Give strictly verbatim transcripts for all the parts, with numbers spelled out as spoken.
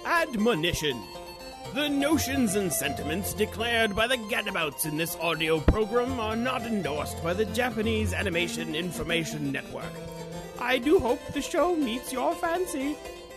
Admonition. The notions and sentiments declared by the gadabouts in this audio program are not endorsed by the Japanese Animation Information Network. I do hope the show meets your fancy.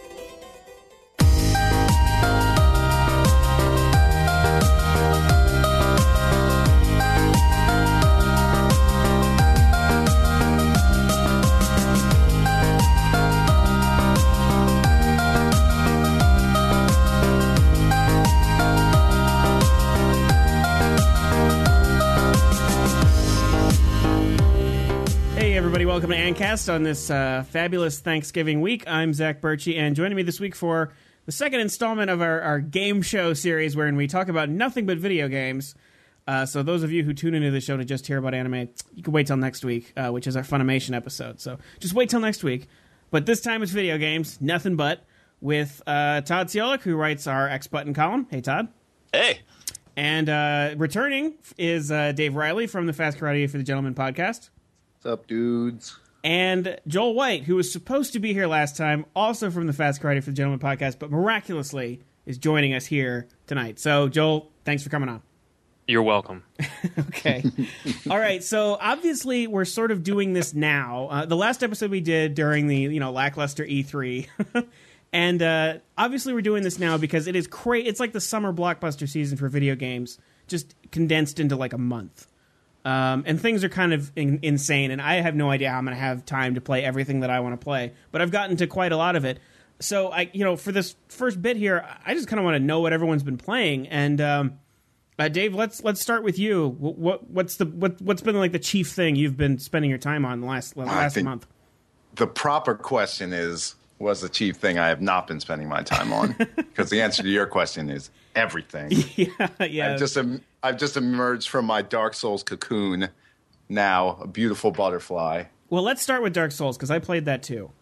Everybody, welcome to Ancast on this uh, fabulous Thanksgiving week. I'm Zach Birchie, and joining me this week for the second installment of our, our game show series, wherein we talk about nothing but video games. Uh, so those of you who tune into the show to just hear about anime, you can wait till next week, uh, which is our Funimation episode. So just wait till next week. But this time it's video games, nothing but, with uh, Todd Ciolek, who writes our X Button column. Hey, Todd. Hey. And uh, returning is uh, Dave Riley from the Fast Karate for the Gentleman podcast. What's up, dudes? And Joel White, who was supposed to be here last time, also from the Fast Karate for the Gentleman podcast, but miraculously is joining us here tonight. So, Joel, thanks for coming on. You're welcome. Okay. All right, so obviously we're sort of doing this now. Uh, the last episode we did during the, you know, lackluster E three. And uh, obviously we're doing this now because it is cra- it's like the summer blockbuster season for video games, just condensed into like a month. Um, and things are kind of in- insane, and I have no idea how I'm going to have time to play everything that I want to play. But I've gotten to quite a lot of it. So, I, you know, for this first bit here, I just kind of want to know what everyone's been playing. And um, uh, Dave, let's let's start with you. What what's the what what's been like the chief thing you've been spending your time on the last last month? The proper question is, what's the chief thing I have not been spending my time on? Because the answer to your question is everything. yeah, yeah. I've just um, I've just emerged from my Dark Souls cocoon. Now a beautiful butterfly. Well, let's start with Dark Souls because I played that too.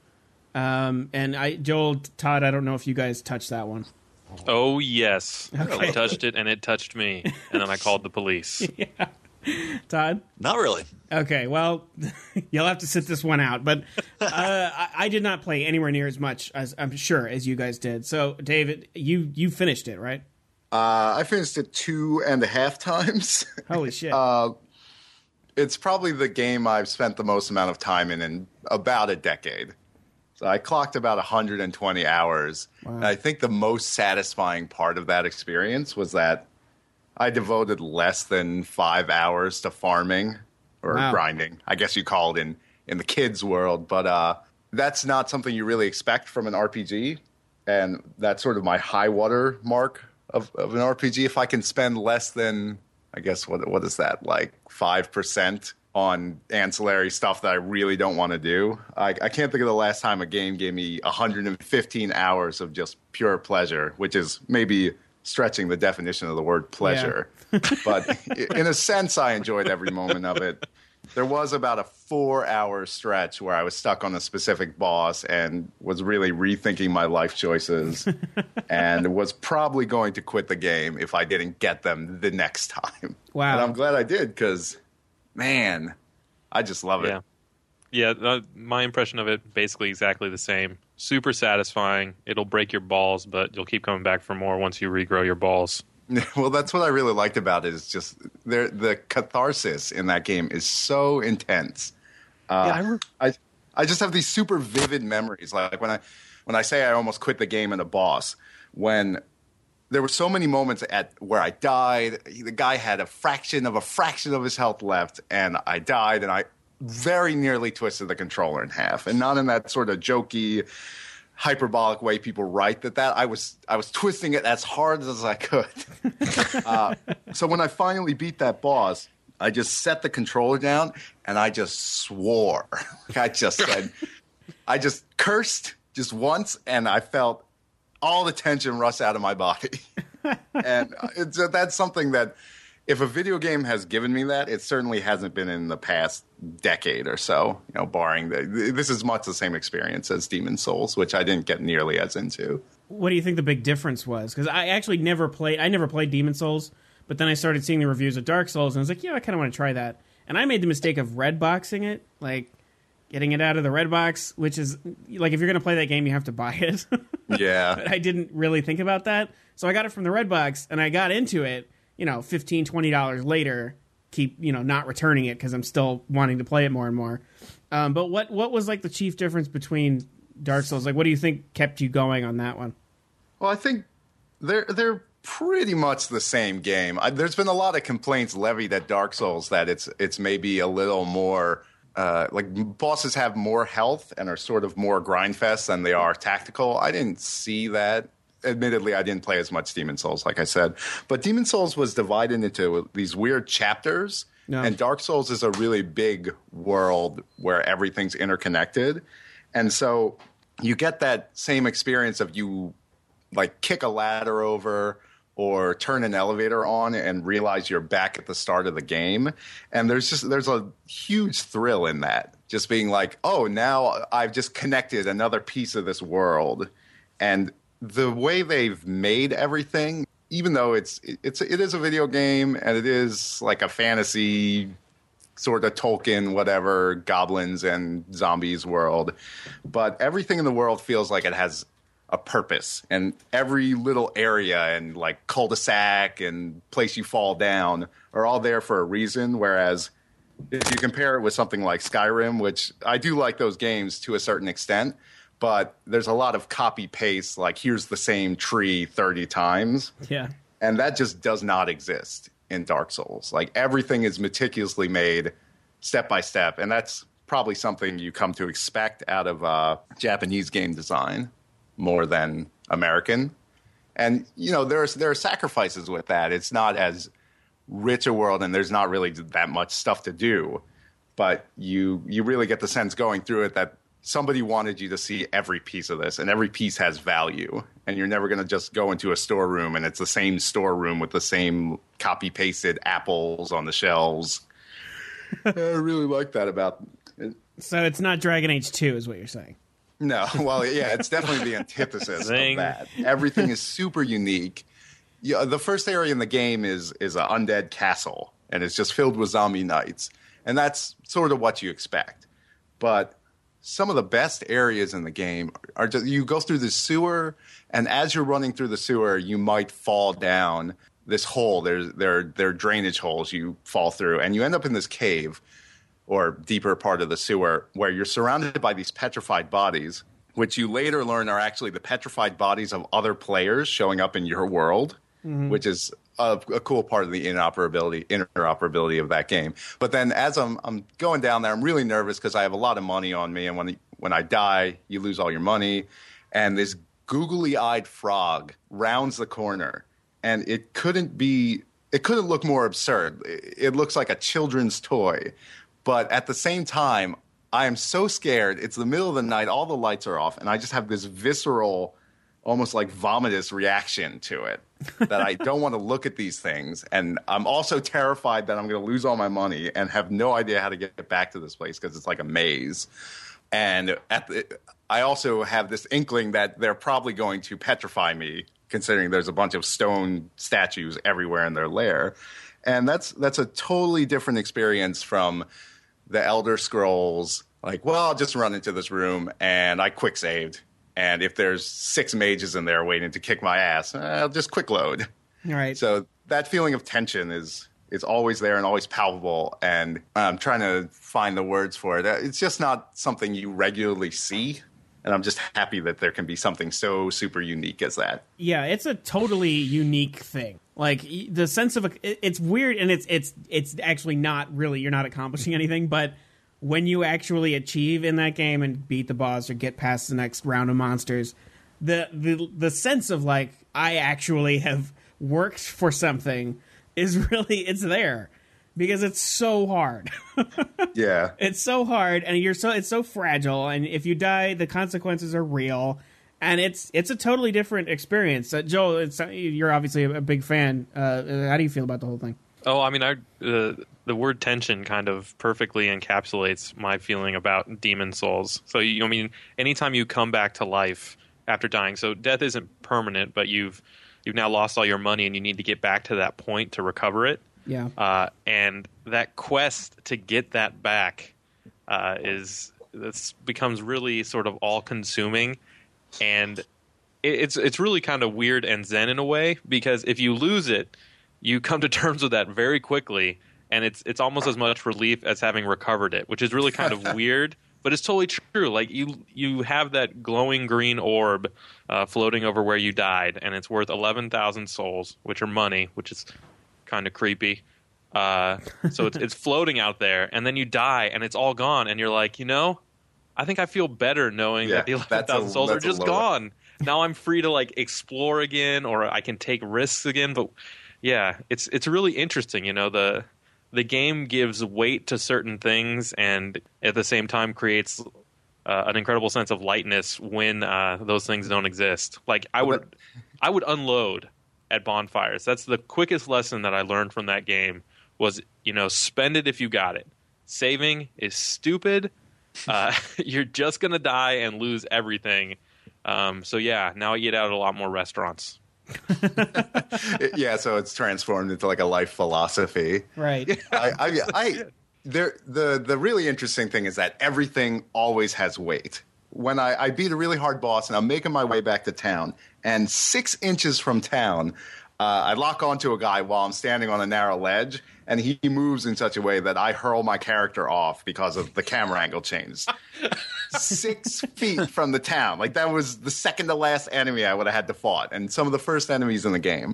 Um, and I, Joel, Todd, I don't know if you guys touched that one. Oh yes, okay. I touched it and it touched me, and then I called the police. Yeah. Todd? Not really. Okay, well, you'll have to sit this one out. But uh, I, I did not play anywhere near as much, as I'm sure, as you guys did. So, David, you you finished it, right? Uh, I finished it two and a half times. Holy shit. uh, it's probably the game I've spent the most amount of time in in about a decade. So I clocked about one hundred twenty hours. Wow. And I think the most satisfying part of that experience was that I devoted less than five hours to farming or wow. grinding. I guess you call it in, in the kids' world. But uh, that's not something you really expect from an R P G. And that's sort of my high water mark of, of an R P G. If I can spend less than, I guess, what what is that, like five percent on ancillary stuff that I really don't want to do. I, I can't think of the last time a game gave me one hundred fifteen hours of just pure pleasure, which is maybe stretching the definition of the word pleasure. Yeah. But in a sense, I enjoyed every moment of it. There was about a four-hour stretch where I was stuck on a specific boss and was really rethinking my life choices and was probably going to quit the game if I didn't get them the next time. Wow. And I'm glad I did because, man, I just love it. Yeah, yeah. Uh, my impression of it, basically exactly the same. Super satisfying. It'll break your balls, but you'll keep coming back for more once you regrow your balls. Well, that's what I really liked about it. Is just there, the catharsis in that game is so intense. Uh, yeah, I, re- I I just have these super vivid memories. Like when I when I say I almost quit the game in a boss, when there were so many moments at where I died. The guy had a fraction of a fraction of his health left, and I died, and I very nearly twisted the controller in half, and not in that sort of jokey, hyperbolic way people write that. That I was I was twisting it as hard as I could. uh, so when I finally beat that boss, I just set the controller down and I just swore. I just said, I just cursed just once, and I felt all the tension rush out of my body. And it's, that's something that, if a video game has given me that, it certainly hasn't been in the past decade or so, you know, barring the, this is much the same experience as Demon's Souls, which I didn't get nearly as into. What do you think the big difference was? Because I actually never played, I never played Demon's Souls, but then I started seeing the reviews of Dark Souls, and I was like, yeah, I kind of want to try that. And I made the mistake of red boxing it. Like, getting it out of the red box, which is like if you're going to play that game, you have to buy it. Yeah. But I didn't really think about that. So I got it from the red box and I got into it, you know, fifteen dollars, twenty dollars later, keep, you know, not returning it because I'm still wanting to play it more and more. Um, but what, what was like the chief difference between Dark Souls? Like, what do you think kept you going on that one? Well, I think they're they're pretty much the same game. I, there's been a lot of complaints levied at Dark Souls that it's it's maybe a little more uh, like bosses have more health and are sort of more grindfest than they are tactical. I didn't see that. Admittedly, I didn't play as much Demon Souls, like I said, but Demon Souls was divided into these weird chapters. No. And Dark Souls is a really big world where everything's interconnected. And so you get that same experience of you like kick a ladder over or turn an elevator on and realize you're back at the start of the game. And there's just there's a huge thrill in that. Just being like, oh, now I've just connected another piece of this world. And the way they've made everything, even though it's it's it is a video game and it is like a fantasy sort of Tolkien, whatever, goblins and zombies world, but everything in the world feels like it has a purpose, and every little area and like cul-de-sac and place you fall down are all there for a reason. Whereas if you compare it with something like Skyrim, which I do like those games to a certain extent, but there's a lot of copy paste, like here's the same tree thirty times. Yeah. And that just does not exist in Dark Souls. Like everything is meticulously made step by step. And that's probably something you come to expect out of uh, Japanese game design more than American. And, you know, there's there are sacrifices with that. It's not as rich a world and there's not really that much stuff to do. But you you really get the sense going through it that somebody wanted you to see every piece of this, and every piece has value. And you're never going to just go into a storeroom and it's the same storeroom with the same copy-pasted apples on the shelves. I really like that about it. So it's not Dragon Age two is what you're saying? No. Well, yeah, it's definitely the antithesis Zing. of that. Everything is super unique. Yeah, the first area in the game is is an undead castle, and it's just filled with zombie knights. And that's sort of what you expect. But some of the best areas in the game are just you go through the sewer, and as you're running through the sewer, you might fall down this hole. There's there there are drainage holes you fall through, and you end up in this cave or deeper part of the sewer where you're surrounded by these petrified bodies, which you later learn are actually the petrified bodies of other players showing up in your world, mm-hmm. which is a, a cool part of the interoperability interoperability of that game. But then as I'm I'm going down there, I'm really nervous because I have a lot of money on me, and when when I die, you lose all your money. And this googly-eyed frog rounds the corner, and it couldn't be it couldn't look more absurd. It, it looks like a children's toy, but at the same time, I am so scared. It's the middle of the night, all the lights are off, and I just have this visceral, almost like vomitous reaction to it. That I don't want to look at these things. And I'm also terrified that I'm going to lose all my money and have no idea how to get back to this place because it's like a maze. And at the, I also have this inkling that they're probably going to petrify me, considering there's a bunch of stone statues everywhere in their lair. And that's that's a totally different experience from the Elder Scrolls. Like, well, I'll just run into this room and I quick saved. And if there's six mages in there waiting to kick my ass, I'll just quick load. All right. So that feeling of tension is is always there and always palpable. And I'm trying to find the words for it. It's just not something you regularly see. And I'm just happy that there can be something so super unique as that. Yeah, it's a totally unique thing. Like the sense of a, it's weird, and it's it's it's actually not really, you're not accomplishing anything, but when you actually achieve in that game and beat the boss or get past the next round of monsters, the the the sense of like I actually have worked for something is really, it's there because it's so hard. Yeah, it's so hard, and you're so it's so fragile, and if you die, the consequences are real. And it's it's a totally different experience. Uh, Joel, it's, you're obviously a big fan. Uh, how do you feel about the whole thing? Oh, I mean, I, uh, the word tension kind of perfectly encapsulates my feeling about Demon Souls. So, you, I mean, anytime you come back to life after dying, so death isn't permanent, but you've you've now lost all your money and you need to get back to that point to recover it. Yeah. Uh, and that quest to get that back uh, is this becomes really sort of all-consuming, and it's it's really kind of weird and zen in a way, because if you lose it, you come to terms with that very quickly, and it's it's almost as much relief as having recovered it, which is really kind of weird, but it's totally true. Like you you have that glowing green orb uh, floating over where you died, and it's worth eleven thousand souls, which are money, which is kind of creepy. Uh, so it's it's floating out there, and then you die, and it's all gone, and you're like, you know, I think I feel better knowing Yeah, that the eleven thousand souls are just gone. Now I'm free to like explore again, or I can take risks again. But yeah, it's it's really interesting. You know, the the game gives weight to certain things, and at the same time creates uh, an incredible sense of lightness when uh, those things don't exist. Like I would I would unload at bonfires. That's the quickest lesson that I learned from that game. Was, you know, spend it if you got it. Saving is stupid. Uh, you're just gonna die and lose everything. Um, so yeah, now I eat out at a lot more restaurants. Yeah, so it's transformed into like a life philosophy, right? I, I, I, there, the the really interesting thing is that everything always has weight. When I, I beat a really hard boss and I'm making my way back to town, and six inches from town, uh, I lock onto a guy while I'm standing on a narrow ledge, and he moves in such a way that I hurl my character off because of the camera angle change. Six feet from the town. Like, that was the second to last enemy I would have had to fight, and some of the first enemies in the game.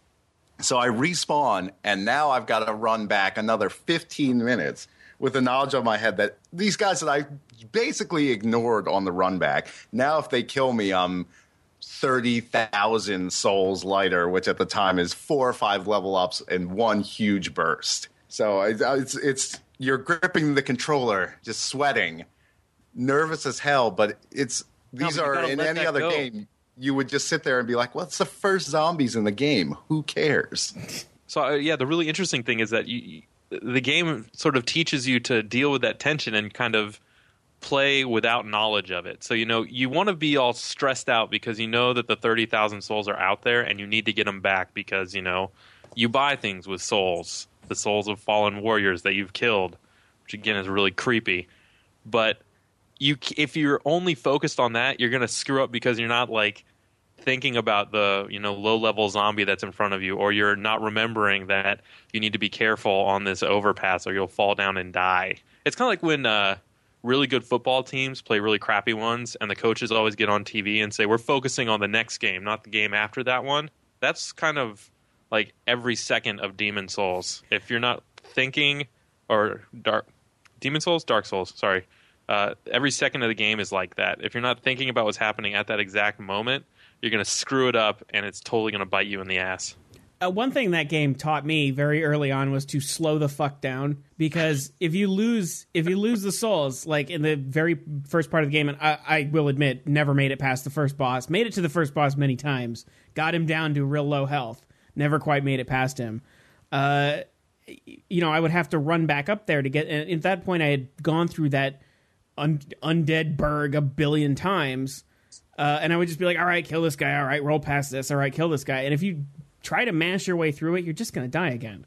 So I respawn, and now I've got to run back another fifteen minutes with the knowledge on my head that these guys that I basically ignored on the run back, now if they kill me, I'm thirty thousand souls lighter, which at the time is four or five level ups in one huge burst. So it's, it's you're gripping the controller, just sweating, nervous as hell, but it's these no, but are in any other go. game, you would just sit there and be like, well, it's the first zombies in the game. Who cares? So uh, yeah, the really interesting thing is that you, the game sort of teaches you to deal with that tension and kind of play without knowledge of it. So, you know, you want to be all stressed out because you know that the thirty thousand souls are out there and you need to get them back because, you know, you buy things with souls, the souls of fallen warriors that you've killed, which again is really creepy. But you, if you're only focused on that, you're going to screw up because you're not like thinking about the, you know, low-level zombie that's in front of you, or you're not remembering that you need to be careful on this overpass or you'll fall down and die. It's kind of like when uh, really good football teams play really crappy ones and the coaches always get on T V and say, we're focusing on the next game, not the game after that one. That's kind of like every second of Demon Souls. If you're not thinking, or Dark Demon Souls? Dark Souls, sorry. Uh, every second of the game is like that. If you're not thinking about what's happening at that exact moment, you're going to screw it up, and it's totally going to bite you in the ass. Uh, one thing that game taught me very early on was to slow the fuck down, because if you lose if you lose the souls, like in the very first part of the game, and I, I will admit, never made it past the first boss. Made it to the first boss many times. Got him down to real low health. Never quite made it past him. Uh, you know, I would have to run back up there to get... And at that point, I had gone through that un- undead burg a billion times. Uh, and I would just be like, all right, kill this guy. All right, roll past this. All right, kill this guy. And if you try to mash your way through it, you're just going to die again.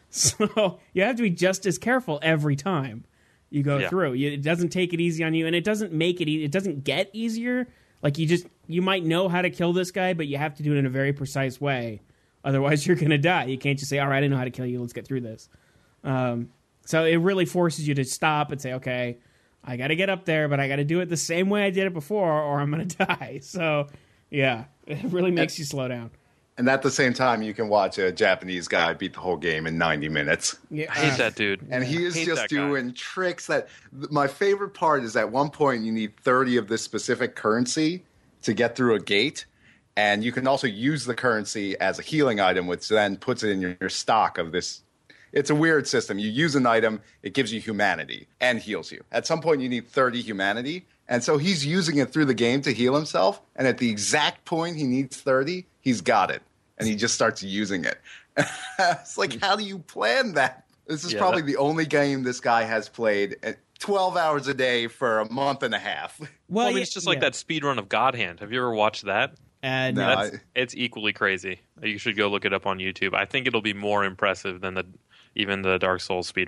So you have to be just as careful every time you go yeah. through. You, it doesn't take it easy on you, and it doesn't make it... E- it doesn't get easier. Like, you just... You might know how to kill this guy, but you have to do it in a very precise way. Otherwise, you're going to die. You can't just say, all right, I know how to kill you. Let's get through this. Um, so it really forces you to stop and say, okay, I got to get up there, but I got to do it the same way I did it before, or I'm going to die. So, yeah, it really makes and, you slow down. And at the same time, you can watch a Japanese guy beat the whole game in ninety minutes. Yeah, I hate uh, that dude. And he is just doing guy. tricks that... My favorite part is at one point you need thirty of this specific currency to get through a gate. And you can also use the currency as a healing item, which then puts it in your, your stock of this. It's a weird system. You use an item, it gives you humanity and heals you. At some point, you need thirty humanity. And so he's using it through the game to heal himself. And at the exact point he needs thirty, he's got it. And he just starts using it. It's like, how do you plan that? This is yeah, probably that- the only game this guy has played at twelve hours a day for a month and a half. Well, well I mean, it's just like yeah. that speedrun of God Hand. Have you ever watched that? And no, that's, I, it's equally crazy. You should go look it up on YouTube. I think it'll be more impressive than the even the Dark Souls speedrun.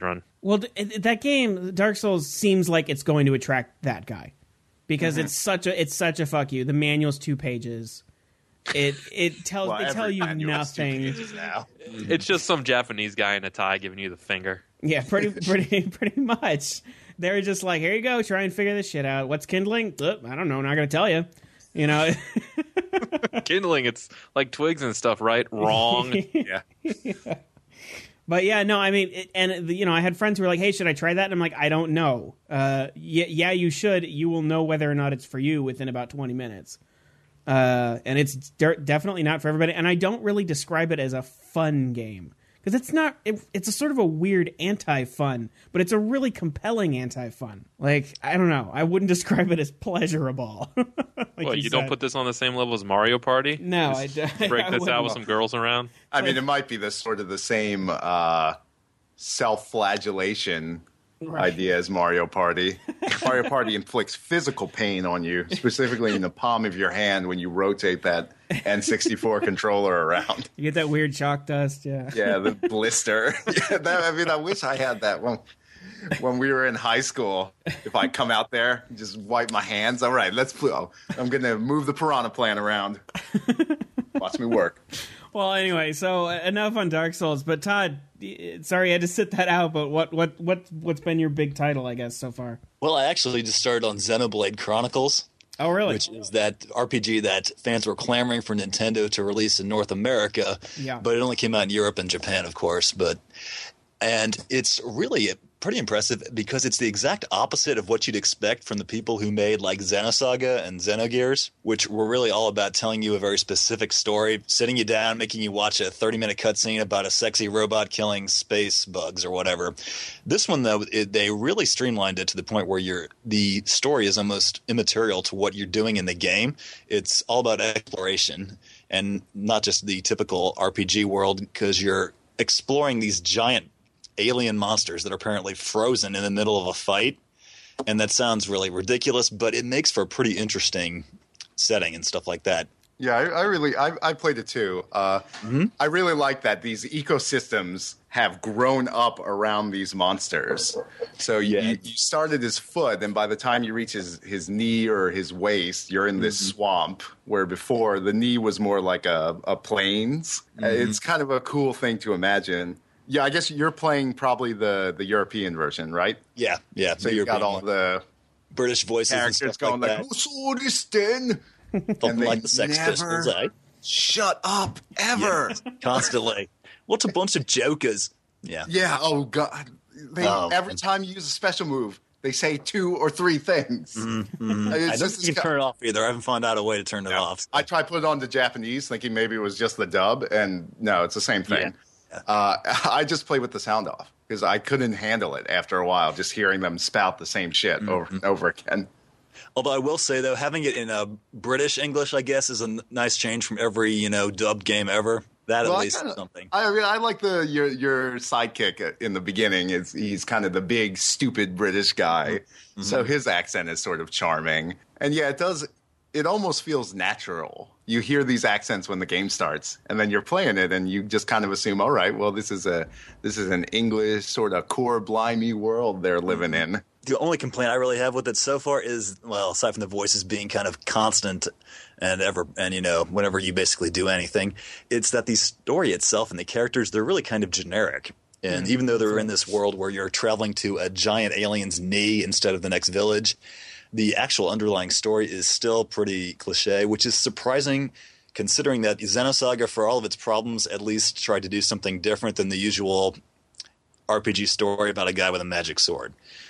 Well, th- that game, Dark Souls, seems like it's going to attract that guy because mm-hmm. it's such a it's such a fuck you. The manual's two pages. It it tells well, they tell you nothing. Now. It's just some Japanese guy in a tie giving you the finger. Yeah, pretty pretty pretty much. They're just like, here you go, try and figure this shit out. What's kindling? Uh, I don't know. Not gonna tell you. You know, kindling. It's like twigs and stuff, right? Wrong. yeah. yeah. But yeah, no, I mean, it, and you know, I had friends who were like, "Hey, should I try that?" And I'm like, "I don't know." Uh, yeah, yeah, you should. You will know whether or not it's for you within about twenty minutes. Uh, and it's de- definitely not for everybody. And I don't really describe it as a fun game because it's not. It, it's a sort of a weird anti-fun, but it's a really compelling anti-fun. Like, I don't know. I wouldn't describe it as pleasurable. like what, you, you don't said. put this on the same level as Mario Party? No, I don't. Break this out with some girls around? I mean, it might be the sort of the same uh, self-flagellation right. idea as Mario Party. Mario Party inflicts physical pain on you, specifically in the palm of your hand when you rotate that N sixty-four controller around. You get that weird chalk dust, yeah. Yeah, the blister. Yeah, that, I mean, I wish I had that one. When we were in high school, if I come out there, just wipe my hands. All right, let's play. Oh, I'm going to move the Piranha Plant around. Watch me work. Well, anyway, so enough on Dark Souls. But Todd, sorry I had to sit that out. But what what what what's been your big title, I guess, so far? Well, I actually just started on Xenoblade Chronicles. Oh, really? Which is that R P G that fans were clamoring for Nintendo to release in North America. Yeah. But it only came out in Europe and Japan, of course. But and it's really pretty impressive because it's the exact opposite of what you'd expect from the people who made like Xenosaga and Xenogears, which were really all about telling you a very specific story, sitting you down, making you watch a thirty-minute cutscene about a sexy robot killing space bugs or whatever. This one, though, it, they really streamlined it to the point where you're, the story is almost immaterial to what you're doing in the game. It's all about exploration and not just the typical R P G world because you're exploring these giant alien monsters that are apparently frozen in the middle of a fight. And that sounds really ridiculous, but it makes for a pretty interesting setting and stuff like that. Yeah, I, I really, I, I played it too. Uh, mm-hmm. I really like that these ecosystems have grown up around these monsters. So you, Yeah. you, you started his foot, and by the time you reach his, his knee or his waist, you're in this Mm-hmm. swamp, where before the knee was more like a, a plains. Mm-hmm. Uh, It's kind of a cool thing to imagine. Yeah, I guess you're playing probably the, the European version, right? Yeah, yeah. So you've got all the British voices and characters stuff going like like, that. "Oh, so this then." Something and they like the Sex never- Pistols, eh? Shut up, ever. Constantly. What's a bunch of jokers? Yeah. Yeah. Oh God. They, Oh, every man. time you use a special move, they say two or three things. Mm-hmm. It's I don't just think you this can guy- turn it off either. I haven't found out a way to turn it off. I tried to put it on to Japanese, thinking maybe it was just the dub, and no, it's the same thing. Yeah. Uh, I just played with the sound off because I couldn't handle it after a while, just hearing them spout the same shit Mm-hmm. over and over again. Although I will say, though, having it in a British English, I guess, is a n- nice change from every, you know, dubbed game ever. That Well, at I least kinda- is something. I mean, I like the your your sidekick in the beginning. Is he's kind of the big stupid British guy, Mm-hmm. so his accent is sort of charming. And yeah, it does. It almost feels natural. You hear these accents when the game starts, and then you're playing it, and you just kind of assume, all right, well, this is a this is an English sort of core blimey world they're living in. The only complaint I really have with it so far is, well, aside from the voices being kind of constant and ever, and you know, whenever you basically do anything, it's that the story itself and the characters, they're really kind of generic. And Mm-hmm. even though they're in this world where you're traveling to a giant alien's knee instead of the next village, the actual underlying story is still pretty cliche, which is surprising considering that Xenosaga, for all of its problems, at least tried to do something different than the usual R P G story about a guy with a magic sword.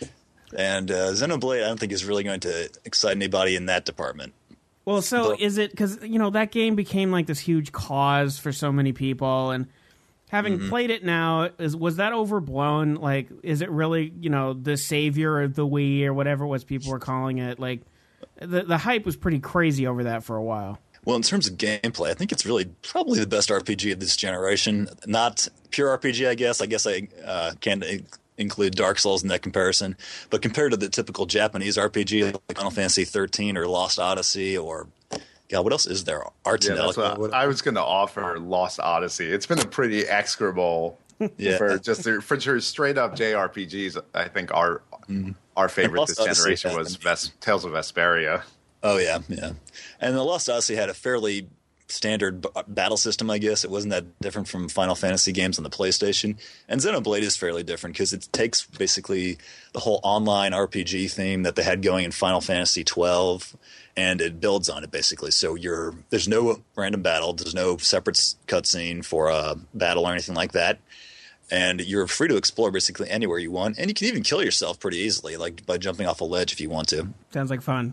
And uh, Xenoblade, I don't think is really going to excite anybody in that department. Well, so But- is it because you know that game became like this huge cause for so many people, and having Mm-hmm. played it now, is was that overblown? Like, is it really you know the savior of the Wii or whatever it was people were calling it? Like, the the hype was pretty crazy over that for a while. Well, in terms of gameplay, I think it's really probably the best R P G of this generation. Not pure R P G, I guess. I guess I uh, can include Dark Souls in that comparison. But compared to the typical Japanese R P G like Final Fantasy thirteen or Lost Odyssey or, God, what else is there? Arts Yeah, and that's what I was going to offer. Lost Odyssey. It's been a pretty execrable Yeah. For just for your straight up J R P Gs, I think our mm. our favorite Lost this Odyssey generation was Ves- Tales of Vesperia. Oh yeah, yeah. And the Lost Odyssey had a fairly standard b- battle system, I guess. It wasn't that different from Final Fantasy games on the PlayStation. And Xenoblade is fairly different because it takes basically the whole online R P G theme that they had going in Final Fantasy twelve, and it builds on it basically. So you're there's no random battle, there's no separate cutscene for a battle or anything like that. And you're free to explore basically anywhere you want. And you can even kill yourself pretty easily, like by jumping off a ledge if you want to. Sounds like fun.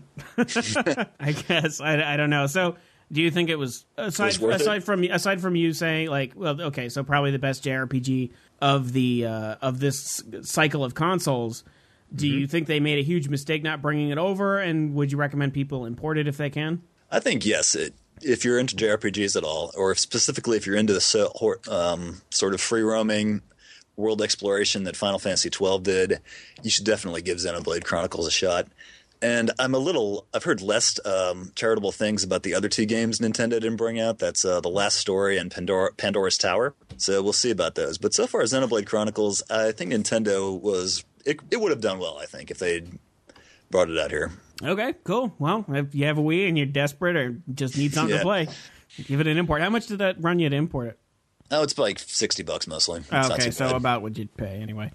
I guess. I, I don't know. So do you think it was, aside, it was aside it? from aside from you saying, like, well, okay, so probably the best J R P G of the uh, of this cycle of consoles, do mm-hmm. you think they made a huge mistake not bringing it over? And would you recommend people import it if they can? I think, yes. It, if you're into J R P Gs at all, or if specifically if you're into the so, um, sort of free-roaming world exploration that Final Fantasy twelve did, you should definitely give Xenoblade Chronicles a shot. And I'm a little – I've heard less um, charitable things about the other two games Nintendo didn't bring out. That's uh, The Last Story and Pandora, Pandora's Tower. So we'll see about those. But so far, Xenoblade Chronicles, I think Nintendo was – it it would have done well, I think, if they'd brought it out here. Okay, cool. Well, if you have a Wii and you're desperate or just need something yeah. to play, give it an import. How much did that run you to import it? Oh, it's like sixty bucks mostly. It's oh, not okay, too so bad. about what you'd pay anyway.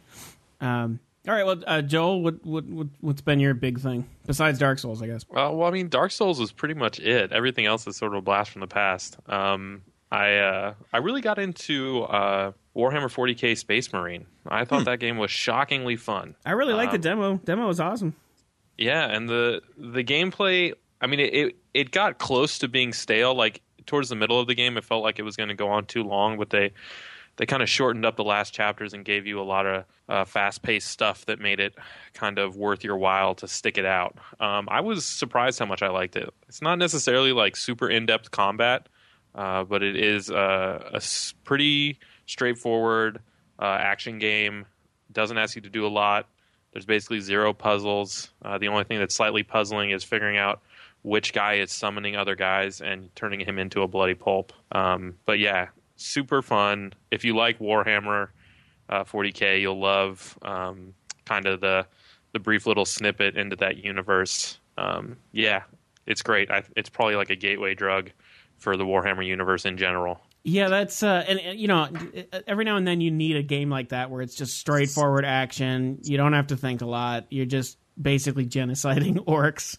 Um, all right, well, uh, Joel, what, what, what, what's been your big thing? Besides Dark Souls, I guess. Uh, well, I mean, Dark Souls was pretty much it. Everything else is sort of a blast from the past. Um, I uh, I really got into uh, Warhammer forty K Space Marine. I thought hmm. that game was shockingly fun. I really liked um, the demo. Demo was awesome. Yeah, and the the gameplay, I mean, it, it, it got close to being stale. Like, towards the middle of the game, it felt like it was going to go on too long, but they they kind of shortened up the last chapters and gave you a lot of uh, fast-paced stuff that made it kind of worth your while to stick it out. Um, I was surprised how much I liked it. It's not necessarily like super in-depth combat, uh, but it is uh, a s- pretty straightforward uh, action game. Doesn't ask you to do a lot. There's basically zero puzzles. Uh, the only thing that's slightly puzzling is figuring out which guy is summoning other guys and turning him into a bloody pulp. Um, but yeah, super fun. If you like Warhammer uh, forty K, you'll love um, kind of the the brief little snippet into that universe. Um, yeah, it's great. I, it's probably like a gateway drug for the Warhammer universe in general. Yeah, that's uh, and, and you know, every now and then you need a game like that where it's just straightforward action. You don't have to think a lot. You're just basically genociding orcs.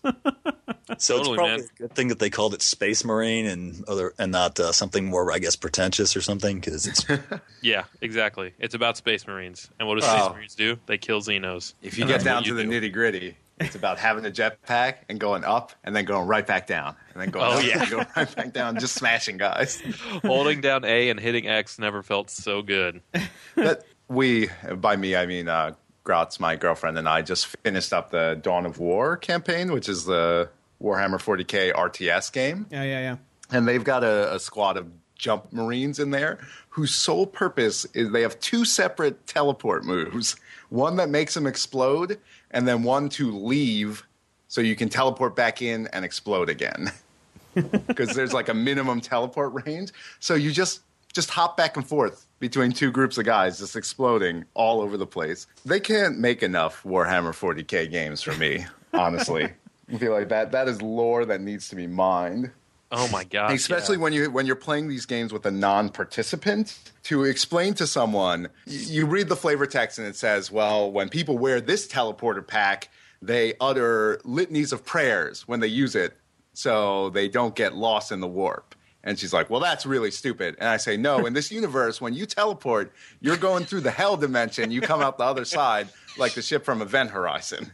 So totally, it's probably man. a good thing that they called it Space Marine and other, and not uh, something more, I guess, pretentious or something. Because it's yeah, exactly. It's about Space Marines, and what do Oh. Space Marines do? They kill Xenos. If you And get that's down what to you the do. nitty gritty, it's about having a jetpack and going up and then going right back down and then going Oh, up yeah. and going right back down, just smashing guys. Holding down A and hitting X never felt so good. But we, by me, I mean uh, Gratz, my girlfriend, and I just finished up the Dawn of War campaign, which is the Warhammer forty K R T S game. Yeah, yeah, yeah. And they've got a, a squad of jump marines in there whose sole purpose is they have two separate teleport moves. One that makes them explode, and then one to leave so you can teleport back in and explode again. Because there's like a minimum teleport range. So you just just hop back and forth between two groups of guys just exploding all over the place. They can't make enough Warhammer forty K games for me, honestly. I feel like that that is lore that needs to be mined. Oh my god! Especially yeah. when you when you're playing these games with a non-participant, to explain to someone, you read the flavor text and it says, well, when people wear this teleporter pack, they utter litanies of prayers when they use it so they don't get lost in the warp. And she's like, well, that's really stupid. And I say, no, in this universe, when you teleport, you're going through the hell dimension. You come out the other side like the ship from Event Horizon.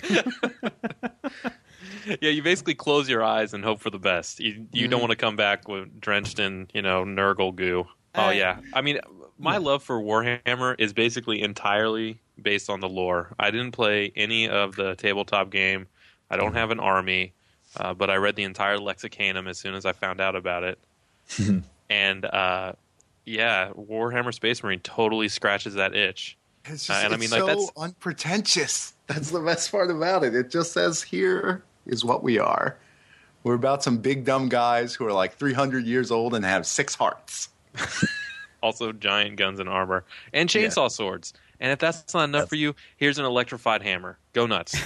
Yeah, you basically close your eyes and hope for the best. You you mm. don't want to come back with drenched in, you know, Nurgle goo. Oh, Uh, yeah. I mean, my love for Warhammer is basically entirely based on the lore. I didn't play any of the tabletop game. I don't have an army, uh, but I read the entire Lexicanum as soon as I found out about it. And, uh, yeah, Warhammer Space Marine totally scratches that itch. It's just Uh, and I it's mean, so like, that's unpretentious. That's the best part about it. It just says, here is what we are. We're about some big dumb guys who are like three hundred years old and have six hearts. also giant guns and armor and chainsaw yeah. swords. And if that's not enough that's... for you, here's an electrified hammer. Go nuts.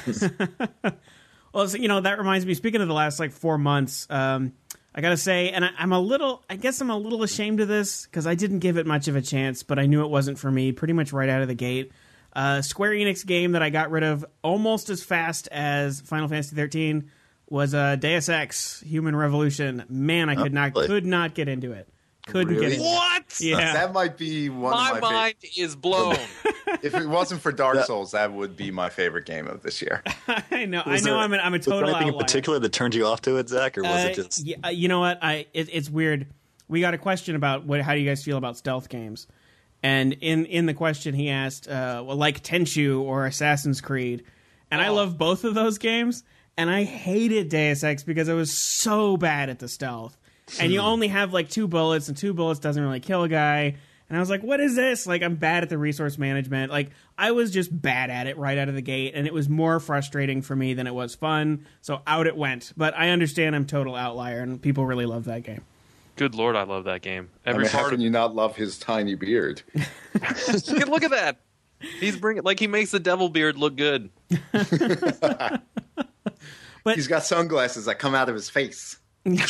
Well, so, you know, that reminds me, speaking of the last, like, four months, um, I gotta say, and I, I'm a little, I guess I'm a little ashamed of this, because I didn't give it much of a chance, but I knew it wasn't for me pretty much right out of the gate. Uh, Square Enix game that I got rid of almost as fast as Final Fantasy thirteen was uh, Deus Ex: Human Revolution. Man, I could not could not get into it. Couldn't really? get into what? it. Yeah, that might be one my of my mind favorite. is blown. If it wasn't for Dark Souls, that would be my favorite game of this year. I know. Was I know. there, I'm. A, I'm a total. Was there anything outlier. in particular that turned you off to it, Zach, or was uh, it just? Yeah, you know what? I. It, it's weird. We got a question about what. How do you guys feel about stealth games? And in, in the question, he asked, uh, well, like Tenchu or Assassin's Creed. And oh. I love both of those games. And I hated Deus Ex because I was so bad at the stealth. And you only have like two bullets, and two bullets doesn't really kill a guy. And I was like, what is this? Like, I'm bad at the resource management. Like, I was just bad at it right out of the gate. And it was more frustrating for me than it was fun. So out it went. But I understand I'm a total outlier, and people really love that game. Good Lord, I love that game. Every I mean, part how can of... you not love his tiny beard? Look at that. He's bringing like he makes the devil beard look good. But he's got sunglasses that come out of his face.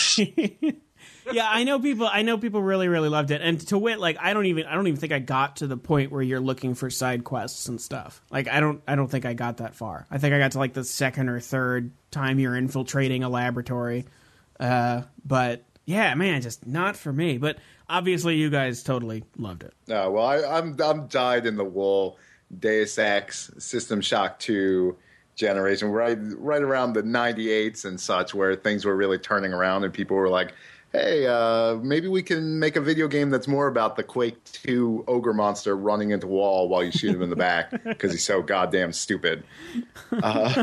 Yeah, I know people. I know people really, really loved it. And to wit, like I don't even, I don't even think I got to the point where you're looking for side quests and stuff. Like I don't, I don't think I got that far. I think I got to like the second or third time you're infiltrating a laboratory. Uh, but. Yeah, man, just not for me. But obviously, you guys totally loved it. No, well, I, I'm I'm dyed in the wool. Deus Ex, System Shock two generation, right right around the ninety-eights and such, where things were really turning around, and people were like, "Hey, uh, maybe we can make a video game that's more about the Quake two ogre monster running into a wall while you shoot him in the back because he's so goddamn stupid." Uh,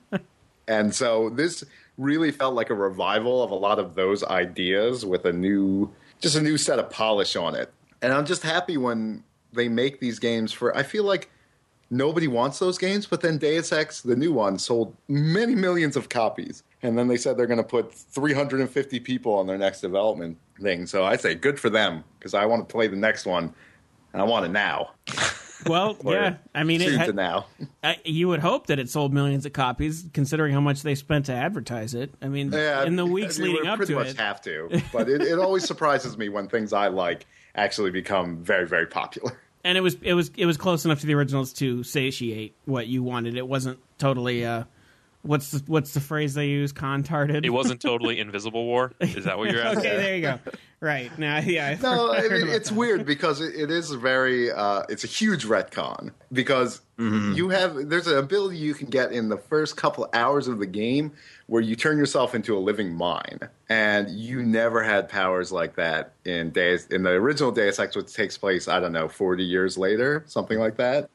and so this. Really felt like a revival of a lot of those ideas with a new, just a new set of polish on it. And I'm just happy when they make these games for, I feel like nobody wants those games, but then Deus Ex, the new one, sold many millions of copies. And then they said they're going to put three hundred fifty people on their next development thing. So I say good for them, because I want to play the next one, and I want it now. Well, yeah. I mean, it had, now. I, you would hope that it sold millions of copies, considering how much they spent to advertise it. I mean, yeah, in the weeks I mean, leading up to it. pretty much have to. But it, it always surprises me when things I like actually become very, very popular. And it was it was it was close enough to the originals to satiate what you wanted. It wasn't totally uh, what's the, what's the phrase they use? Contarded. It wasn't totally Invisible War. Is that what you're asking? Okay, there you go. Right now, yeah. I've no, I mean, it's that. weird because it, it is very. Uh, it's a huge retcon because mm-hmm. you have there's an ability you can get in the first couple of hours of the game where you turn yourself into a living mine, and you never had powers like that in Deus in the original Deus Ex, which takes place I don't know forty years later, something like that.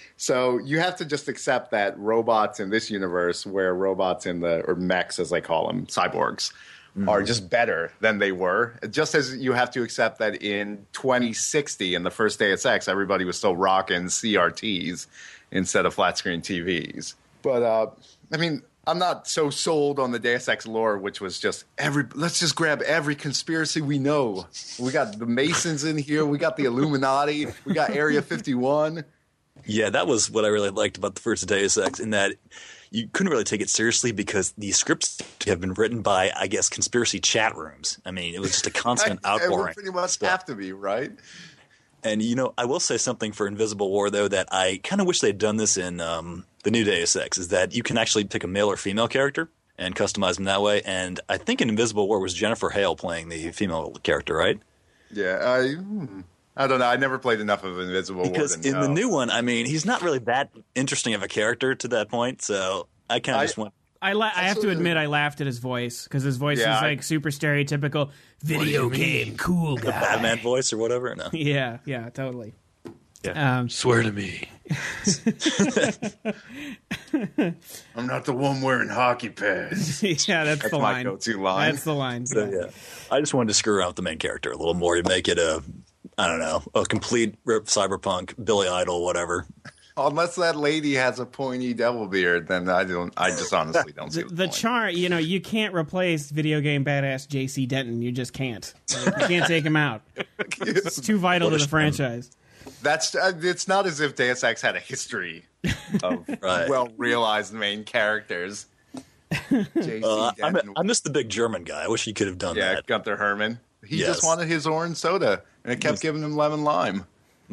So you have to just accept that robots in this universe, where robots in the or mechs as they call them, cyborgs. Mm-hmm. are just better than they were. Just as you have to accept that in twenty sixty, in the first Deus Ex, everybody was still rocking C R Ts instead of flat screen T Vs. But, uh, I mean, I'm not so sold on the Deus Ex lore, which was just every. Let's just grab every conspiracy we know. We got the Masons in here. We got the Illuminati. We got Area fifty-one. Yeah, that was what I really liked about the first Deus Ex, in that you couldn't really take it seriously because the scripts have been written by, I guess, conspiracy chat rooms. I mean, it was just a constant I, outpouring. It pretty much stuff. have to be, right? And, you know, I will say something for Invisible War, though, that I kind of wish they'd done this in um, the new Deus Ex, is that you can actually pick a male or female character and customize them that way. And I think in Invisible War was Jennifer Hale playing the female character, right? Yeah, I... Hmm. I don't know. I never played enough of Invisible War. Because in know. the new one, I mean, he's not really that interesting of a character to that point, so I kind of just want... I, la- I have to admit I laughed at his voice, because his voice yeah, is like I, super stereotypical video game cool guy. The Batman voice or whatever? No. Yeah, yeah, totally. Yeah. Um, Swear to me. I'm not the one wearing hockey pads. Yeah, that's, that's the my line. go-to line. That's the line. So, yeah. I just wanted to screw around with the main character a little more to make it a... I don't know, a complete rip cyberpunk, Billy Idol, whatever. Unless that lady has a pointy devil beard, then I don't. I just honestly don't see the, the, the point. charm. You know, you can't replace video game badass J C Denton. You just can't. Like, you can't take him out. It's too vital to the franchise. That's. Uh, it's not as if Deus Ex had a history of Right. well realized main characters. J C Uh, I, mi- Denton. I miss the big German guy. I wish he could have done Yeah, that. Gunther Herman. He Yes. just wanted his orange soda, and it kept giving him lemon lime.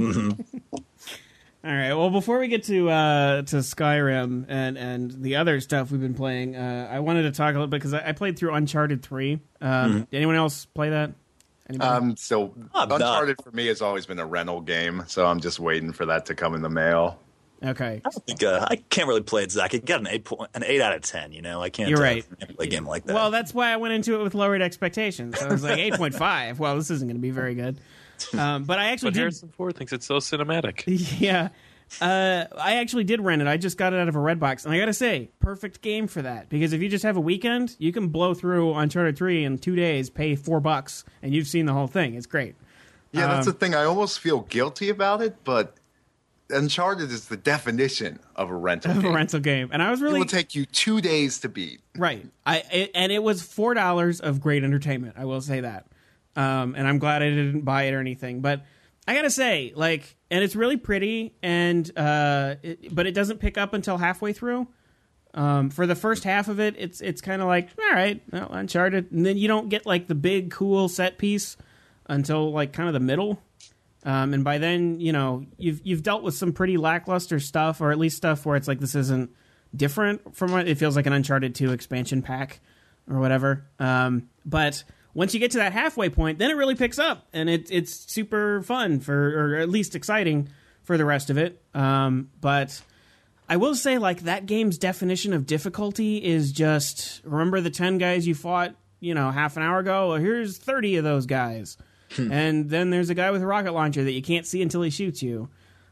All right. Well, before we get to uh, to Skyrim and, and the other stuff we've been playing, uh, I wanted to talk a little bit because I, I played through Uncharted three. Um, Did anyone else play that? Anybody? Um, so I'm not- Uncharted for me has always been a rental game, so I'm just waiting for that to come in the mail. Okay. I don't think uh, I can't really play it, Zach. It got an eight point, an eight out of ten. You know, I can't. You're uh, right. play a game like that. Well, that's why I went into it with lowered expectations. I was like eight point five. Well, this isn't going to be very good. Um, but I actually But did. Harrison Ford thinks it's so cinematic. Yeah. Uh, I actually did rent it. I just got it out of a Redbox. And I got to say, perfect game for that. Because if you just have a weekend, you can blow through Uncharted three in two days, pay four bucks, and you've seen the whole thing. It's great. Yeah, that's Um, the thing. I almost feel guilty about it, but Uncharted is the definition of a rental Of a game. rental game. And I was It really. will take you two days to beat. Right. I it, And it was four dollars of great entertainment. I will say that. Um, and I'm glad I didn't buy it or anything. But I got to say, like, and it's really pretty, and uh, it, but it doesn't pick up until halfway through. Um, for the first half of it, it's it's kind of like, all right, well, Uncharted. And then you don't get, like, the big, cool set piece until, like, kind of the middle. Um, and by then, you know, you've you've dealt with some pretty lackluster stuff, or at least stuff where it's like this isn't different from what it feels like an Uncharted two expansion pack or whatever. Um, but once you get to that halfway point, then it really picks up, and it, it's super fun for, or at least exciting for the rest of it. Um, but I will say, like, that game's definition of difficulty is just, remember the ten guys you fought, you know, half an hour ago? Well, here's thirty of those guys. And then there's a guy with a rocket launcher that you can't see until he shoots you.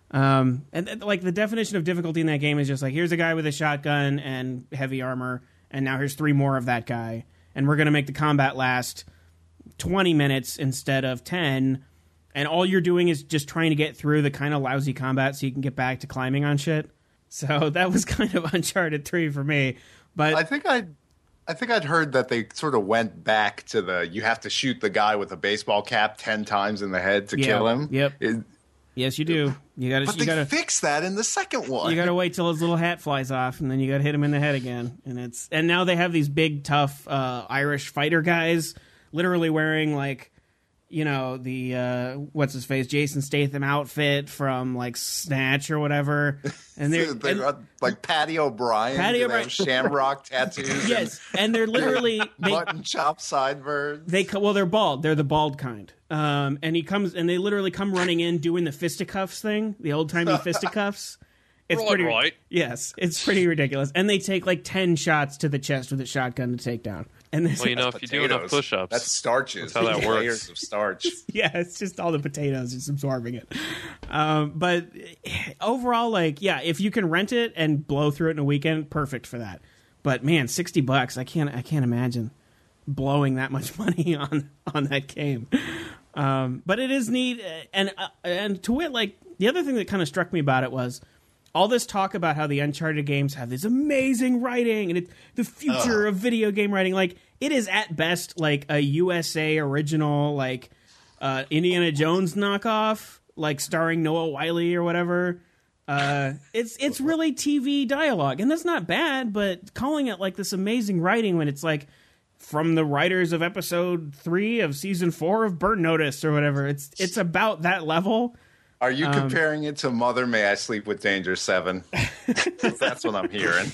Um, and th- like the definition of difficulty in that game is just like, here's a guy with a shotgun and heavy armor, and now here's three more of that guy, and we're gonna make the combat last twenty minutes instead of ten, and all you're doing is just trying to get through the kind of lousy combat so you can get back to climbing on shit. So that was kind of Uncharted three for me. But I think I, I think I'd heard that they sort of went back to the you have to shoot the guy with a baseball cap ten times in the head to Yeah, kill him. yep. It- yes, you do. You gotta, but you they gotta, fixed that in the second one. you gotta wait till his little hat flies off, and then you gotta hit him in the head again. And it's and now they have these big, tough uh, Irish fighter guys, literally wearing like, you know, the uh, what's his face, Jason Statham outfit from like Snatch or whatever. And they're, They're and- uh, like Patty O'Brien. Patty do they O'Brien. have shamrock tattoos. yes, and they're literally and they mutton chop sideburns. They co- well, they're bald. They're the bald kind. Um, and he comes, and they literally come running in doing the fisticuffs thing, the old timey fisticuffs. It's Right, pretty, right. yes, it's pretty ridiculous. And they take like ten shots to the chest with a shotgun to take down. And there's, Well, you know, if you do enough Potatoes. push-ups, That's starches. That's how that There's works. Layers of starch. yeah, it's just all the potatoes just absorbing it. Um, but overall, like, yeah, if you can rent it and blow through it in a weekend, perfect for that. But man, sixty bucks, I can't, I can't imagine blowing that much money on on that game. Um, but it is neat, and uh, and to wit, like the other thing that kind of struck me about it was all this talk about how the Uncharted games have this amazing writing and it's the future of video game writing. Like, it is at best like a U S A original, like uh, Indiana Jones knockoff, like starring Noah Wyle or whatever. Uh, it's it's really T V dialogue, and that's not bad. But calling it like this amazing writing when it's like from the writers of episode three of season four of Burn Notice or whatever, it's it's about that level. Are you Um, comparing it to Mother May I Sleep with Danger seven? That's what I'm hearing.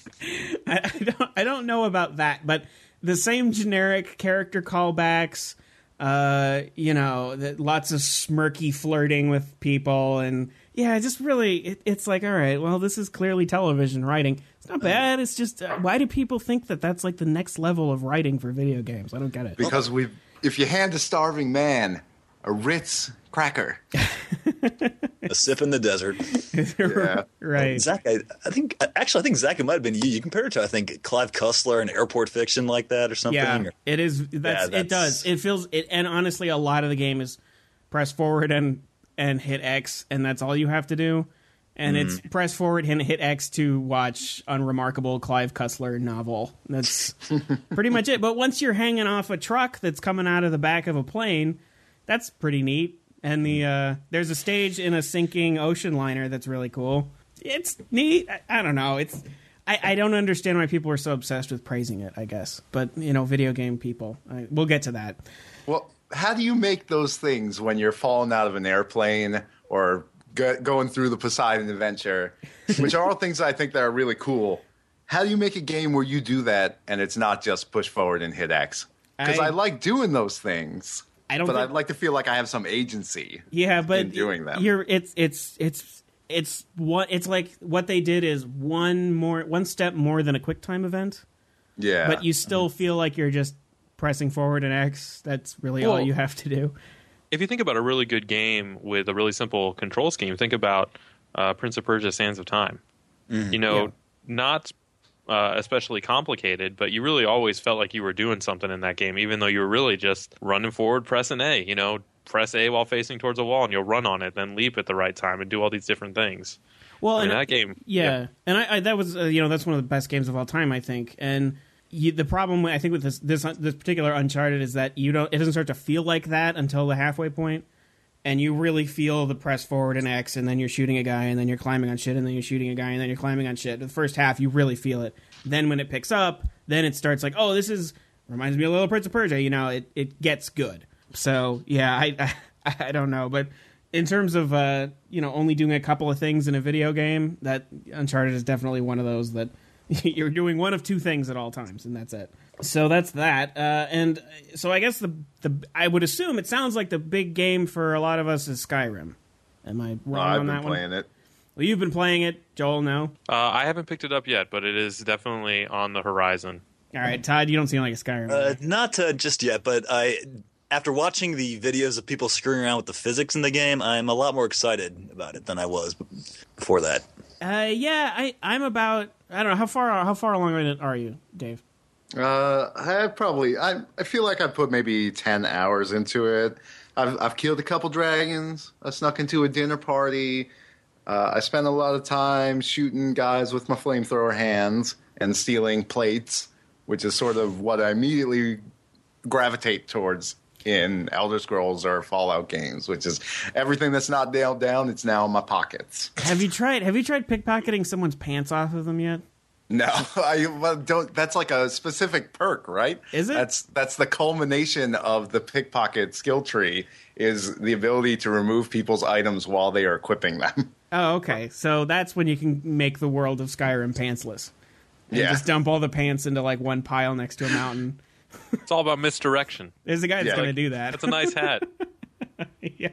I, I don't I don't know about that, but the same generic character callbacks, uh, you know, that lots of smirky flirting with people, and yeah, just really, it, it's like, all right, well, this is clearly television writing. It's not bad. It's just, uh, why do people think that that's like the next level of writing for video games? I don't get it. Because we, if you hand a starving man a Ritz cracker, A sip in the desert. yeah. Right. Zach, I, I think actually, I think Zach, it might have been you. You compared it to, I think, Clive Cussler and Airport Fiction, like that, or something. Yeah, or, it is. That's, Yeah, it. Does that's- it feels it? And honestly, a lot of the game is press forward and and hit X, and that's all you have to do. And mm. it's press forward and hit X to watch Unremarkable Clive Cussler novel. That's pretty much it. But once you're hanging off a truck that's coming out of the back of a plane, that's pretty neat. And the uh, there's a stage in a sinking ocean liner that's really cool. It's neat. I, I don't know. It's I, I don't understand why people are so obsessed with praising it, I guess. But, you know, video game people. I, we'll get to that. Well, how do you make those things when you're falling out of an airplane or go, going through the Poseidon Adventure, which are all things I think that are really cool? How do you make a game where you do that and it's not just push forward and hit X? Because I, I like doing those things. I don't but think, I'd like to feel like I have some agency. Yeah, but in doing them. You're it's it's it's it's what it's like what they did is one more one step more than a QuickTime event. Yeah. But you still feel like you're just pressing forward an X. That's really well, all you have to do. If you think about a really good game with a really simple control scheme, think about uh, Prince of Persia: Sands of Time. Mm-hmm. You know, yeah. not uh, especially complicated, but you really always felt like you were doing something in that game, even though you were really just running forward, pressing A. You know, press A while facing towards a wall, and you'll run on it, then leap at the right time, and do all these different things. Well, in that game, yeah, yeah. and I, I that was uh, you know that's one of the best games of all time, I think, and. You, the problem I think with this, this this particular Uncharted is that you don't it doesn't start to feel like that until the halfway point, and you really feel the press forward and X, and then you're shooting a guy, and then you're climbing on shit, and then you're shooting a guy, and then you're climbing on shit. The first half you really feel it. Then when it picks up, then it starts like, oh, this is reminds me a little Prince of Persia. You know, it it gets good. So yeah, I I, I don't know, but in terms of uh, you know only doing a couple of things in a video game, that Uncharted is definitely one of those that. You're doing one of two things at all times, and that's it. So that's that. Uh, and so I guess the the I would assume it sounds like the big game for a lot of us is Skyrim. Am I wrong oh, I've on that one? I've been playing it. Well, you've been playing it, Joel. No, uh, I haven't picked it up yet, but it is definitely on the horizon. All right, Todd, you don't seem like a Skyrim. Uh, not uh, just yet, but I. After watching the videos of people screwing around with the physics in the game, I'm a lot more excited about it than I was before that. Uh, yeah, I, I'm about. I don't know how far. How far along in it are you, Dave? Uh, I probably. I I feel like I put maybe ten hours into it. I've I've killed a couple dragons. I snuck into a dinner party. Uh, I spent a lot of time shooting guys with my flamethrower hands and stealing plates, which is sort of what I immediately gravitate towards in Elder Scrolls or Fallout games, which is everything that's not nailed down, it's now in my pockets. Have you tried have you tried pickpocketing someone's pants off of them yet? No, I well, don't. That's like a specific perk, right? Is it? That's that's the culmination of the pickpocket skill tree, is the ability to remove people's items while they are equipping them. Oh, okay. So that's when you can make the world of Skyrim pantsless. And yeah. Just dump all the pants into like one pile next to a mountain. It's all about misdirection. There's a guy that's yeah, going like, to do that. That's a nice hat. yeah.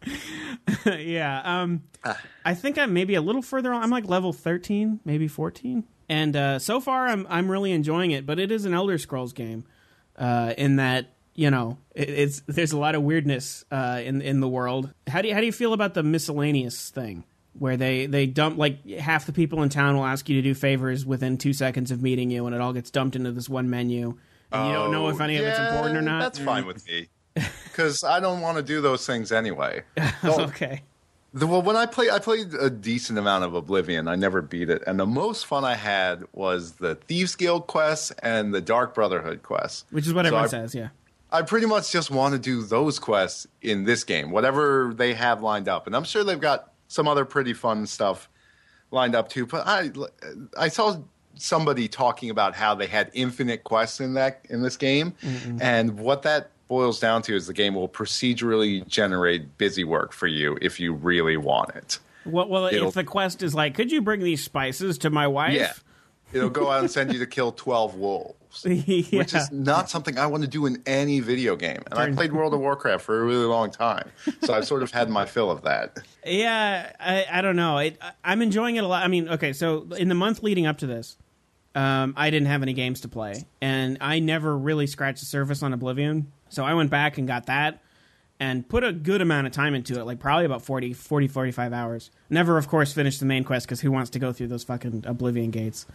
yeah. Um, I think I'm maybe a little further on. I'm like level thirteen, maybe fourteen. And uh, so far, I'm I'm really enjoying it. But it is an Elder Scrolls game uh, in that, you know, it, it's there's a lot of weirdness uh, in in the world. How do you, how do you feel about the miscellaneous thing? Where they, they dump, like, half the people in town will ask you to do favors within two seconds of meeting you, and it all gets dumped into this one menu. And you don't know if any yeah, of it's important or not? That's fine with me. Because I don't want to do those things anyway. Okay. The, well, when I played, I played a decent amount of Oblivion. I never beat it. And the most fun I had was the Thieves Guild quests and the Dark Brotherhood quests. Which is what so everyone I, says, yeah. I pretty much just want to do those quests in this game, whatever they have lined up. And I'm sure they've got some other pretty fun stuff lined up too. But I, I saw somebody talking about how they had infinite quests in that in this game, mm-hmm. and what that boils down to is the game will procedurally generate busy work for you if you really want it. Well, well if the quest is like, could you bring these spices to my wife? Yeah. It'll go out and send you to kill twelve wolves, yeah. which is not something I want to do in any video game. And I played World of Warcraft for a really long time, so I've sort of had my fill of that. Yeah, I, I don't know. It, I'm enjoying it a lot. I mean, okay, so in the month leading up to this, um, I didn't have any games to play, and I never really scratched the surface on Oblivion. So I went back and got that and put a good amount of time into it, like probably about forty, forty, forty-five hours. Never, of course, finished the main quest, because who wants to go through those fucking Oblivion gates?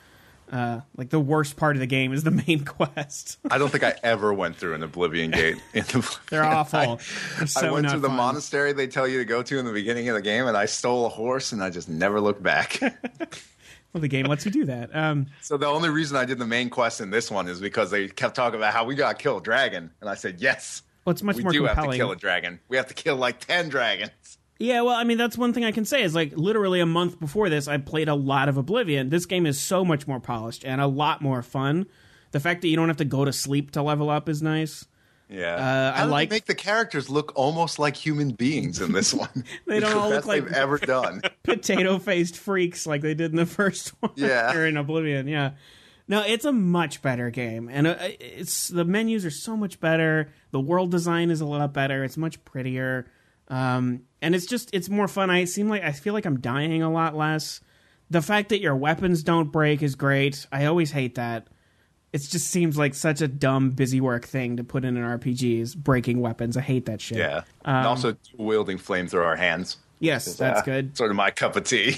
Uh, like the worst part of the game is the main quest. I don't think I ever went through an Oblivion Gate. In Oblivion. They're awful. They're so I went not to the fun. monastery they tell you to go to in the beginning of the game, and I stole a horse, and I just never looked back. Well, the game lets you do that. Um, so the only reason I did the main quest in this one is because they kept talking about how we got to kill a dragon, and I said yes. well, it's much we more do compelling. have to kill a dragon. We have to kill like ten dragons. Yeah, well, I mean, that's one thing I can say is, like, literally a month before this, I played a lot of Oblivion. This game is so much more polished and a lot more fun. The fact that you don't have to go to sleep to level up is nice. Yeah. Uh, How I do like they make the characters look almost like human beings in this one? They don't It's the all look best like- they've ever done. potato-faced freaks like they did in the first one. Yeah. Or in Oblivion, yeah. No, it's a much better game. And uh, it's the menus are so much better. The world design is a lot better. It's much prettier. Um, and it's just, it's more fun. I seem like, I feel like I'm dying a lot less. The fact that your weapons don't break is great. I always hate that. It just seems like such a dumb busy work thing to put in an R P G is breaking weapons. I hate that shit. Yeah. Um, and also wielding flamethrower hands. Yes, that's Uh, good. Sort of my cup of tea.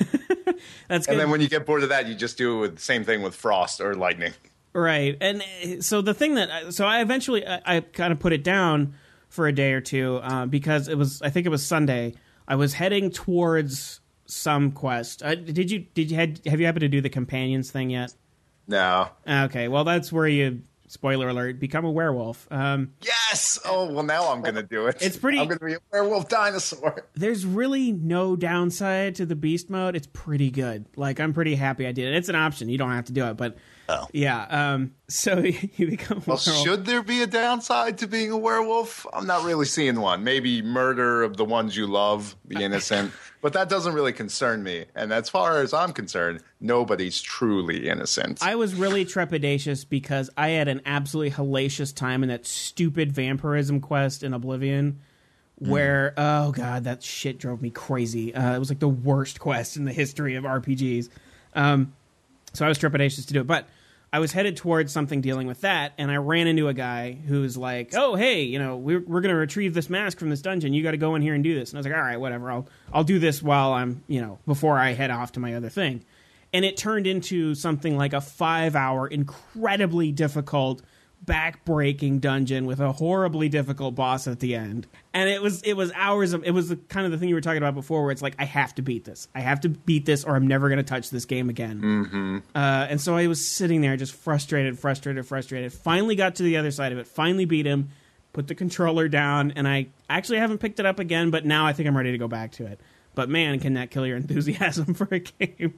That's good. And then when you get bored of that, you just do it with the same thing with frost or lightning. Right. And uh, so the thing that, I, so I eventually, I, I kind of put it down for a day or two uh, because it was, I think it was Sunday. I was heading towards some quest. Uh, did you, did you, had, have you happened to do the companions thing yet? No. Okay. Well, that's where you, spoiler alert, become a werewolf. Um, Yes! Oh, well, now I'm going to do it. It's pretty- I'm going to be a werewolf dinosaur. there's really no downside to the beast mode. It's pretty good. Like, I'm pretty happy I did it. It's an option. You don't have to do it, but Oh. yeah. Um, so you become a Well, werewolf. should there be a downside to being a werewolf? I'm not really seeing one. Maybe murder of the ones you love, the innocent. But that doesn't really concern me. And as far as I'm concerned, nobody's truly innocent. I was really trepidatious because I had an absolutely hellacious time in that stupid vampirism quest in Oblivion where, mm. oh god, that shit drove me crazy. Uh, it was like the worst quest in the history of R P Gs. Um, so I was trepidatious to do it. But I was headed towards something dealing with that, and I ran into a guy who's like, oh, hey, you know, we're, we're going to retrieve this mask from this dungeon. You got to go in here and do this. And I was like, all right, whatever. I'll I'll do this while I'm, you know, before I head off to my other thing. And it turned into something like a five-hour, incredibly difficult, back-breaking dungeon with a horribly difficult boss at the end. And it was it was hours of, it was the kind of the thing you were talking about before where it's like, I have to beat this. I have to beat this or I'm never going to touch this game again. Mm-hmm. Uh, and so I was sitting there just frustrated, frustrated, frustrated. Finally got to the other side of it. Finally beat him. Put the controller down. And I actually haven't picked it up again, but now I think I'm ready to go back to it. But man, can that kill your enthusiasm for a game.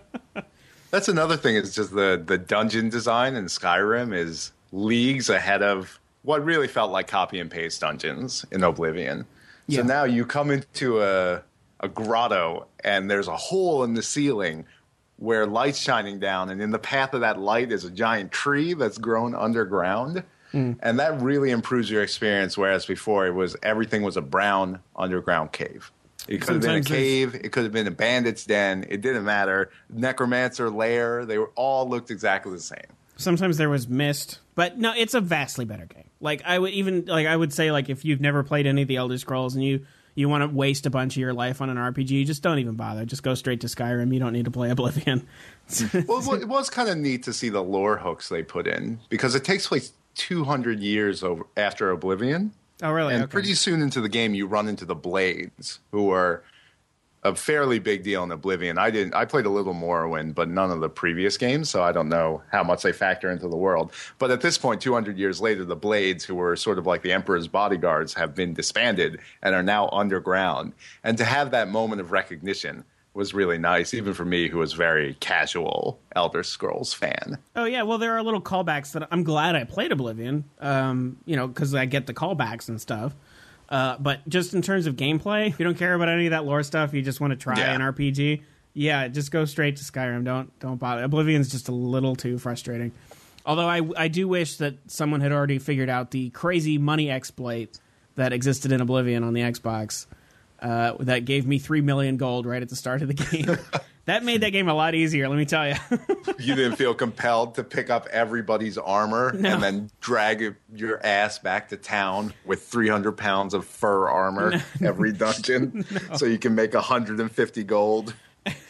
That's another thing. Is just the, the dungeon design in Skyrim is leagues ahead of what really felt like copy and paste dungeons in Oblivion. So Yeah. now you come into a, a grotto and there's a hole in the ceiling where light's shining down, and in the path of that light is a giant tree that's grown underground. Mm. And that really improves your experience, whereas before it was everything was a brown underground cave. It could have been a Sometimes there's- cave. It could have been a bandit's den. It didn't matter. Necromancer lair. They were all looked exactly the same. Sometimes there was mist, but no, it's a vastly better game. Like I would even like I would say like if you've never played any of the Elder Scrolls and you you want to waste a bunch of your life on an R P G, just don't even bother. Just go straight to Skyrim. You don't need to play Oblivion. Well, it was kind of neat to see the lore hooks they put in because it takes place two hundred years over after Oblivion. Oh, really? And Okay. pretty soon into the game, you run into the Blades, who are a fairly big deal in Oblivion. I didn't. I played a little Morrowind, but none of the previous games, so I don't know how much they factor into the world. But at this point, two hundred years later, the Blades, who were sort of like the Emperor's bodyguards, have been disbanded and are now underground. And to have that moment of recognition was really nice, even for me, who was very casual Elder Scrolls fan. Oh yeah, well there are little callbacks that I'm glad I played Oblivion. Um, you know, because I get the callbacks and stuff. Uh, but just in terms of gameplay, if you don't care about any of that lore stuff, you just want to try Yeah. an R P G. Yeah, just go straight to Skyrim. Don't don't bother. Oblivion's just a little too frustrating. Although I I do wish that someone had already figured out the crazy money exploit that existed in Oblivion on the Xbox. Uh, that gave me three million gold right at the start of the game. That made that game a lot easier, let me tell you. You didn't feel compelled to pick up everybody's armor No. and then drag your ass back to town with three hundred pounds of fur armor every dungeon so you can make one hundred fifty gold.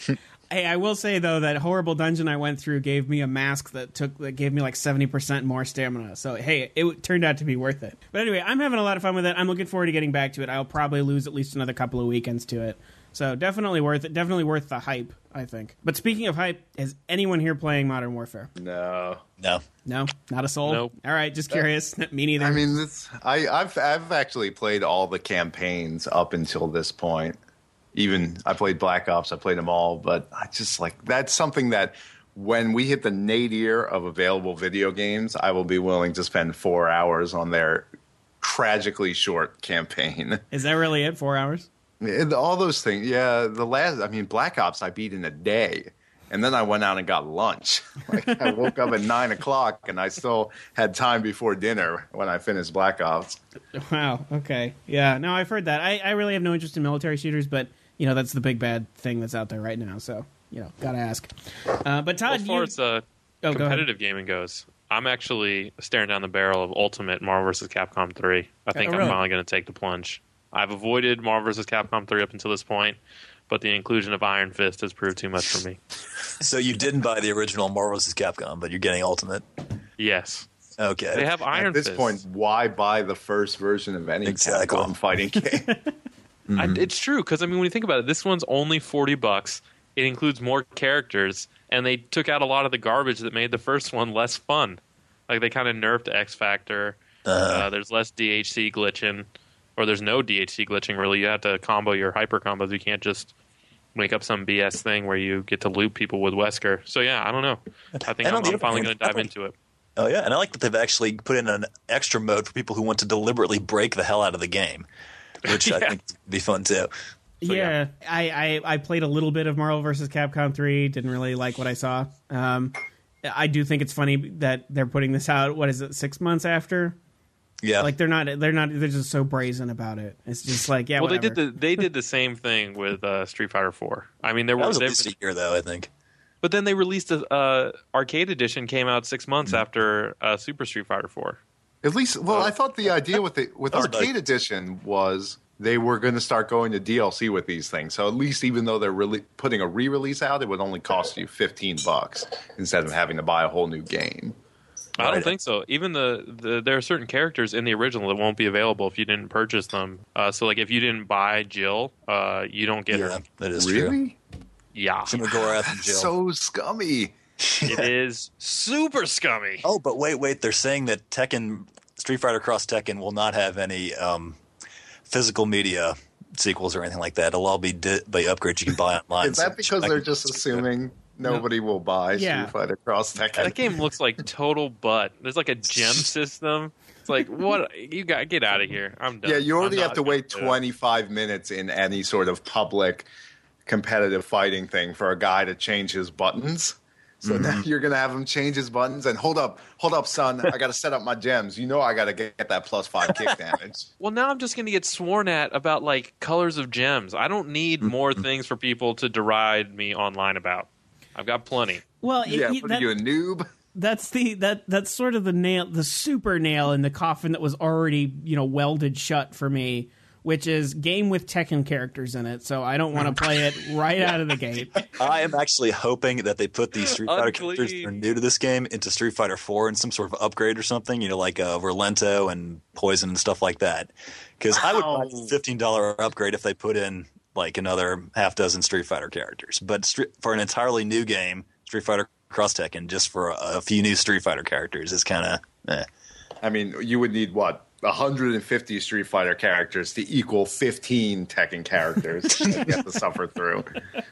Hey, I will say though that horrible dungeon I went through gave me a mask that took that gave me like seventy percent more stamina. So hey, it turned out to be worth it. But anyway, I'm having a lot of fun with it. I'm looking forward to getting back to it. I'll probably lose at least another couple of weekends to it. So definitely worth it. Definitely worth the hype, I think. But speaking of hype, is anyone here playing Modern Warfare? No. No. No? Not a soul? Nope. All right, just curious. Me neither. I mean, this, I, I've I've actually played all the campaigns up until this point. Even I played Black Ops, I played them all, but I just like that's something that when we hit the nadir of available video games, I will be willing to spend four hours on their tragically short campaign. Is that really it? Four hours? And all those things, yeah. The last, I mean, Black Ops, I beat in a day, and then I went out and got lunch. Like I woke up at nine o'clock, and I still had time before dinner when I finished Black Ops. Wow. Okay. Yeah. No, I've heard that. I, I really have no interest in military shooters, but you know that's the big bad thing that's out there right now. So you know, gotta ask. Uh, but Todd, as far you... as uh, oh, competitive gaming goes, I'm actually staring down the barrel of Ultimate Marvel versus. Capcom three. I think Oh, I'm really? finally going to take the plunge. I've avoided Marvel versus. Capcom three up until this point, but the inclusion of Iron Fist has proved too much for me. So you didn't buy the original Marvel versus. Capcom, but you're getting Ultimate. Yes. Okay. They have Iron At this Fist. point, why buy the first version of any Exactly. Capcom fighting game? I, it's true, because I mean, when you think about it, this one's only forty bucks. It includes more characters, and they took out a lot of the garbage that made the first one less fun. Like, they kind of nerfed X Factor. Uh-huh. Uh, there's less D H C glitching, or there's no D H C glitching, really. You have to combo your hyper combos. You can't just make up some B S thing where you get to loot people with Wesker. So, yeah, I don't know. I think And I'm, on the I'm finally other going to hand, dive into it. Oh, yeah. And I like that they've actually put in an extra mode for people who want to deliberately break the hell out of the game, which I Yeah. think would be fun, too. So, yeah, yeah. I, I I played a little bit of Marvel versus. Capcom three. Didn't really like what I saw. Um, I do think it's funny that they're putting this out. What is it? Six months after? Yeah. Like they're not. They're not. They're just so brazen about it. It's just like yeah. Well, whatever. they did the they did the same thing with uh, Street Fighter four. I mean, there that were was at there- least a year, though, I think. but then they released a uh, arcade edition. Came out six months after uh, Super Street Fighter four. At least, well, I thought the idea with the with That was Arcade about- Edition was they were going to start going to D L C with these things. So at least, even though they're really putting a re-release out, it would only cost you fifteen bucks instead of having to buy a whole new game. I don't Right. think so. Even the, the there are certain characters in the original that won't be available if you didn't purchase them. Uh, so, like, if you didn't buy Jill, uh, you don't get Yeah, her. that is true. Really? Yeah, Jim McGorath and Jill. So scummy. it is super scummy. Oh, but wait, wait. They're saying that Tekken, Street Fighter Cross Tekken will not have any um, physical media sequels or anything like that. It'll all be, di- by upgrades you can buy online. Is that because I they're can- just assuming nobody will buy Yeah. Street Fighter Cross Tekken? That game looks like total butt. There's like a gem system. It's like, what? You got get out of here. I'm done. Yeah, you already I'm have not to gonna wait do it. twenty-five minutes in any sort of public competitive fighting thing for a guy to change his buttons. So now you're going to have him change his buttons and hold up, hold up, son. I got to set up my gems. You know I got to get that plus five kick damage. Well, now I'm just going to get sworn at about like colors of gems. I don't need more things for people to deride me online about. I've got plenty. well, it, Yeah, you- what that- are you, a noob? that's the that that's sort of the nail, the super nail in the coffin that was already you know welded shut for me, which is game with Tekken characters in it. So I don't want to play it right out of the gate. I am actually hoping that they put these Street Fighter Ugly. characters that are new to this game into Street Fighter four in some sort of upgrade or something, you know, like uh, Relento and Poison and stuff like that. Because I would buy a fifteen dollars upgrade if they put in like another half dozen Street Fighter characters. But Street, for an entirely new game, Street Fighter Cross Tekken, just for a, a few new Street Fighter characters is kind of eh. I mean, you would need what? one hundred fifty Street Fighter characters to equal fifteen Tekken characters that you have to suffer through.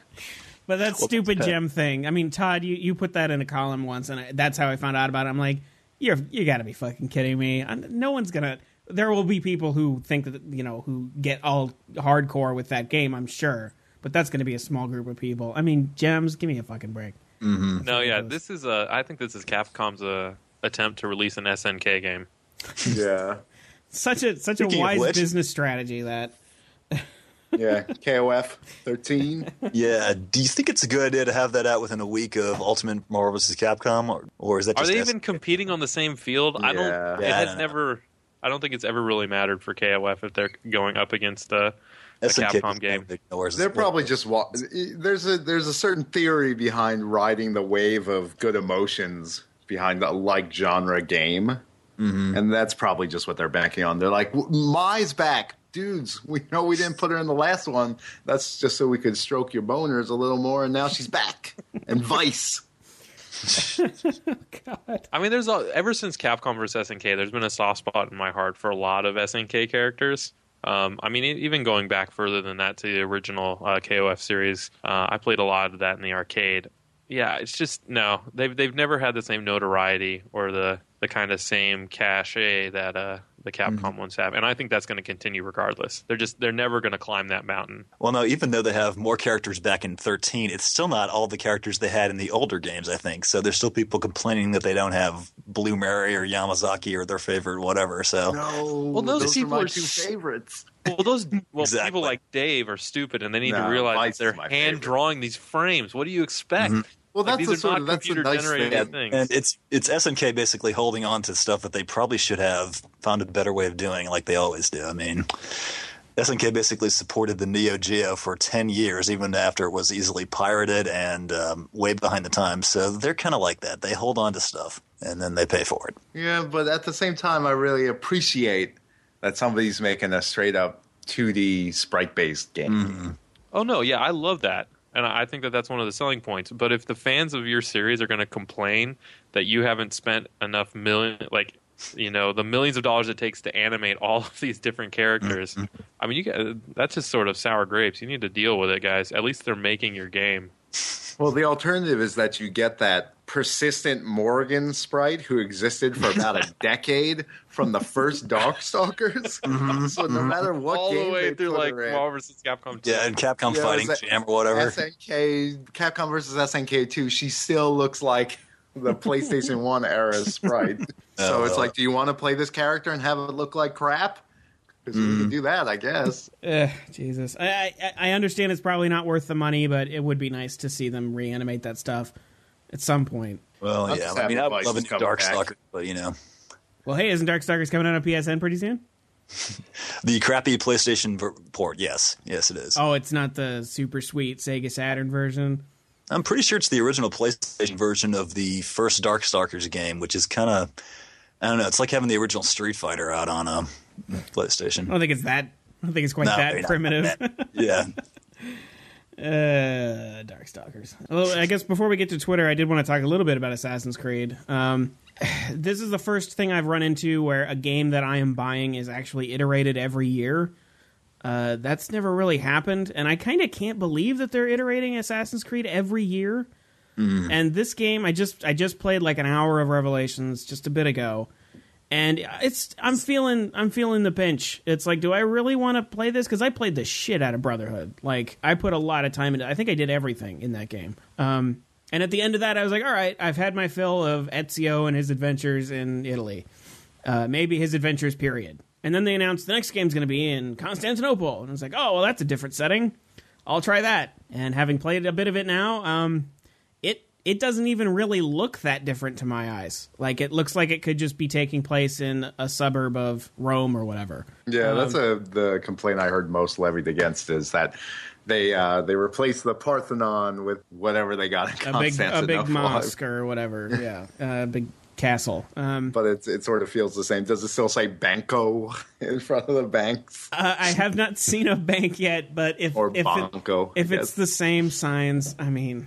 But that stupid gem thing. I mean, Todd, you, you put that in a column once, and I, that's how I found out about it. I'm like, you're you got to be fucking kidding me. I, no one's gonna. There will be people who think that you know who get all hardcore with that game. I'm sure, but that's going to be a small group of people. I mean, gems. Give me a fucking break. No, yeah, this is a. I think this is Capcom's uh, attempt to release an S N K game. Yeah. Such a such Speaking a of wise which- business strategy that. Yeah. K O F thirteen. Yeah. Do you think it's a good idea to have that out within a week of Ultimate Marvel versus. Capcom, or, or is that Are just they S- even competing on the same field? I don't. Yeah. It Yeah, I has don't know. never. I don't think it's ever really mattered for K O F if they're going up against the, the Capcom game. They're probably just wa- there's a there's a certain theory behind riding the wave of good emotions behind the like genre game, mm-hmm. and that's probably just what they're banking on. They're like, Mai's back. Dudes, we know we didn't put her in the last one. That's just so we could stroke your boners a little more, and now she's back. And Vice. God. I mean, there's a, ever since Capcom versus S N K, there's been a soft spot in my heart for a lot of S N K characters. Um, I mean, even going back further than that to the original uh, K O F series, uh, I played a lot of that in the arcade. Yeah, it's just no, they've they've never had the same notoriety or the the kind of same cachet that uh, the Capcom mm-hmm. ones have, and I think that's going to continue regardless. They're just they're never going to climb that mountain. Well, no, even though they have more characters back in thirteen, it's still not all the characters they had in the older games, I think. So there's still people complaining that they don't have Blue Mary or Yamazaki or their favorite whatever. So no, well, those, those people are my are two favorites. Well, those well exactly. people like Dave are stupid, and they need no, to realize Vice that they're hand drawing these frames. What do you expect? Mm-hmm. Well, like, that's these the are sort not of that's the computer nice generated thing. things. And it's it's S N K basically holding on to stuff that they probably should have found a better way of doing, like they always do. I mean, S N K basically supported the Neo Geo for ten years, even after it was easily pirated and um, way behind the times. So they're kind of like that. They hold on to stuff, and then they pay for it. Yeah, but at the same time, I really appreciate that somebody's making a straight-up two D sprite-based game. Mm-hmm. Oh, no, yeah, I love that. And I think that that's one of the selling points. But if the fans of your series are going to complain that you haven't spent enough million, like, you know, the millions of dollars it takes to animate all of these different characters, mm-hmm. I mean, you get, that's just sort of sour grapes. You need to deal with it, guys. At least they're making your game. Well, the alternative is that you get that persistent Morgan sprite who existed for about a decade from the first Darkstalkers. Mm-hmm, so no mm-hmm. matter what all game the way they through put like her in, Marvel versus. Capcom two. Yeah, and Capcom yeah, Fighting that, Jam or whatever. S N K, Capcom versus S N K two, she still looks like the PlayStation one era sprite. So oh, it's well. like, do you want to play this character and have it look like crap? Because Mm. we can do that, I guess. Ugh, Jesus. I, I I understand it's probably not worth the money, but it would be nice to see them reanimate that stuff at some point. Well, I'm yeah. just I mean, happy I would Vice love a is new coming Darkstalker, back. but you know, Well, hey, isn't Darkstalkers coming out on P S N pretty soon? the crappy PlayStation ver- port. Yes, yes, it is. Oh, it's not the super sweet Sega Saturn version. I'm pretty sure it's the original PlayStation version of the first Darkstalkers game, which is kind of, I don't know. It's like having the original Street Fighter out on a PlayStation. I don't think it's that. I don't think it's quite No, that maybe not primitive. that. Yeah. Uh, Darkstalkers. Well, I guess before we get to Twitter, I did want to talk a little bit about Assassin's Creed. Um, this is the first thing I've run into where a game that I am buying is actually iterated every year. Uh, that's never really happened, and I kind of can't believe that they're iterating Assassin's Creed every year. Mm. And this game, I just I just played like an hour of Revelations just a bit ago, and it's I'm feeling I'm feeling the pinch. It's like, do I really want to play this? Because I played the shit out of Brotherhood. Like, I put a lot of time into. I think I did everything in that game. Um, and at the end of that, I was like, all right, I've had my fill of Ezio and his adventures in Italy. Uh, maybe his adventures, period. And then they announced the next game's going to be in Constantinople. And I was like, oh, well, that's a different setting. I'll try that. And having played a bit of it now, um, it it doesn't even really look that different to my eyes. Like, it looks like it could just be taking place in a suburb of Rome or whatever. Yeah, um, that's a, the complaint I heard most levied against is that they uh, they replaced the Parthenon with whatever they got in a big, a Constantinople. big mosque or whatever. Yeah, a uh, big castle. Um, but it's, it sort of feels the same. Does it still say Banco in front of the banks? Uh, I have not seen a bank yet, but if or if, Banco, it, if it's the same signs, I mean,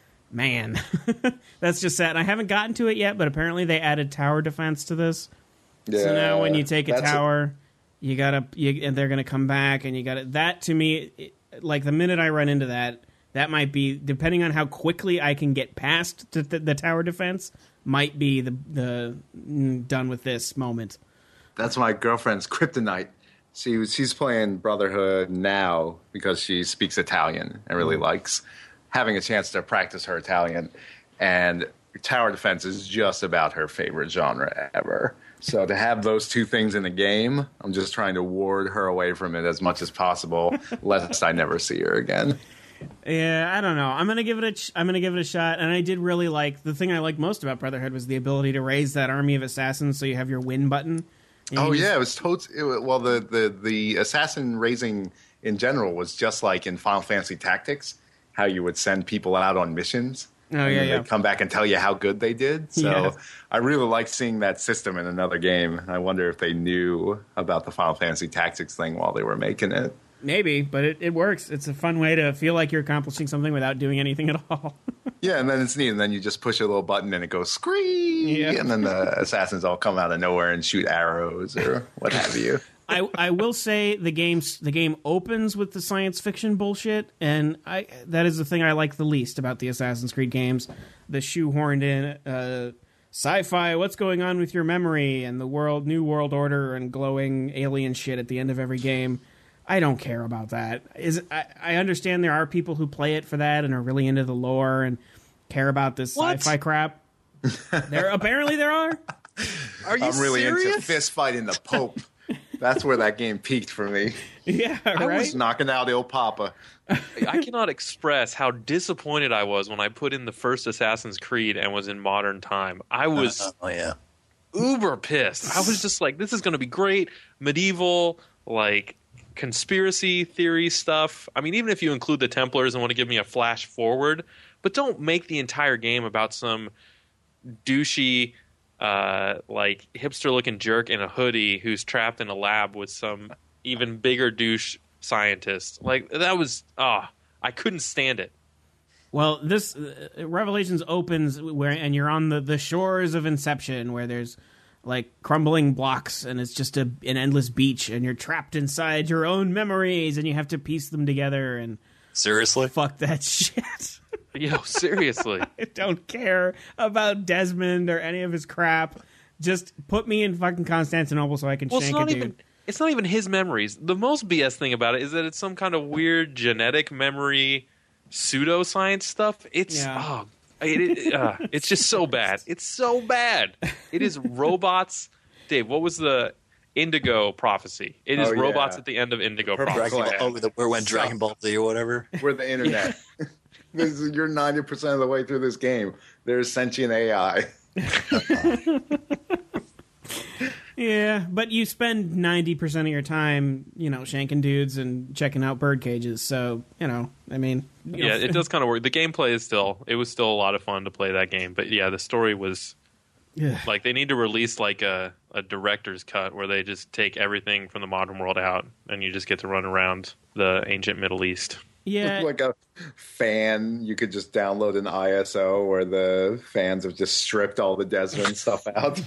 man, that's just sad. I haven't gotten to it yet, but apparently they added tower defense to this. Yeah, so now when you take a tower, a- you gotta, you, and they're gonna come back, and you gotta. That to me, it, like the minute I run into that, that might be, depending on how quickly I can get past the, the, the tower defense, might be the the mm, done with this moment. That's my girlfriend's kryptonite. She was, she's playing Brotherhood now because she speaks Italian and really mm. likes having a chance to practice her Italian. And tower defense is just about her favorite genre ever. So to have those two things in the game, I'm just trying to ward her away from it as much as possible, lest I never see her again. Yeah, I don't know. I'm gonna give it a. Ch- I'm gonna give it a shot. And I did really like the thing I liked most about Brotherhood was the ability to raise that army of assassins, so you have your win button, Oh yeah, it was totally. It, well, the, the the assassin raising in general was just like in Final Fantasy Tactics, how you would send people out on missions. Oh and yeah, then yeah. they'd come back and tell you how good they did. So Yeah. I really like seeing that system in another game. I wonder if they knew about the Final Fantasy Tactics thing while they were making it. Maybe, but it, it works. It's a fun way to feel like you're accomplishing something without doing anything at all. Yeah, and then it's neat. And then you just push a little button and it goes scream. Yeah. And then the assassins all come out of nowhere and shoot arrows or what have you. I, I will say the game's the game opens with the science fiction bullshit, and I that is the thing I like the least about the Assassin's Creed games. The shoehorned in uh, sci-fi, what's going on with your memory, and the world, new world order, and glowing alien shit at the end of every game. I don't care about that. Is I, I understand there are people who play it for that and are really into the lore and care about this What? sci-fi crap. There apparently there are. Are you I'm really serious? into fist fighting the Pope. That's where that game peaked for me. Yeah, I right. was knocking out Il Papa. I cannot express how disappointed I was when I put in the first Assassin's Creed and was in modern time. I was Oh yeah. uber pissed. I was just like, this is going to be great. Medieval, like, conspiracy theory stuff. I mean, even if you include the Templars and want to give me a flash forward, but don't make the entire game about some douchey, uh, like, hipster-looking jerk in a hoodie who's trapped in a lab with some even bigger douche scientist. Like, that was, ah, oh, I couldn't stand it. Well, this uh, Revelations opens where, and you're on the, the shores of Inception, where there's like crumbling blocks, and it's just a, an endless beach, and you're trapped inside your own memories, and you have to piece them together. And Seriously? fuck that shit. Yo, seriously. I don't care about Desmond or any of his crap. Just put me in fucking Constantinople so I can Well, it's shank a not dude. even. It's not even his memories. The most B S thing about it is that it's some kind of weird genetic memory pseudoscience stuff. It's Yeah. oh, it, it, uh, it's just so bad. It's so bad. It is robots. Dave, what was the Indigo Prophecy? It is Oh, yeah. robots at the end of Indigo Perfect. Prophecy. Dragon Ball, oh, the, where went Dragon Ball Z or whatever? We're the internet. This is, you're ninety percent of the way through this game. There's sentient A I. Yeah, but you spend ninety percent of your time, you know, shanking dudes and checking out bird cages. So, you know, I mean... You Yeah, know, it does kind of work. The gameplay is still. It was still a lot of fun to play that game, but yeah, the story was Yeah. like they need to release like a, a director's cut where they just take everything from the modern world out and you just get to run around the ancient Middle East. Yeah, Like a fan, you could just download an I S O where the fans have just stripped all the Desmond stuff out.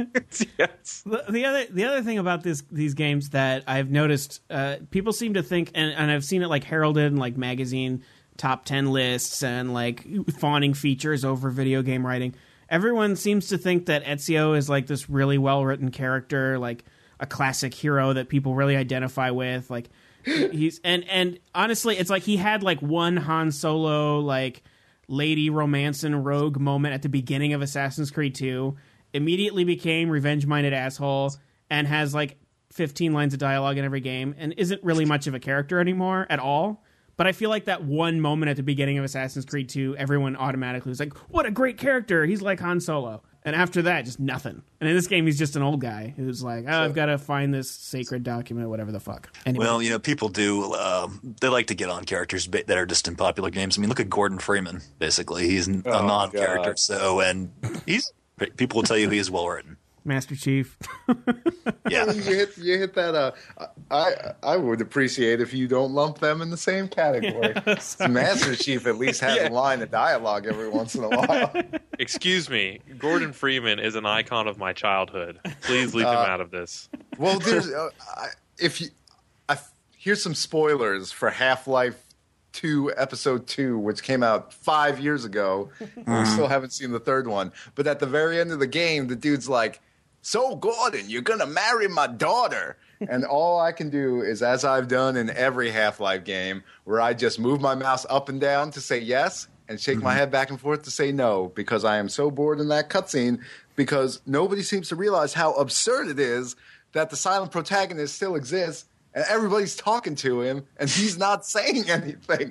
Yes. the, the other the other thing about this these games that I've noticed, uh, people seem to think, and, and I've seen it like heralded in like magazine top ten lists and like fawning features over video game writing. Everyone seems to think that Ezio is like this really well written character, like a classic hero that people really identify with, like. He's and and honestly, it's like he had like one Han Solo like lady romance and rogue moment at the beginning of Assassin's Creed two, immediately became revenge-minded asshole, and has like fifteen lines of dialogue in every game, and isn't really much of a character anymore at all. But I feel like that one moment at the beginning of Assassin's Creed two, everyone automatically was like, "What a great character! He's like Han Solo." And after that, just nothing. And in this game, he's just an old guy who's like, oh, I've got to find this sacred document, whatever the fuck. Anyway. Well, you know, people do. Um, they like to get on characters ba- that are just in popular games. I mean, look at Gordon Freeman. Basically, he's n- a Oh, non-character. God. So, and he's people will tell you he is well written. Master Chief. Yeah. you hit you hit that. Uh, I I would appreciate if you don't lump them in the same category. Master Chief at least has Yeah. a line of dialogue every once in a while. Excuse me, Gordon Freeman is an icon of my childhood. Please leave him out of this. Well, there's uh, I, if you I, here's some spoilers for Half-Life two Episode two, which came out five years ago. We still haven't seen the third one, but at the very end of the game, the dude's like, "So Gordon, you're gonna marry my daughter." And all I can do is, as I've done in every Half-Life game, where I just move my mouse up and down to say yes and shake my head back and forth to say no, because I am so bored in that cutscene, because nobody seems to realize how absurd it is that the silent protagonist still exists and everybody's talking to him and he's not saying anything.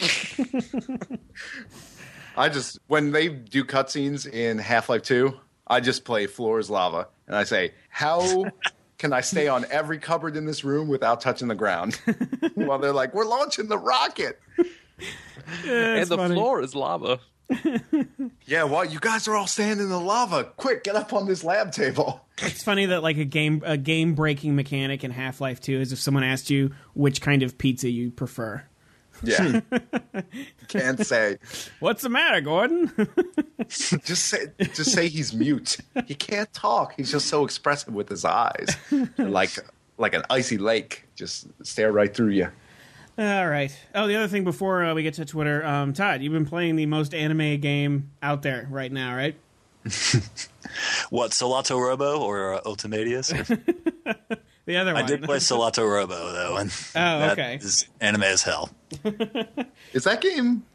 I just, when they do cutscenes in Half-Life two, I just play Floor is Lava and I say, how can I stay on every cupboard in this room without touching the ground? While they're like, we're launching the rocket. Yeah, and the funny. floor is lava. Yeah, well, you guys are all standing in the lava. Quick, get up on this lab table. It's funny that like a game a game breaking mechanic in Half-Life two is if someone asked you which kind of pizza you prefer. Yeah. Can't say. What's the matter, Gordon? just say just say he's mute. He can't talk. He's just so expressive with his eyes. Like like an icy lake. Just stare right through you. All right. Oh, the other thing before uh, we get to Twitter, um, Todd, you've been playing the most anime game out there right now, right? What, Solato Robo or uh, Ultimadius? The other one. I did play Solato Robo, though, and oh, okay. that is anime as hell. Is that game,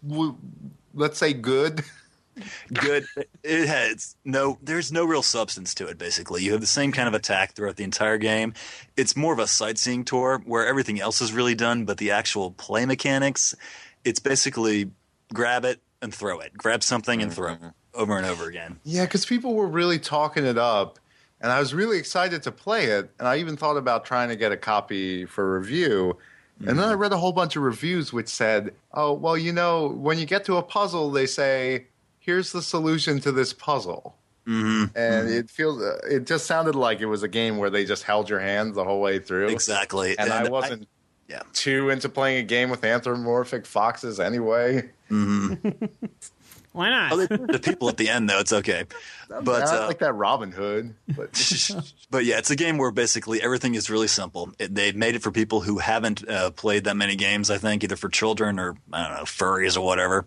let's say, good? Good. It has no. There's no real substance to it. Basically, you have the same kind of attack throughout the entire game. It's more of a sightseeing tour where everything else is really done, but the actual play mechanics, it's basically grab it and throw it, grab something and throw it over and over again. Yeah, because people were really talking it up, and I was really excited to play it, and I even thought about trying to get a copy for review. And mm-hmm. then I read a whole bunch of reviews which said, "Oh, well, you know, when you get to a puzzle, they say." Here's the solution to this puzzle. Mm-hmm. And mm-hmm. it feels, uh, it just sounded like it was a game where they just held your hands the whole way through. Exactly. And, and I wasn't I, yeah. too into playing a game with anthropomorphic foxes anyway. Mm-hmm. Why not? Oh, the people at the end, though, it's okay. But I uh, like that Robin Hood. But. but yeah, it's a game where basically everything is really simple. It, they've made it for people who haven't uh, played that many games, I think, either for children or, I don't know, furries or whatever.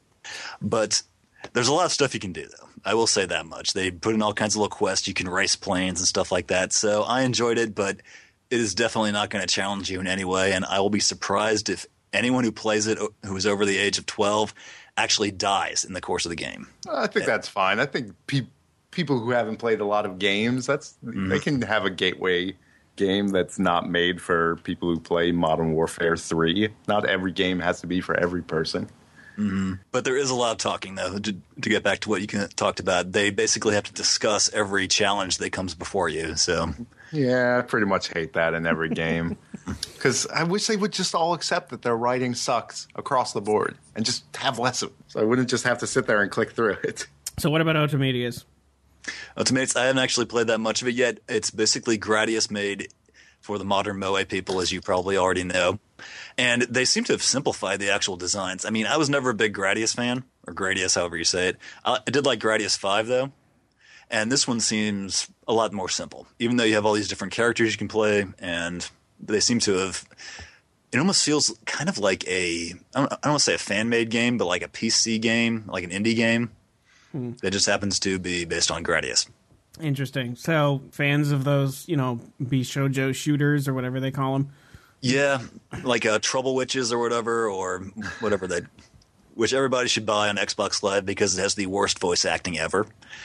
But there's a lot of stuff you can do, though. I will say that much. They put in all kinds of little quests. You can race planes and stuff like that. So I enjoyed it, but it is definitely not going to challenge you in any way. And I will be surprised if anyone who plays it who is over the age of twelve actually dies in the course of the game. I think that's fine. I think pe- people who haven't played a lot of games, that's mm-hmm. they can have a gateway game that's not made for people who play Modern Warfare three. Not every game has to be for every person. Mm-hmm. But there is a lot of talking, though, to, to get back to what you can, talked about. They basically have to discuss every challenge that comes before you. So, yeah, I pretty much hate that in every game. Because I wish they would just all accept that their writing sucks across the board and just have less of it. So I wouldn't just have to sit there and click through it. So what about Ultimadius? Ultimadius, I haven't actually played that much of it yet. It's basically Gradius made for the modern Moe people, as you probably already know. And they seem to have simplified the actual designs. I mean, I was never a big Gradius fan, or Gradius, however you say it. I did like Gradius five, though. And this one seems a lot more simple. Even though you have all these different characters you can play, and they seem to have – it almost feels kind of like a – I don't, I don't want to say a fan-made game, but like a P C game, like an indie game hmm. that just happens to be based on Gradius. Interesting. So fans of those, you know, Bishoujo shooters or whatever they call them? Yeah, like uh, Trouble Witches or whatever, or whatever they, which everybody should buy on Xbox Live because it has the worst voice acting ever,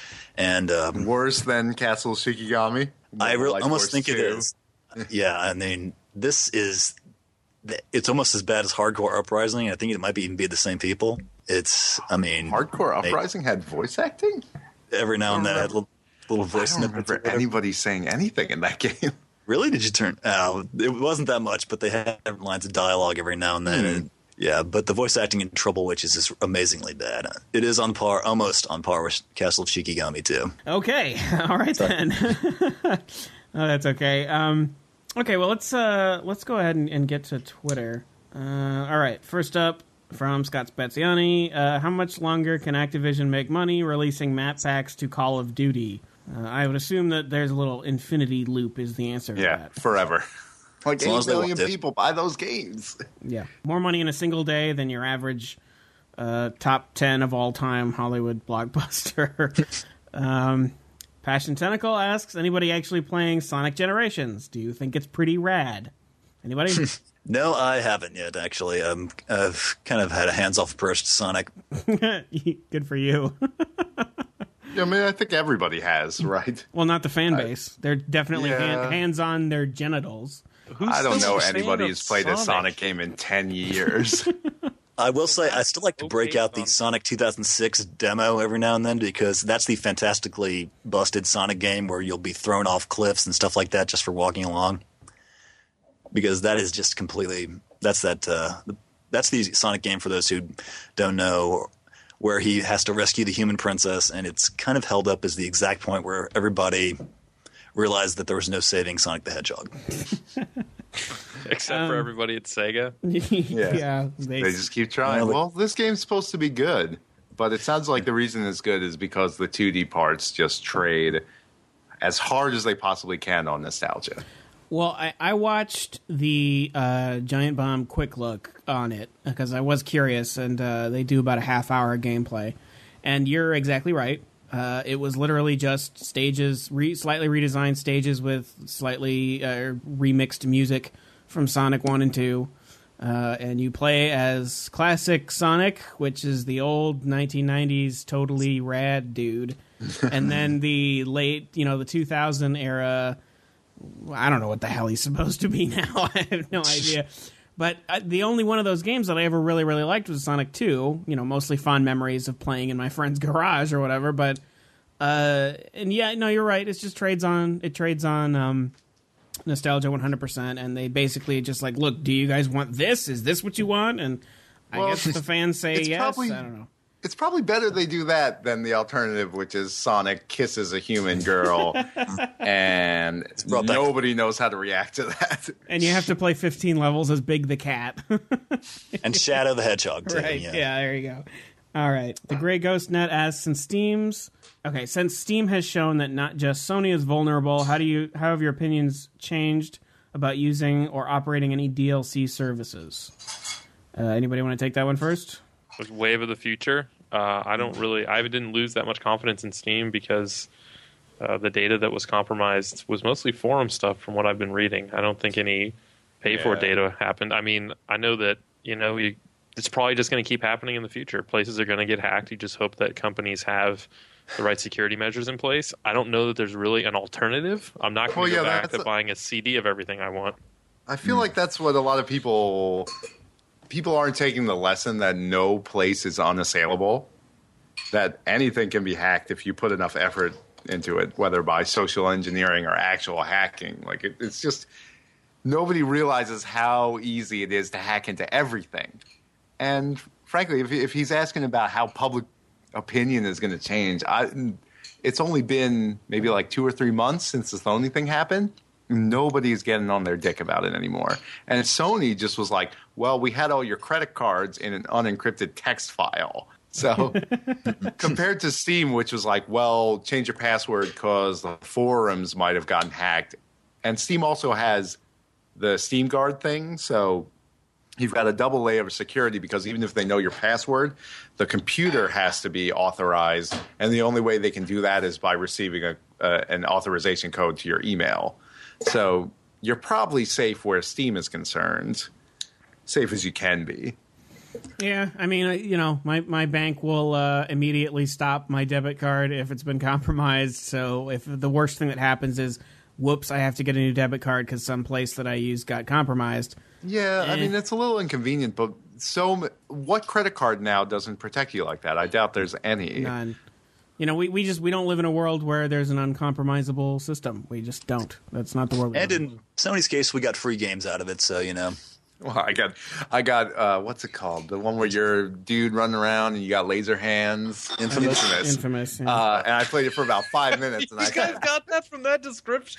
and um, worse than Castle Shikigami. I re- like almost think too. It is. Yeah, I mean, this is it's almost as bad as Hardcore Uprising. I think it might even be the same people. It's, I mean, Hardcore Uprising they, had voice acting. Every now and then, I had little, little voice. I don't remember anybody saying anything in that game. Really? Did you turn? Oh, it wasn't that much, but they had lines of dialogue every now and then. Mm. And, yeah, but the voice acting in Trouble Witches is amazingly bad. It is on par, almost on par with Castle of Shikigami too. Okay, all right Sorry. then. Oh, that's okay. Um, okay, well let's uh, let's go ahead and, and get to Twitter. Uh, all right, first up from Scott Spaziani. Uh, how much longer can Activision make money releasing map packs to Call of Duty? Uh, I would assume that there's a little infinity loop is the answer to yeah, that. Forever. Like eight million people buy those games. Yeah. More money in a single day than your average uh, top ten of all time Hollywood blockbuster. um, Passion Tentacle asks, anybody actually playing Sonic Generations? Do you think it's pretty rad? Anybody? No, I haven't yet, actually. Um, I've kind of had a hands-off approach to Sonic. Good for you. I mean, I think everybody has, right? Well, not the fan base. I, They're definitely yeah. hand, hands on their genitals. Who's I don't know anybody who's played Sonic? a Sonic game in ten years. I will say I still like to break Okay, out the Sonic two thousand six demo every now and then because that's the fantastically busted Sonic game where you'll be thrown off cliffs and stuff like that just for walking along. Because that is just completely that's that uh, that's the Sonic game for those who don't know, where he has to rescue the human princess, and it's kind of held up as the exact point where everybody realized that there was no saving Sonic the Hedgehog. Except Um, for everybody at Sega. yeah, Yeah. they, They just keep trying. Well, this game's supposed to be good, but it sounds like the reason it's good is because the two D parts just trade as hard as they possibly can on nostalgia. Well, I, I watched the uh, Giant Bomb quick look on it because I was curious, and uh, they do about a half hour of gameplay. And you're exactly right. Uh, it was literally just stages, re- slightly redesigned stages with slightly uh, remixed music from Sonic one and two. Uh, and you play as classic Sonic, which is the old nineteen nineties totally rad dude. And then the late, you know, the two thousand era... I don't know what the hell he's supposed to be now. I have no idea. But uh, the only one of those games that I ever really, really liked was Sonic two. You know, mostly fond memories of playing in my friend's garage or whatever. But uh, and yeah, no, you're right. It's just trades on. It trades on um, nostalgia one hundred percent. And they basically just like, look, do you guys want this? Is this what you want? And I Well, guess the fans say it's yes. probably- I don't know. It's probably better they do that than the alternative, which is Sonic kisses a human girl, and brought back- nobody knows how to react to that. And you have to play fifteen levels as Big the Cat. And Shadow the Hedgehog, too. Right. Yeah. Yeah. There you go. All right. The Grey Ghost Net asks, since Steam's okay, since Steam has shown that not just Sony is vulnerable, how do you how have your opinions changed about using or operating any D L C services? Uh, anybody want to take that one first? With Wave of the Future, uh, I don't really, I didn't lose that much confidence in Steam because uh, the data that was compromised was mostly forum stuff from what I've been reading. I don't think any pay for Yeah. data happened. I mean, I know that, you know, you, it's probably just going to keep happening in the future. Places are going to get hacked. You just hope that companies have the right security measures in place. I don't know that there's really an alternative. I'm not going Well, to go yeah, back that's to a- buying a C D of everything I want. I feel like that's what a lot of people people aren't taking the lesson that no place is unassailable, that anything can be hacked if you put enough effort into it, whether by social engineering or actual hacking. Like it, it's just nobody realizes how easy it is to hack into everything. And frankly, if, if he's asking about how public opinion is going to change, I, it's only been maybe like two or three months since the Sony thing happened. Nobody's getting on their dick about it anymore. And Sony just was like, well, we had all your credit cards in an unencrypted text file. So compared to Steam, which was like, well, change your password because the forums might have gotten hacked. And Steam also has the Steam Guard thing. So you've got a double layer of security because even if they know your password, the computer has to be authorized. And the only way they can do that is by receiving a, uh, an authorization code to your email. So you're probably safe where Steam is concerned, safe as you can be. Yeah, I mean, I- you know, my, my bank will uh, immediately stop my debit card if it's been compromised. So if the worst thing that happens is, whoops, I have to get a new debit card because some place that I used got compromised. Yeah, I Eh. mean, it's a little inconvenient, but so m- what credit card now doesn't protect you like that? I doubt there's any. None. You know, we, we just we don't live in a world where there's an uncompromisable system. We just don't. That's not the world we And live in. in Sony's case, we got free games out of it, so, you know. Well, I got, I got, uh, what's it called? The one where you're a dude running around and you got laser hands. Infamous. Infamous. Infamous. Yeah. Uh, and I played it for about five minutes, and I got that from that description.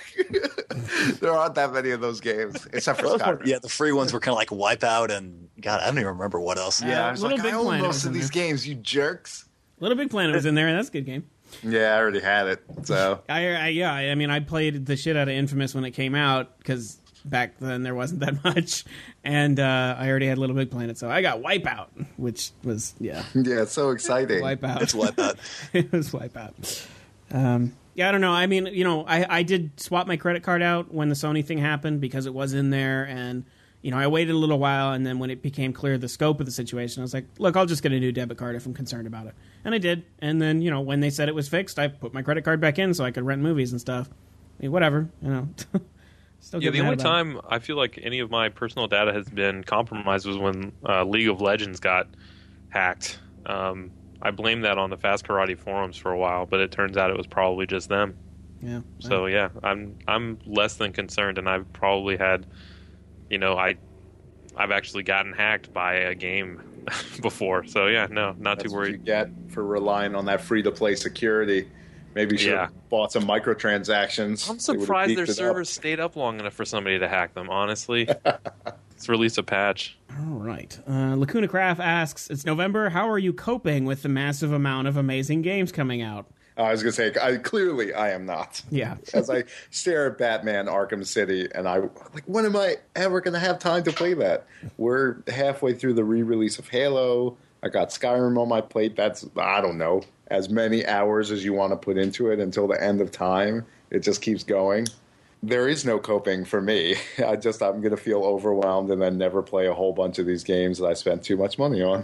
there aren't that many of those games except for Those were- Skyrim. yeah, the free ones were kind of like Wipeout and, God, I don't even remember what else. Uh, Yeah, I was Little like, Big I own Planet was most of in these there. games, you jerks. Little Big Planet was in there, and that's a good game. Yeah, I already had it. So I, I yeah, I mean, I played the shit out of Infamous when it came out because back then there wasn't that much, and uh, I already had Little Big Planet, so I got Wipeout, which was yeah, yeah, it's so exciting. Wipeout. It's Wipeout. It was Wipeout. Um, yeah, I don't know. I mean, you know, I, I did swap my credit card out when the Sony thing happened because it was in there, and you know, I waited a little while, and then when it became clear the scope of the situation, I was like, look, I'll just get a new debit card if I'm concerned about it. And I did. And then, you know, when they said it was fixed, I put my credit card back in so I could rent movies and stuff. I mean, whatever, you know. Still Yeah, get the mad only about it. time I feel like any of my personal data has been compromised was when uh, League of Legends got hacked. Um, I blamed that on the Fast Karate forums for a while, but it turns out it was probably just them. Yeah. So yeah, I'm I'm less than concerned, and I've probably had, you know, I I've actually gotten hacked by a game before. So yeah, no, not That's too what worried. you get for relying on that free-to-play security. Maybe you should Yeah. have bought some microtransactions. I'm They would've surprised their beefed it up. servers stayed up long enough for somebody to hack them. Honestly, let's release a patch. All right. Uh, Lacuna Craft asks, it's November. How are you coping with the massive amount of amazing games coming out? I was going to say, I, clearly I am not. Yeah. As I stare at Batman Arkham City, and I like, when am I ever going to have time to play that? We're halfway through the re-release of Halo. I got Skyrim on my plate. That's, I don't know, as many hours as you want to put into it until the end of time. It just keeps going. There is no coping for me. I just, I'm going to feel overwhelmed and then never play a whole bunch of these games that I spent too much money on.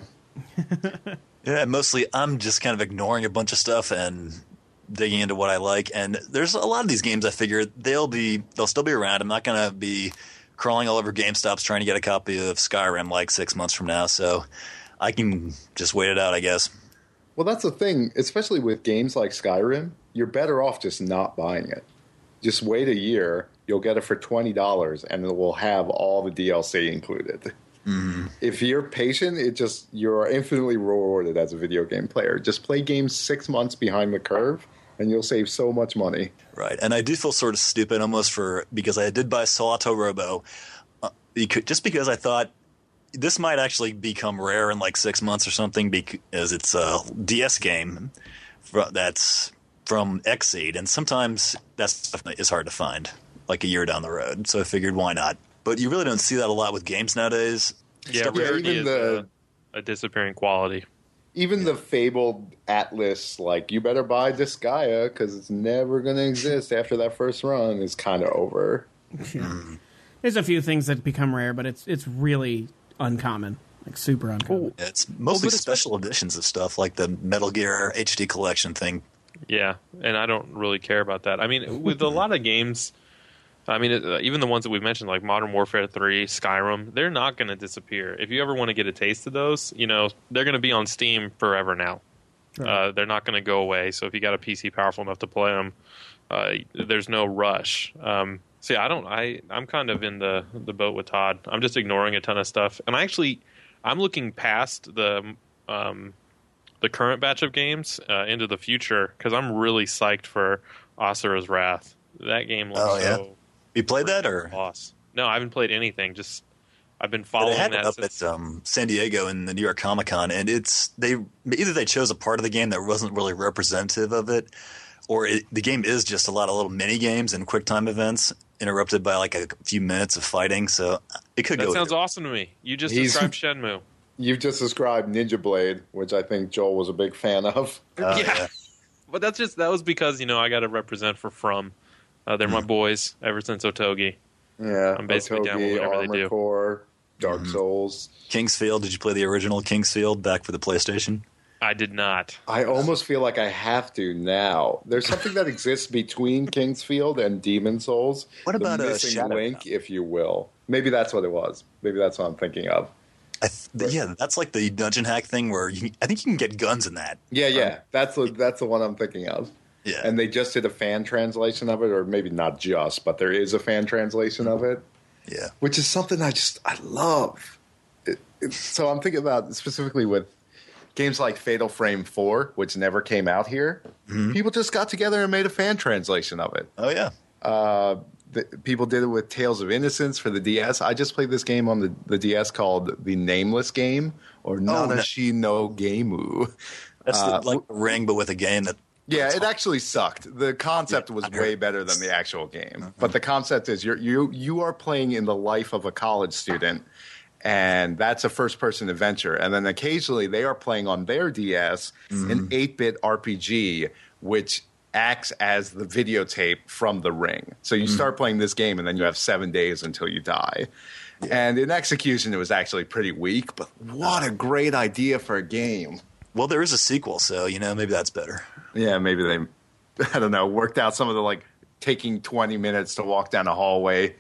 Yeah, mostly I'm just kind of ignoring a bunch of stuff and digging into what I like. And there's a lot of these games I figure they'll be they'll still be around. I'm not going to be crawling all over GameStops trying to get a copy of Skyrim like six months from now. So I can just wait it out, I guess. Well, that's the thing, especially with games like Skyrim, you're better off just not buying it. Just wait a year, you'll get it for twenty dollars, and it will have all the D L C included. Mm-hmm. If you're patient, it just you're infinitely rewarded as a video game player. Just play games six months behind the curve, and you'll save so much money. Right, and I do feel sort of stupid almost for because I did buy Solito Robo, uh, because, just because I thought this might actually become rare in like six months or something because it's a D S game that's from Xseed, and sometimes that stuff is hard to find, like a year down the road. So I figured, why not? But you really don't see that a lot with games nowadays. Yeah, Yeah, rarity even is the- a, a disappearing quality. Even the fabled Atlas, like, you better buy Disgaea because it's never going to exist after that first run, is kind of over. Yeah. There's a few things that become rare, but it's it's really uncommon, like super uncommon. It's mostly but it's- special editions of stuff like the Metal Gear H D collection thing. Yeah, and I don't really care about that. I mean, with a lot of games, I mean, uh, even the ones that we've mentioned, like Modern Warfare three, Skyrim, they're not going to disappear. If you ever want to get a taste of those, you know, they're going to be on Steam forever now. Right. Uh, they're not going to go away. So if you got a P C powerful enough to play them, uh, there's no rush. Um, so yeah, I don't. I I'm kind of in the the boat with Todd. I'm just ignoring a ton of stuff, and I actually I'm looking past the um, the current batch of games uh, into the future because I'm really psyched for Asura's Wrath. That game looks Oh, yeah? so. You played that, or Boss. No, I haven't played anything. Just I've been they following had it that up since. at um, San Diego in the New York Comic Con, and it's they either they chose a part of the game that wasn't really representative of it, or it, the game is just a lot of little mini games and quick time events interrupted by like a few minutes of fighting. So it could That go. sounds either. awesome to me. You just He's- described Shenmue. You've just described Ninja Blade, which I think Joel was a big fan of. Uh, yeah. yeah. But that's just that was because you know I got to represent for From. Uh, they're my boys ever since Otogi. Yeah, I'm basically down with Otogi, whatever they Armored do. Core, Dark Mhm. Souls. Kingsfield. Did you play the original Kingsfield back for the PlayStation? I did not. I almost feel like I have to now. There's something that exists between Kingsfield and Demon Souls. What about, the uh, missing Shadow link, if you will? Maybe that's what it was. Maybe that's what I'm thinking of. I th- yeah, that's like the dungeon hack thing where you, I think you can get guns in that. Yeah, yeah, that's the that's the one I'm thinking of. Yeah, And they just did a fan translation of it, or maybe not just, but there is a fan translation of it, yeah. which is something I just I love. It, it, so I'm thinking about specifically with games like Fatal Frame four, which never came out here. Mm-hmm. People just got together and made a fan translation of it. Oh yeah. Uh, the, people did it with Tales of Innocence for the D S. I just played this game on the, the D S called The Nameless Game, or Nanashi no Gameu. That's Uh, the, like a ring, but with a game that. Yeah, it actually sucked. The concept Yeah, was I heard way it. better than the actual game. But the concept is you're, you you are playing in the life of a college student, and that's a first-person adventure. And then occasionally they are playing on their D S an eight-bit R P G, which acts as the videotape from The Ring. So you start playing this game, and then you have seven days until you die. And in execution, it was actually pretty weak, but what a great idea for a game. Well, there is a sequel, so you know maybe that's better. Yeah, maybe they, I don't know, worked out some of the like taking twenty minutes to walk down a hallway.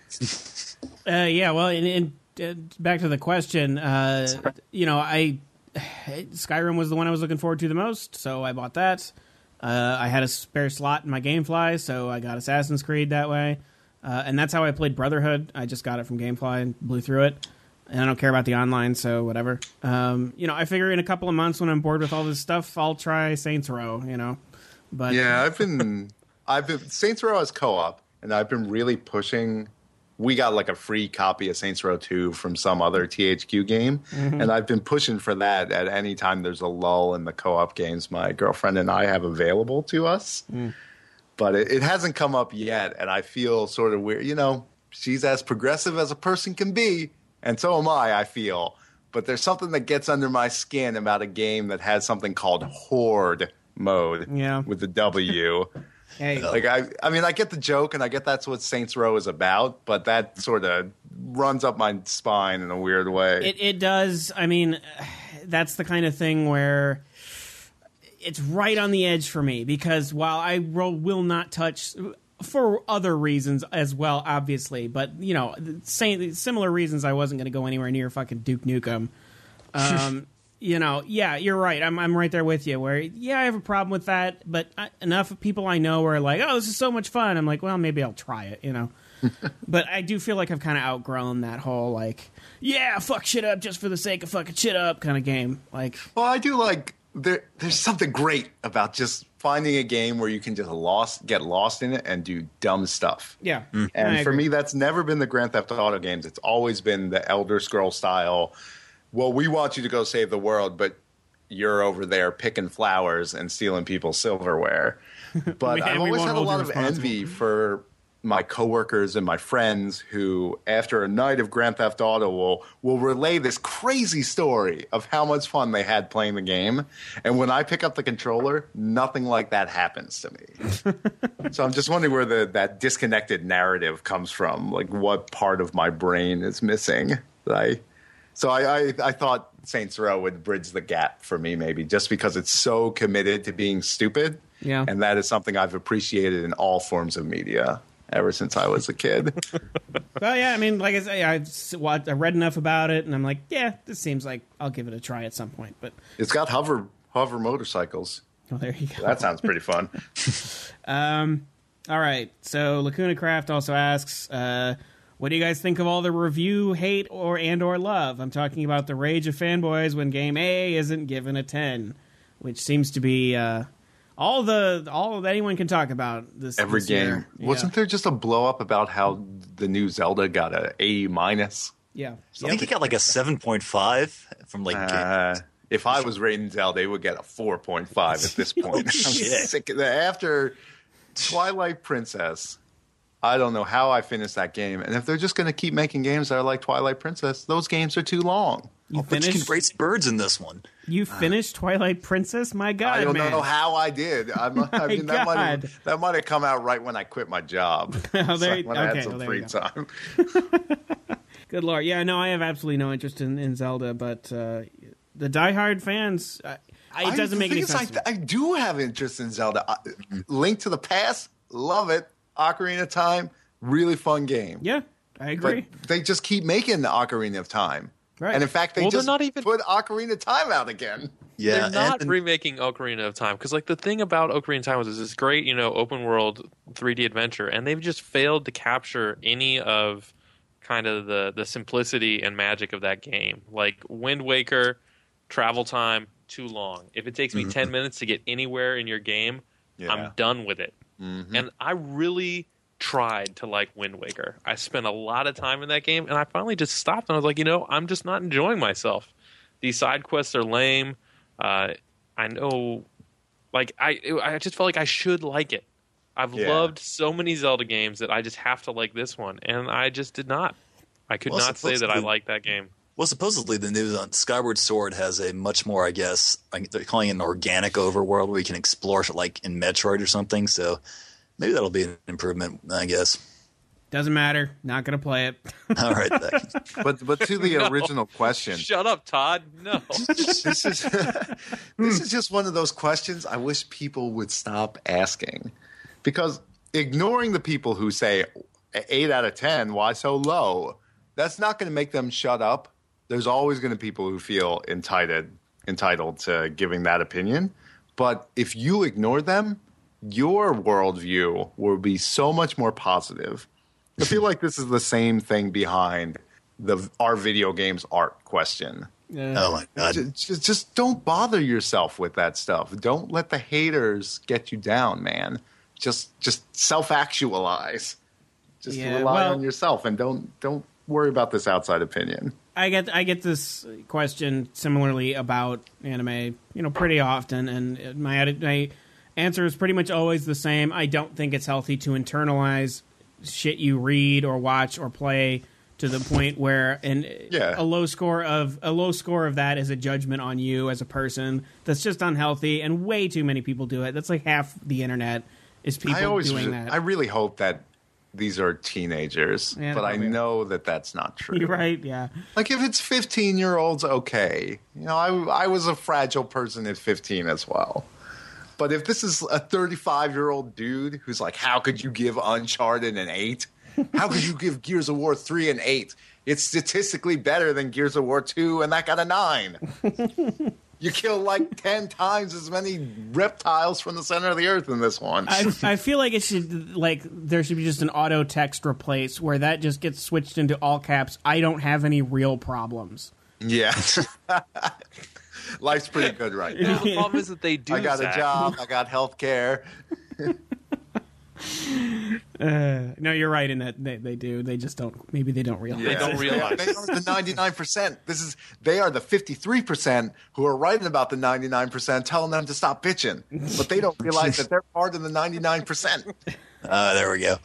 Uh, yeah, well, and, and uh, back to the question, uh, you know, I Skyrim was the one I was looking forward to the most, so I bought that. Uh, I had a spare slot in my GameFly, so I got Assassin's Creed that way. Uh, and that's how I played Brotherhood. I just got it from GameFly and blew through it. And I don't care about the online, so whatever. Um, you know, I figure in a couple of months when I'm bored with all this stuff, I'll try Saints Row, you know. But yeah, I've been, I've been Saints Row is co-op, and I've been really pushing. We got like a free copy of Saints Row two from some other T H Q game, mm-hmm. and I've been pushing for that at any time there's a lull in the co-op games my girlfriend and I have available to us. Mm. But it, it hasn't come up yet, and I feel sort of weird. You know, she's as progressive as a person can be, and so am I, I feel. But there's something that gets under my skin about a game that has something called Horde mode yeah. with the W. Hey. Like I, I mean, I get the joke, and I get that's what Saints Row is about, but that sort of runs up my spine in a weird way. It, it does. I mean, that's the kind of thing where it's right on the edge for me, because while I will, will not touch, for other reasons as well, obviously, but, you know, same, similar reasons I wasn't going to go anywhere near fucking Duke Nukem. Um You know, yeah, you're right. I'm I'm right there with you. Where, yeah, I have a problem with that, but I, enough people I know are like, "Oh, this is so much fun." I'm like, well, maybe I'll try it. You know, but I do feel like I've kind of outgrown that whole like, yeah, fuck shit up just for the sake of fucking shit up kind of game. Like, well, I do like there. There's something great about just finding a game where you can just lost get lost in it and do dumb stuff. Yeah, mm. and for me, that's never been the Grand Theft Auto games. It's always been the Elder Scrolls style. Well, we want you to go save the world, but you're over there picking flowers and stealing people's silverware. But Man, I've always had a lot of envy for my coworkers and my friends who, after a night of Grand Theft Auto, will will relay this crazy story of how much fun they had playing the game. And when I pick up the controller, nothing like that happens to me. So I'm just wondering where the that disconnected narrative comes from. Like, what part of my brain is missing that I... So I, I, I thought Saints Row would bridge the gap for me, maybe, just because it's so committed to being stupid. Yeah. And that is something I've appreciated in all forms of media ever since I was a kid. Well, yeah, I mean, like I say, I've watched, I read enough about it, and I'm like, yeah, this seems like I'll give it a try at some point. But it's got hover hover motorcycles. Oh, there you go. That sounds pretty fun. um, all right. So Lacuna Craft also asks, uh, what do you guys think of all the review hate or and or love? I'm talking about the rage of fanboys when game A isn't given a ten, which seems to be uh, all the all that anyone can talk about this every this game. Year. Wasn't yeah. there just a blow up about how the new Zelda got a A minus? Yeah, I think he got like a seven point five from like. Uh, if I was rating Zelda, it would get a four point five at this point. I'm sick of that. After Twilight Princess, I don't know how I finished that game. And if they're just going to keep making games that are like Twilight Princess, those games are too long. You oh, finished? But you can raise birds in this one. You finished uh, Twilight Princess? My God, I don't man. know how I did. I'm, I mean, that might, have, that might have come out right when I quit my job. oh, there, so when okay, I had some well, free time. Good Lord. Yeah, no, I have absolutely no interest in, in Zelda, but uh, the diehard fans, uh, it doesn't I, make any sense. I, I do have interest in Zelda. I, Link to the Past, love it. Ocarina of Time, really fun game. Yeah, I agree. But they just keep making the Ocarina of Time. Right. And in fact, they well, just not even... put Ocarina of Time out again. Yeah, they're not and, remaking Ocarina of Time, because like the thing about Ocarina of Time was this great, you know, open world three D adventure, and they've just failed to capture any of kind of the the simplicity and magic of that game. Like Wind Waker, travel time too long. If it takes me mm-hmm. ten minutes to get anywhere in your game, yeah. I'm done with it. Mm-hmm. And I really tried to like Wind Waker. I spent a lot of time in that game, and I finally just stopped, and I was like, you know, I'm just not enjoying myself. These side quests are lame. Uh, I know, like, I I just felt like I should like it. I've yeah. loved so many Zelda games that I just have to like this one, and I just did not. I could well, not say that I liked that game. Well, supposedly the news on Skyward Sword has a much more, I guess, they're calling it an organic overworld where you can explore like in Metroid or something, so maybe that'll be an improvement, I guess. Doesn't matter. Not going to play it. All right. but but to the no. original question. Shut up, Todd. No. this is this is just one of those questions I wish people would stop asking. Because ignoring the people who say eight out of ten, why so low? That's not going to make them shut up. There's always going to be people who feel entitled entitled to giving that opinion. But if you ignore them, your worldview will be so much more positive. I feel like this is the same thing behind the our video games art question. Yeah. Oh my God. Just, just don't bother yourself with that stuff. Don't let the haters get you down, man. Just just self-actualize. Just yeah, rely well, on yourself and don't don't worry about this outside opinion. I get I get this question similarly about anime, you know, pretty often, and my my answer is pretty much always the same. I don't think it's healthy to internalize shit you read or watch or play to the point where an yeah. a low score of a low score of that is a judgment on you as a person. That's just unhealthy, and way too many people do it. That's like half the internet is people I always, doing that. I really hope that these are teenagers, yeah, but I know that that's not true. You're right, yeah. Like if it's fifteen-year-olds, okay. You know, I I was a fragile person at fifteen as well. But if this is a thirty-five-year-old dude who's like, how could you give Uncharted an eight? How could you give Gears of War three an eight? It's statistically better than Gears of War two, and that got a nine. You kill like ten times as many reptiles from the center of the earth in this one. I, I feel like it should like there should be just an auto text replace where that just gets switched into all caps. I don't have any real problems. Yeah. Life's pretty good right now. The problem is that they do. I got Zach. a job. I got health care. Uh, no, you're right in that they, they do. They just don't. Maybe they don't realize. Yeah. They don't realize. They are the ninety-nine percent. This is they are the fifty-three percent who are writing about the ninety-nine percent, telling them to stop bitching. But they don't realize that they're part of the ninety-nine percent. Uh, there we go.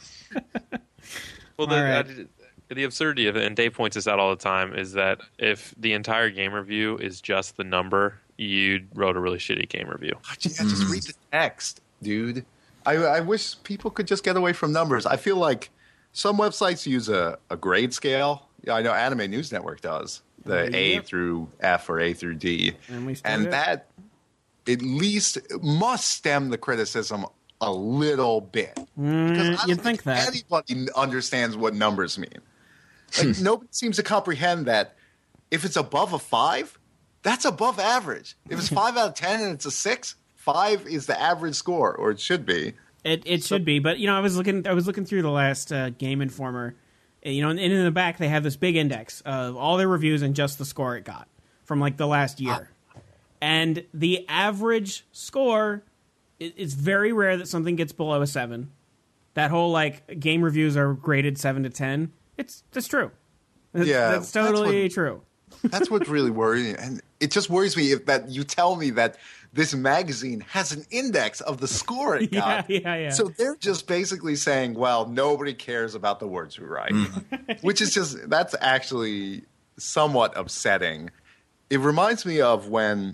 Well, the, right. uh, the absurdity of it, and Dave points this out all the time, is that if the entire game review is just the number, you wrote a really shitty game review. Yeah, just read the text, dude. I, I wish people could just get away from numbers. I feel like some websites use a, a grade scale. Yeah, I know Anime News Network does the Yep. A through F or A through D, And we still and do. that at least must stem the criticism a little bit. Because I don't you'd think that. anybody understands what numbers mean. Like nobody seems to comprehend that if it's above a five, that's above average. If it's five out of ten and it's a six. Five is the average score, or it should be. It it should be, but you know, I was looking. I was looking through the last uh, Game Informer, and, you know, and in the back they have this big index of all their reviews and just the score it got from like the last year, and the average score. It, it's very rare that something gets below a seven. That whole like game reviews are graded seven to ten. It's that's true. That's, Yeah, that's totally that's what, true. That's what's really worrying, and it just worries me if that you tell me that this magazine has an index of the score it got. Yeah, yeah, yeah. So they're just basically saying, well, nobody cares about the words we write, which is just, that's actually somewhat upsetting. It reminds me of when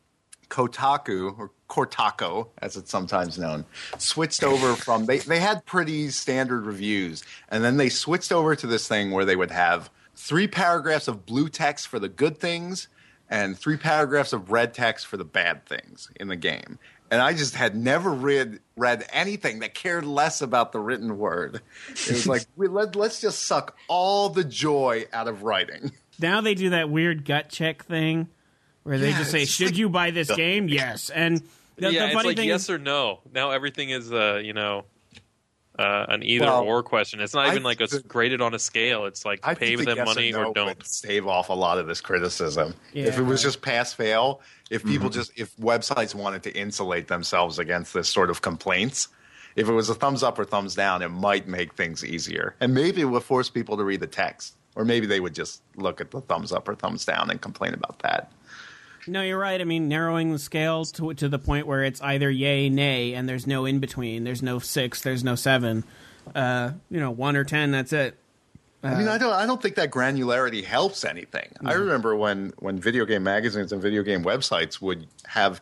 Kotaku, or Cortaco, as it's sometimes known, switched over from, they, they had pretty standard reviews, and then they switched over to this thing where they would have three paragraphs of blue text for the good things, and three paragraphs of red text for the bad things in the game. And I just had never read read anything that cared less about the written word. It was like, we, let, let's just suck all the joy out of writing. Now they do that weird gut check thing where they Yeah, just say, it's should like- you buy this game? Yes. And the, yeah, the it's funny like thing yes is, or no. Now everything is, uh, you know, uh, an either Well, or question. It's not I even like a think- graded on a scale. It's like I pay think the them yes money or, no or don't. would stave off a lot of this criticism. Yeah, if it was right. just pass fail, if people just if websites wanted to insulate themselves against this sort of complaints, if it was a thumbs up or thumbs down, it might make things easier, and maybe it would force people to read the text, or maybe they would just look at the thumbs up or thumbs down and complain about that. no, you're right. I mean, narrowing the scale to, to the point where it's either yay, nay, and there's no in between. There's no six. There's no seven. Uh, you know, one or ten. That's it. I mean, I don't. I don't think that granularity helps anything. I remember when, when video game magazines and video game websites would have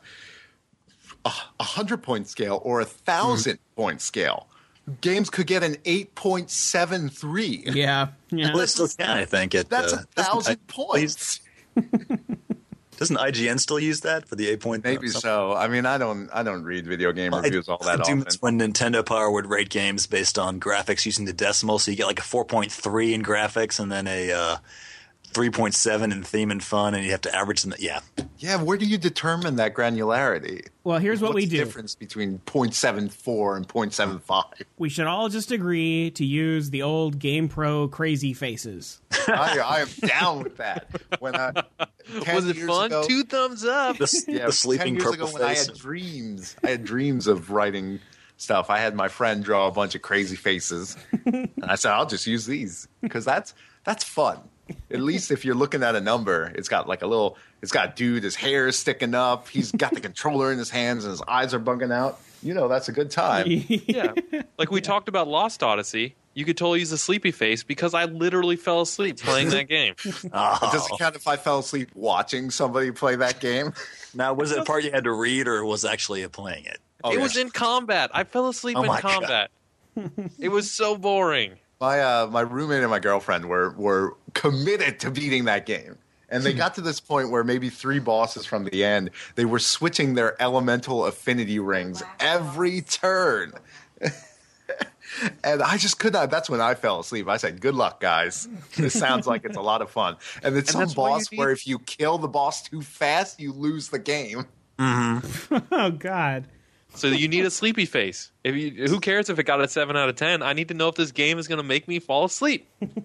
a, a hundred point scale or a thousand point scale. Games could get an eight point seven three. Yeah. Yeah. Well, it still can, I think. It, That's uh, a thousand I- points. Doesn't I G N still use that for the eight point? Maybe so. I mean, I don't I don't read video game well, reviews I, all that I often. That's when Nintendo Power would rate games based on graphics using the decimal, so you get like a four point three in graphics and then a uh, three point seven in theme and fun, and you have to average them. Yeah. Yeah, where do you determine that granularity? Well, here's what What's we the do. difference between point seven four and point seven five? We should all just agree to use the old GamePro crazy faces. I, I am down with that. When I, Was it fun? Ago, Two thumbs up. The, yeah, the sleeping ten years purple ago when face. I had dreams. I had dreams of writing stuff. I had my friend draw a bunch of crazy faces. And I said, I'll just use these because that's that's fun. At least if you're looking at a number, it's got like a little, it's got a dude, his hair is sticking up. He's got the controller in his hands and his eyes are bugging out. You know, that's a good time. Yeah. Like we talked about Lost Odyssey. You could totally use a sleepy face because I literally fell asleep playing that game. Oh. It doesn't count if I fell asleep watching somebody play that game. Now, was it a part you had to read, or was actually playing it? Oh, it yeah. was in combat. I fell asleep Oh in my combat. It was so boring. My uh, my roommate and my girlfriend were were committed to beating that game. And they got to this point where maybe three bosses from the end, they were switching their elemental affinity rings every turn. And I just could not. That's when I fell asleep. I said, good luck, guys. This sounds like it's a lot of fun. And it's some that's why you boss need- where if you kill the boss too fast, you lose the game. Oh, God. So you need a sleepy face. If you, who cares if it got a seven out of ten? I need to know if this game is going to make me fall asleep.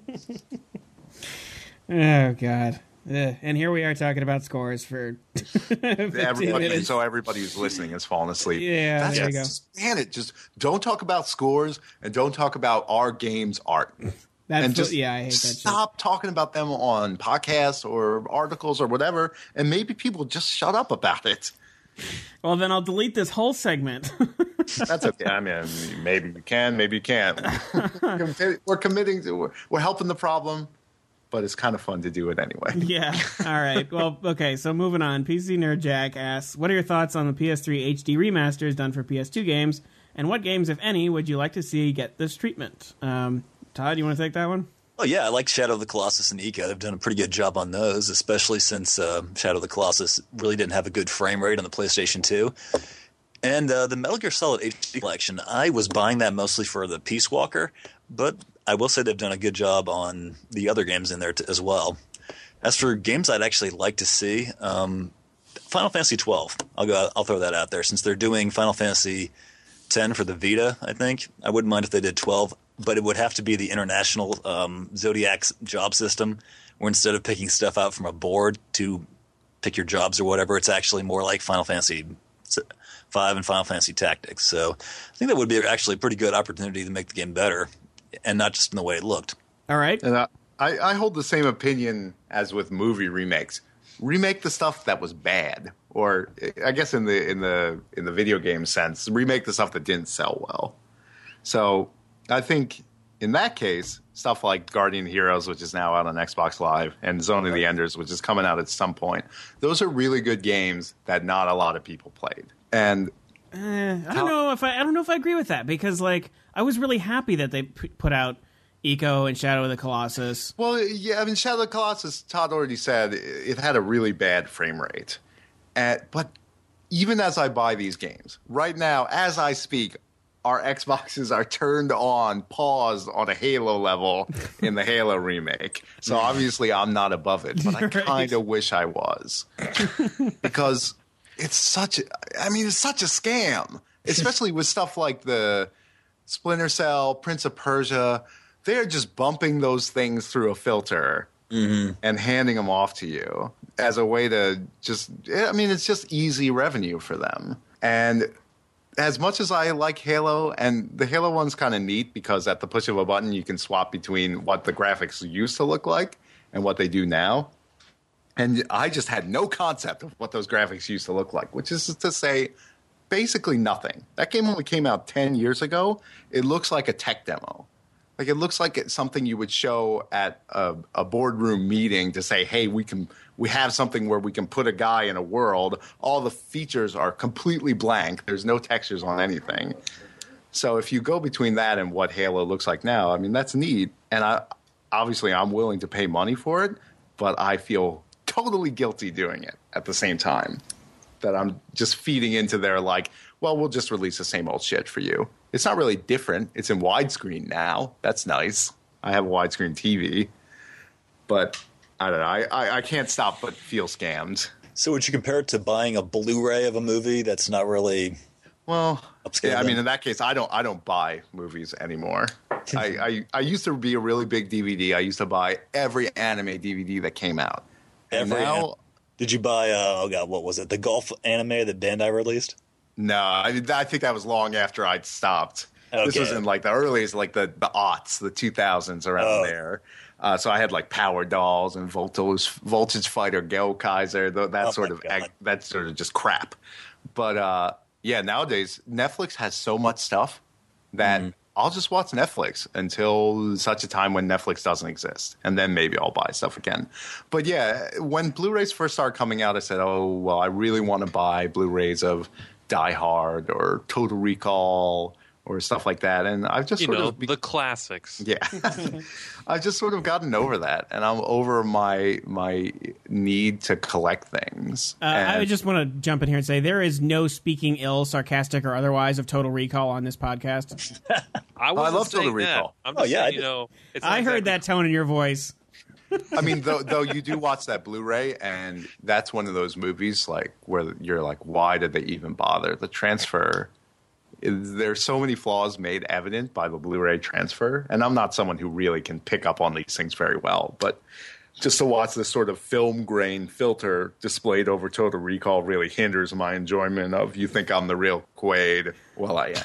Oh, God. Ugh. And here we are talking about scores for fifteen Everybody, minutes. so everybody who's listening has fallen asleep. Yeah, That's there you just, man, it just don't talk about scores and don't talk about our game's art. That's and what- just yeah, I hate that shit. stop talking about them on podcasts or articles or whatever, and maybe people just shut up about it. Well, then I'll delete this whole segment. That's okay. I mean, maybe you can, maybe you can't. We're committing to, we're, we're helping the problem, but it's kind of fun to do it anyway. Yeah. All right. Well, okay. So moving on. P C Nerd Jack asks, what are your thoughts on the P S three H D remasters done for P S two games, and what games, if any, would you like to see get this treatment? Um, Todd, you want to take that one? Oh, yeah, I like Shadow of the Colossus and Ico. They've done a pretty good job on those, especially since uh, Shadow of the Colossus really didn't have a good frame rate on the PlayStation two. And uh, the Metal Gear Solid H D collection, I was buying that mostly for the Peace Walker, but I will say they've done a good job on the other games in there t- as well. As for games I'd actually like to see, um, Final Fantasy twelve. I'll go. I'll throw that out there since they're doing Final Fantasy ten for the Vita. I think I wouldn't mind if they did twelve, but it would have to be the international um, Zodiac's job system, where instead of picking stuff out from a board to pick your jobs or whatever, it's actually more like Final Fantasy five and Final Fantasy Tactics. So I think that would be actually a pretty good opportunity to make the game better, and not just in the way it looked. All right. And I, I, I hold the same opinion as with movie remakes. Remake the stuff that was bad, or I guess in the in the in the video game sense, remake the stuff that didn't sell well. So I think in that case, stuff like Guardian Heroes, which is now out on Xbox Live, and Zone of the Enders, which is coming out at some point, those are really good games that not a lot of people played. And Uh, I don't know if I, I don't know if I agree with that, because like I was really happy that they p- put out Ico and Shadow of the Colossus. well, yeah, I mean, Shadow of the Colossus, Todd already said it had a really bad frame rate. And, but even as I buy these games, right now, as I speak, our Xboxes are turned on, paused on a Halo level in the Halo remake. So obviously I'm not above it, but I Right. kind of wish I was. Because it's such a, I mean, it's such a scam, especially with stuff like the Splinter Cell, Prince of Persia. They're just bumping those things through a filter and handing them off to you as a way to just, I mean, it's just easy revenue for them. And as much as I like Halo, and the Halo one's kind of neat because at the push of a button, you can swap between what the graphics used to look like and what they do now. And I just had no concept of what those graphics used to look like, which is to say basically nothing. That game only came out ten years ago. It looks like a tech demo. Like it looks like it's something you would show at a, a boardroom meeting to say, hey, we can we have something where we can put a guy in a world. All the features are completely blank. There's no textures on anything. So if you go between that and what Halo looks like now, I mean, that's neat. And I obviously I'm willing to pay money for it, but I feel totally guilty doing it at the same time. That I'm just feeding into their like, well, we'll just release the same old shit for you. It's not really different. It's in widescreen now. That's nice. I have a widescreen T V. But I don't know. I, I, I can't stop but feel scammed. So would you compare it to buying a Blu-ray of a movie that's not really well? Upscale Yeah, I then? mean, in that case, I don't I don't buy movies anymore. I, I I used to be a really big D V D. I used to buy every anime D V D that came out. And Every now, an- Did you buy, uh, oh God, what was it? The golf anime that Bandai released? no, I, I think that was long after I'd stopped. This Okay. was in like the earliest, like the the aughts, the two thousands around Oh. there. Uh, so I had like Power Dolls and Voltage Voltage Fighter, Go Kaiser, th- that Oh sort my of God. ag- that sort of just crap. But uh, yeah, nowadays Netflix has so much stuff that Mm-hmm. I'll just watch Netflix until such a time when Netflix doesn't exist, and then maybe I'll buy stuff again. But yeah, when Blu-rays first started coming out, I said, "Oh well, I really want to buy Blu-rays of Die Hard or Total Recall." Or stuff like that, and I've just You sort know, of be- the classics. yeah, I've just sort of gotten over that, and I'm over my my need to collect things. Uh, And- I would just want to jump in here and say there is no speaking ill, sarcastic, or otherwise of Total Recall on this podcast. I, wasn't love Total saying Recall. That. I'm Oh, just yeah, I saying, you did. know, it's not I heard exactly- that tone in your voice. I mean, though, though you do watch that Blu-ray, and that's one of those movies like where you're like, why did they even bother? The transfer, there's so many flaws made evident by the Blu-ray transfer, and I'm not someone who really can pick up on these things very well, but just to watch this sort of film grain filter displayed over Total Recall really hinders my enjoyment of you think I'm the real Quaid. Well, I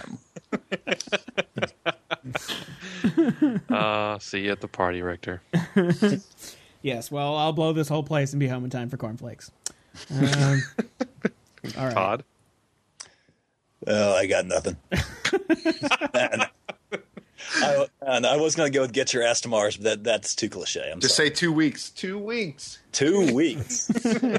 am. Uh, see you at the party, Richter. Yes, well, I'll blow this whole place and be home in time for cornflakes. Um, all right. Todd? Oh, I got nothing. Man. I, and I was going to go with Get Your Ass to Mars, but that, that's too cliche. I'm Just sorry. say two weeks. Two weeks. Two weeks.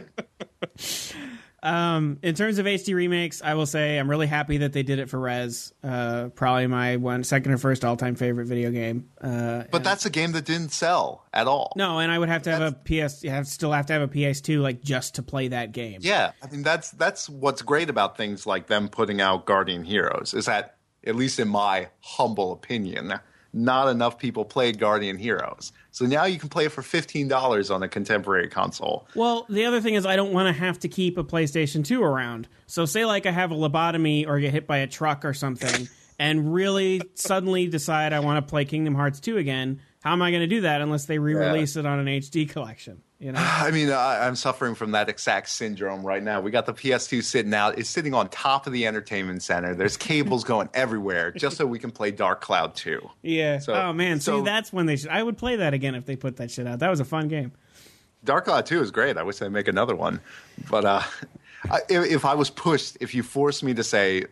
Um, in terms of H D remakes, I will say I'm really happy that they did it for Rez. Uh, probably my one, second or first all time favorite video game. Uh, But that's a game that didn't sell at all. no, and I would have to have a P S. You have still have to have a P S two like just to play that game. Yeah, I mean that's that's what's great about things like them putting out Guardian Heroes is that, at least in my humble opinion, not enough people played Guardian Heroes. So now you can play it for fifteen dollars on a contemporary console. Well, the other thing is I don't want to have to keep a PlayStation two around. So say like I have a lobotomy or get hit by a truck or something and really suddenly decide I want to play Kingdom Hearts two again. How am I going to do that unless they re-release it on an H D collection? You know? I mean, I, I'm suffering from that exact syndrome right now. We got the P S two sitting out. It's sitting on top of the entertainment center. There's cables going everywhere just so we can play Dark Cloud two. Yeah. So- oh man. so- See, that's when they should. I would play that again if they put that shit out. That was a fun game. Dark Cloud two is great. I wish they'd make another one. But uh, I, if, if I was pushed, if you forced me to say,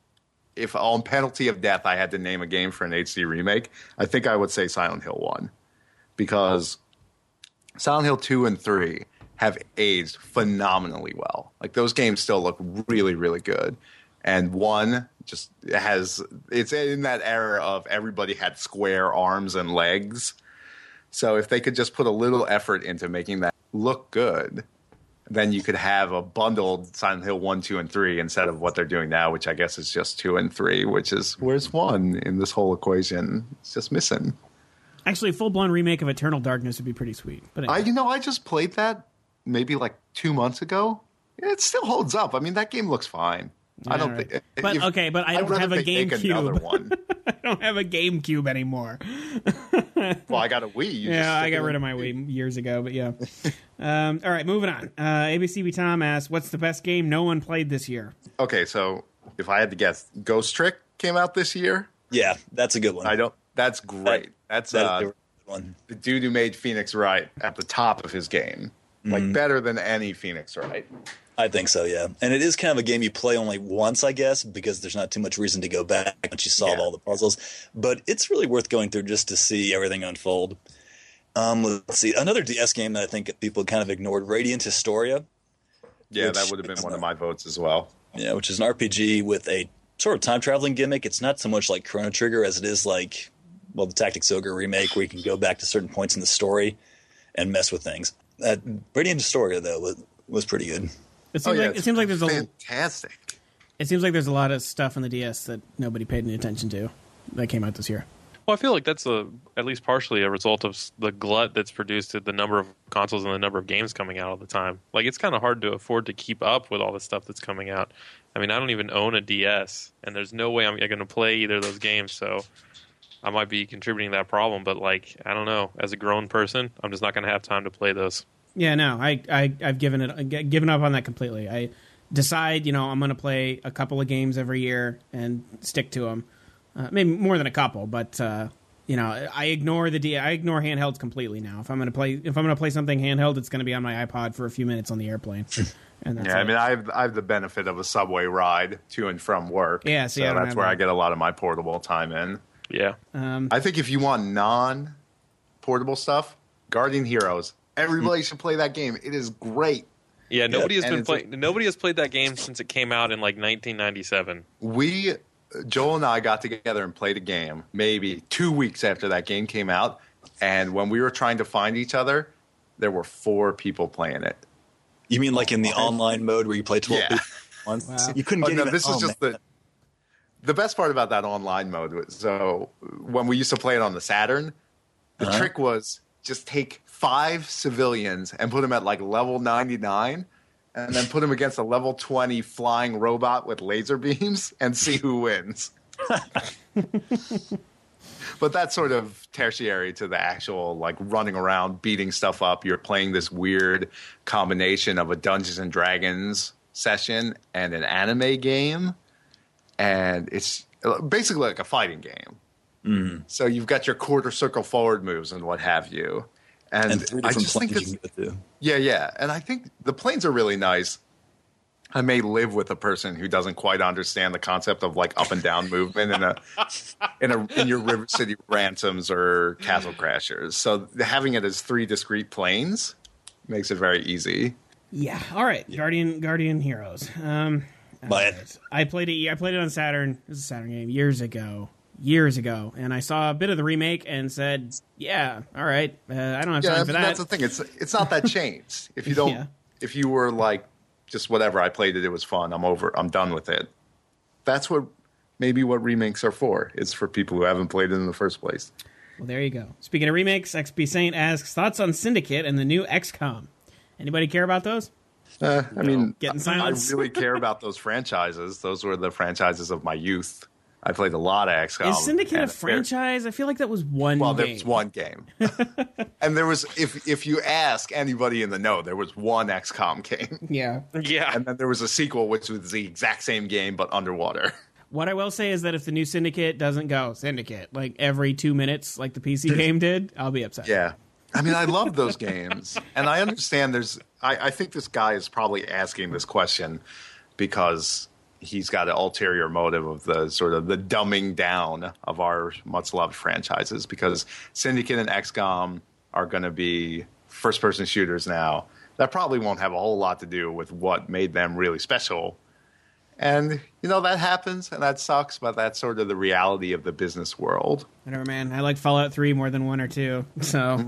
if on penalty of death I had to name a game for an H D remake, I think I would say Silent Hill one. Because Silent Hill two and three have aged phenomenally well. Like those games still look really, really good. And one just has, it's in that era of everybody had square arms and legs. So if they could just put a little effort into making that look good, then you could have a bundled Silent Hill one, two, and three instead of what they're doing now, which I guess is just two and three, which is, where's one in this whole equation? It's just missing. Actually, a full blown remake of Eternal Darkness would be pretty sweet. But I, anyway. you know, I just played that maybe like two months ago. It still holds up. I mean, that game looks fine. I don't Alright. think. But if- okay, but I I'd don't rather have a they make another GameCube. one. I don't have a GameCube anymore. Well, I got a Wii. You just Yeah, I stick got it rid in- of my Wii years ago, but yeah. um, all right, moving on. Uh, A B C B Tom asks, "What's the best game no one played this year?" Okay, so if I had to guess, Ghost Trick came out this year. Yeah, that's a good one. I don't. That's great. That's That is uh, a good one. the dude who made Phoenix Wright at the top of his game, like Mm-hmm. better than any Phoenix Wright. I think so, yeah. And it is kind of a game you play only once, I guess, because there's not too much reason to go back once you solve Yeah. all the puzzles. But it's really worth going through just to see everything unfold. Um, let's see. Another D S game that I think people kind of ignored, Radiant Historia. Yeah, Which that would have been is one of not- my votes as well. Yeah, which is an R P G with a sort of time traveling gimmick. It's not so much like Chrono Trigger as it is like, well, the Tactics Ogre remake, where you can go back to certain points in the story and mess with things. that Radiant Historia though was, was pretty good. It seems oh, yeah, like it seems like there's fantastic. a it seems like there's a lot of stuff on the D S that nobody paid any attention to that came out this year. Well, I feel like that's a at least partially a result of the glut that's produced at the number of consoles and the number of games coming out all the time. Like, it's kind of hard to afford to keep up with all the stuff that's coming out. I mean, I don't even own a D S, and there's no way I'm going to play either of those games, so I might be contributing to that problem. But, like, I don't know. As a grown person, I'm just not going to have time to play those. Yeah, no, I, I I've given it given up on that completely. I decide, you know, I'm going to play a couple of games every year and stick to them. Uh, maybe more than a couple, but uh, you know, I ignore the D. I ignore handhelds completely now. If I'm going to play, if I'm going to play something handheld, it's going to be on my iPod for a few minutes on the airplane. And that's yeah, it. I mean, I have, I have the benefit of a subway ride to and from work. Yeah, see, so I don't that's have where that. I get a lot of my portable time in. Yeah. Um, I think if you want non-portable stuff, Guardian Heroes. Everybody should play that game. It is great. Yeah, nobody Yeah, has and been it's playing. Nobody has played that game since it came out in like nineteen ninety-seven. We, Joel and I got together and played a game maybe two weeks after that game came out. And when we were trying to find each other, there were four people playing it. You mean like in the online mode where you play twelve Yeah. people at once? Wow. You couldn't Oh, get no, even, this was oh, just man. the the best part about that online mode. Was, so when we used to play it on the Saturn, the Uh-huh. trick was just take five civilians and put them at like level ninety-nine, and then put them against a level twenty flying robot with laser beams and see who wins. But that's sort of tertiary to the actual like running around beating stuff up. You're playing this weird combination of a Dungeons and Dragons session and an anime game, and it's basically like a fighting game. Mm. So you've got your quarter circle forward moves and what have you. And, And three I different just think planes this, you can go to. yeah, yeah. And I think the planes are really nice. I may live with a person who doesn't quite understand the concept of like up and down movement in a in a in your River City Ransoms or Castle Crashers. So having it as three discrete planes makes it very easy. yeah. All right. Guardian Guardian Heroes. Um, Buy it. alright. I played it. I played it on Saturn. It was a Saturn game years ago. Years ago, and I saw a bit of the remake and said, "Yeah, all right. Uh, I don't have Yeah, time for that." that's the thing. It's it's not that changed. If you don't, Yeah. if you were like just whatever, I played it. It was fun. I'm over. I'm done with it. That's what maybe what remakes are for. It's for people who haven't played it in the first place. Well, there you go. Speaking of remakes, X P Saint asks thoughts on Syndicate and the new X COM. Anybody care about those? Uh, I mean, Getting I silence. really care about those franchises. Those were the franchises of my youth. I played a lot of X COM. Is Syndicate a and there- franchise? I feel like that was one Well, game. there's one game, and there was if if you ask anybody in the know, there was one X COM game, Yeah. Yeah. and then there was a sequel which was the exact same game but underwater. What I will say is that if the new Syndicate doesn't go Syndicate like every two minutes, like the P C game did, I'll be upset. Yeah. I mean, I love those games. And I understand there's, I, I think this guy is probably asking this question because he's got an ulterior motive of the sort of the dumbing down of our much loved franchises, because Syndicate and X COM are going to be first person shooters now. That probably won't have a whole lot to do with what made them really special. And, you know, that happens and that sucks, but that's sort of the reality of the business world. Whatever, man. I like Fallout three more than one or two. So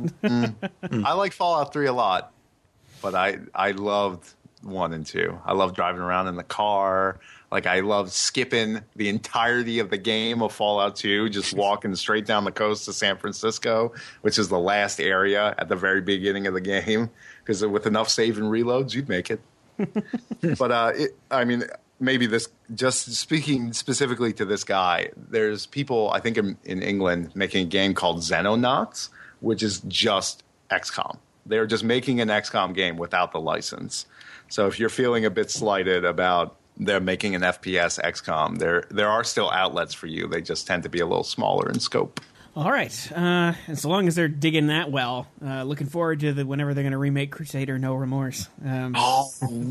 I like Fallout three a lot, but I I loved one and two. I love driving around in the car. Like, I love skipping the entirety of the game of Fallout two, just walking straight down the coast to San Francisco, which is the last area at the very beginning of the game, because with enough save and reloads, you'd make it. But, uh, it, I mean, maybe this, just speaking specifically to this guy, there's people, I think, in, in England making a game called Xenonauts, which is just X COM. They're just making an X COM game without the license. So if you're feeling a bit slighted about they're making an F P S X COM, there there are still outlets for you. They just tend to be a little smaller in scope. all right. Uh, and so long as they're digging that well, uh, looking forward to the whenever they're going to remake Crusader No Remorse. Um, Oh,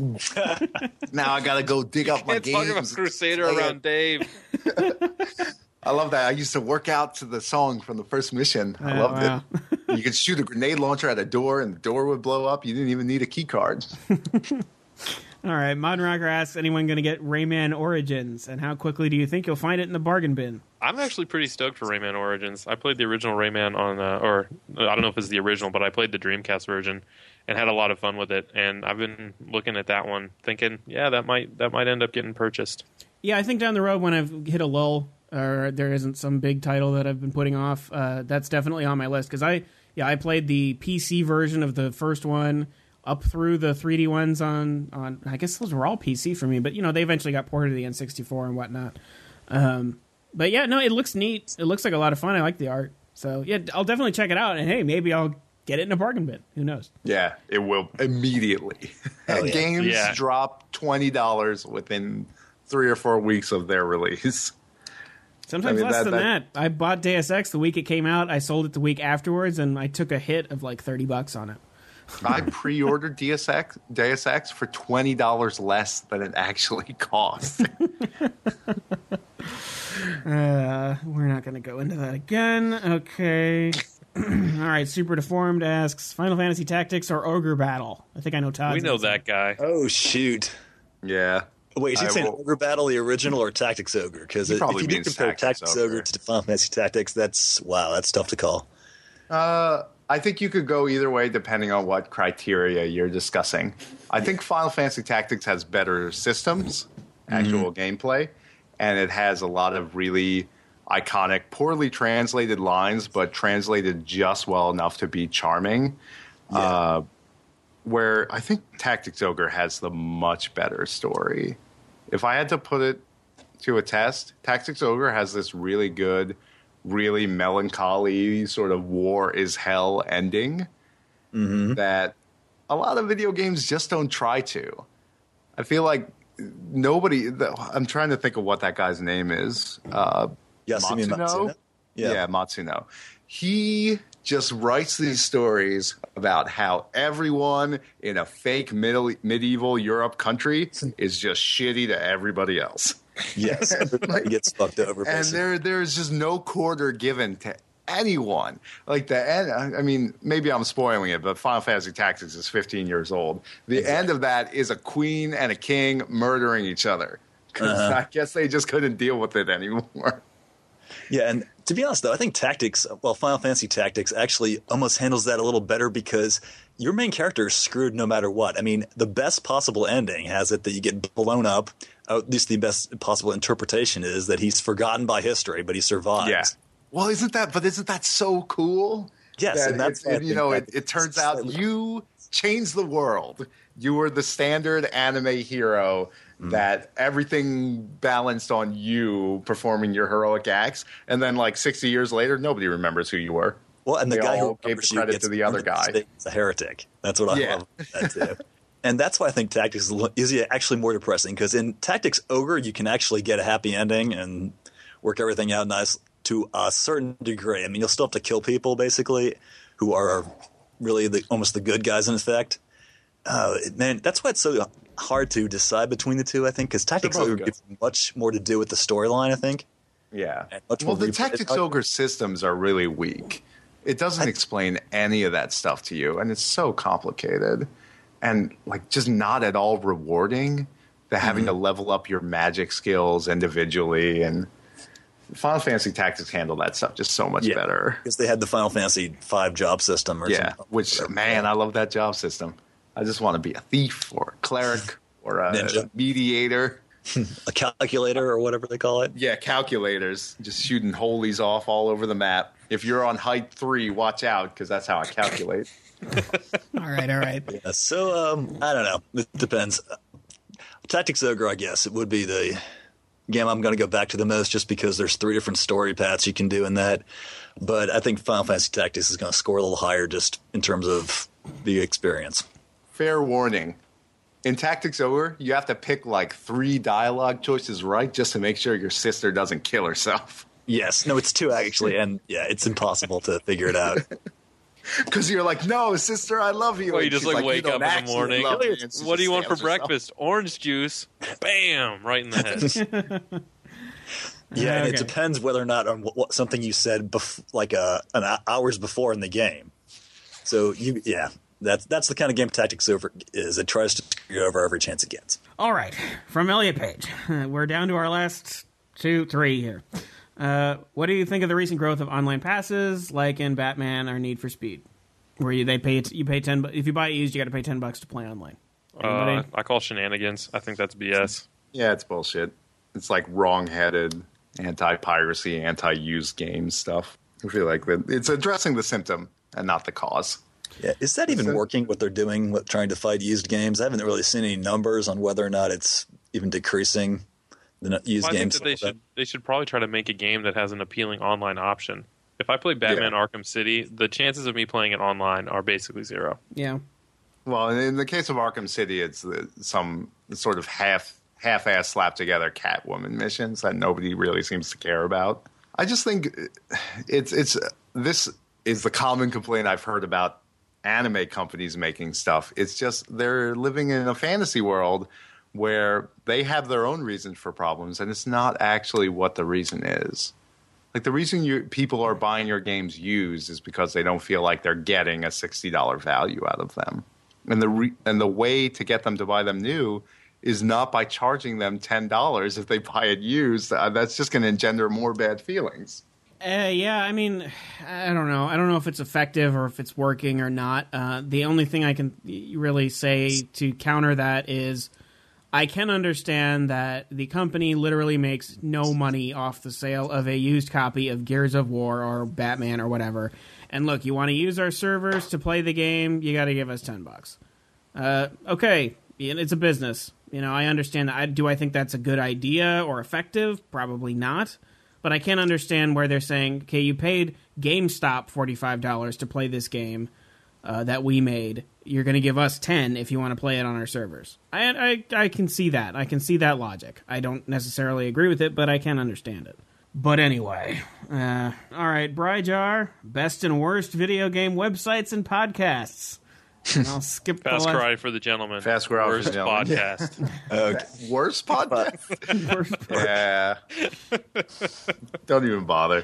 now I got to go dig up my Can't talk about games. Crusader around Dave. I love that. I used to work out to the song from the first mission. I Oh, loved wow. it. You could shoot a grenade launcher at a door, and the door would blow up. You didn't even need a key card. All right, Modern Rocker asks, anyone going to get Rayman Origins, and how quickly do you think you'll find it in the bargain bin? I'm actually pretty stoked for Rayman Origins. I played the original Rayman on, uh, or I don't know if it's the original, but I played the Dreamcast version and had a lot of fun with it. And I've been looking at that one, thinking, yeah, that might that might end up getting purchased. Yeah, I think down the road when I've hit a lull or there isn't some big title that I've been putting off, uh, that's definitely on my list because I, yeah, I played the P C version of the first one. Up through the three D ones on, on, I guess those were all P C for me, but, you know, they eventually got ported to the N sixty-four and whatnot. Um, but, yeah, no, it looks neat. It looks like a lot of fun. I like the art. So, yeah, I'll definitely check it out. And, hey, maybe I'll get it in a bargain bin. Who knows? Yeah, it will immediately. Oh, yeah. Games yeah. drop twenty dollars within three or four weeks of their release. Sometimes I mean, less that, than that, that. I bought Deus Ex the week it came out. I sold it the week afterwards, and I took a hit of like thirty bucks on it. I pre-ordered Deus Ex, Deus Ex for twenty dollars less than it actually cost. uh, we're not going to go into that again. Okay. All right. Super Deformed asks, Final Fantasy Tactics or Ogre Battle? I think I know Todd. We know that guy. Oh, shoot. Yeah. Wait, is he I saying will... Ogre Battle, the original, or Tactics Ogre? Because if you do compare Tactics, Tactics Ogre to Final Fantasy Tactics, that's, wow, that's tough to call. Uh... I think you could go either way depending on what criteria you're discussing. I think Final Fantasy Tactics has better systems, actual mm-hmm. gameplay, and it has a lot of really iconic, poorly translated lines, but translated just well enough to be charming. Yeah. Uh, where I think Tactics Ogre has the much better story. If I had to put it to a test, Tactics Ogre has this really good, really melancholy sort of war is hell ending mm-hmm. that a lot of video games just don't try to. I feel like nobody. I'm trying to think of what that guy's name is. Uh, Yasumi Matsuno. Matsuno? Yeah. yeah, Matsuno. He just writes these stories about how everyone in a fake middle, medieval Europe country is just shitty to everybody else. Yes, everybody gets fucked over. And there, there's just no quarter given to anyone. Like the end, I mean, maybe I'm spoiling it, but Final Fantasy Tactics is fifteen years old. The exactly. end of that is a queen and a king murdering each other. Because uh-huh. I guess they just couldn't deal with it anymore. Yeah, and to be honest, though, I think Tactics, well, Final Fantasy Tactics actually almost handles that a little better because your main character is screwed no matter what. I mean, the best possible ending has it that you get blown up. At least the best possible interpretation is that he's forgotten by history, but he survives. Yeah. Well, isn't that? But isn't that so cool? Yes, that and that's it, it, you know, it, it turns out you changed the world. You were the standard anime hero mm. that everything balanced on you performing your heroic acts, and then like sixty years later, nobody remembers who you were. Well, and they the guy who gave the credit to the other guy is a heretic. That's what I yeah. love about that too. And that's why I think Tactics is actually more depressing, because in Tactics Ogre, you can actually get a happy ending and work everything out nice to a certain degree. I mean, you'll still have to kill people, basically, who are really the, almost the good guys in effect. Uh, man, that's why it's so hard to decide between the two, I think, because Tactics Ogre gives much more to do with the storyline, I think. Yeah. Well, the Tactics Ogre systems are really weak. It doesn't I, explain any of that stuff to you, and it's so complicated. And like just not at all rewarding. The having mm-hmm. to level up your magic skills individually, and Final Fantasy Tactics handle that stuff just so much yeah, better because they had the Final Fantasy five job system. Or yeah, something. which man, I love that job system. I just want to be a thief or a cleric or a Ninja. mediator, a calculator or whatever they call it. Yeah, calculators, just shooting holies off all over the map. If you're on height three, watch out because that's how I calculate. all right, all right. Yeah, so um, I don't know. It depends. Tactics Ogre, I guess it would be the game I'm going to go back to the most, just because there's three different story paths you can do in that. But I think Final Fantasy Tactics is going to score a little higher just in terms of the experience. Fair warning. In Tactics Ogre, you have to pick like three dialogue choices right just to make sure your sister doesn't kill herself. Yes. No, it's two actually. And yeah, it's impossible to figure it out. Because you're like, no, sister, I love you. Well, you just like, like wake up in the morning. What do you want for breakfast? Orange juice. Bam! Right in the head. Yeah, and okay. It depends whether or not on what, what something you said bef- like uh, an hours before in the game. So you, yeah, That's that's the kind of game Tactics Over is. It tries to screw you over every chance it gets. All right, from Elliot Page, we're down to our last two, three here. Uh, what do you think of the recent growth of online passes, like in Batman or Need for Speed, where you they pay you pay ten if you buy it used, you got to pay ten bucks to play online? Uh, I call shenanigans. I think that's B S. Yeah, it's bullshit. It's like wrong-headed, anti-piracy, anti-used games stuff. I feel like that it's addressing the symptom and not the cause. Yeah, is that even working, what they're doing, with trying to fight used games? I haven't really seen any numbers on whether or not it's even decreasing the used well, I games. think that they should they should probably try to make a game that has an appealing online option. If I play Batman yeah. Arkham City, the chances of me playing it online are basically zero. Yeah. Well, in the case of Arkham City, it's the, some sort of half half-ass slapped together Catwoman missions that nobody really seems to care about. I just think it's it's this is the common complaint I've heard about anime companies making stuff. It's just they're living in a fantasy world where they have their own reasons for problems, and it's not actually what the reason is. Like, the reason you, people are buying your games used is because they don't feel like they're getting a sixty dollars value out of them. And the re, and the way to get them to buy them new is not by charging them ten dollars if they buy it used. Uh, that's just going to engender more bad feelings. Uh, yeah, I mean, I don't know. I don't know if it's effective or if it's working or not. Uh, the only thing I can really say to counter that is I can understand that the company literally makes no money off the sale of a used copy of Gears of War or Batman or whatever. And look, you want to use our servers to play the game, you got to give us ten bucks. Uh, okay, it's a business. You know, I understand that. I, do I think that's a good idea or effective? Probably not. But I can understand where they're saying, okay, you paid GameStop forty-five dollars to play this game uh, that we made. You're going to give us ten dollars if you want to play it on our servers. I, I I can see that. I can see that logic. I don't necessarily agree with it, but I can understand it. But anyway, uh, all right, Bryjar, best and worst video game websites and podcasts. And I'll skip Fast the last... cry for the gentleman. Fast cry worst for the gentleman. podcast. Okay. Worst podcast? Worst Yeah. Don't even bother.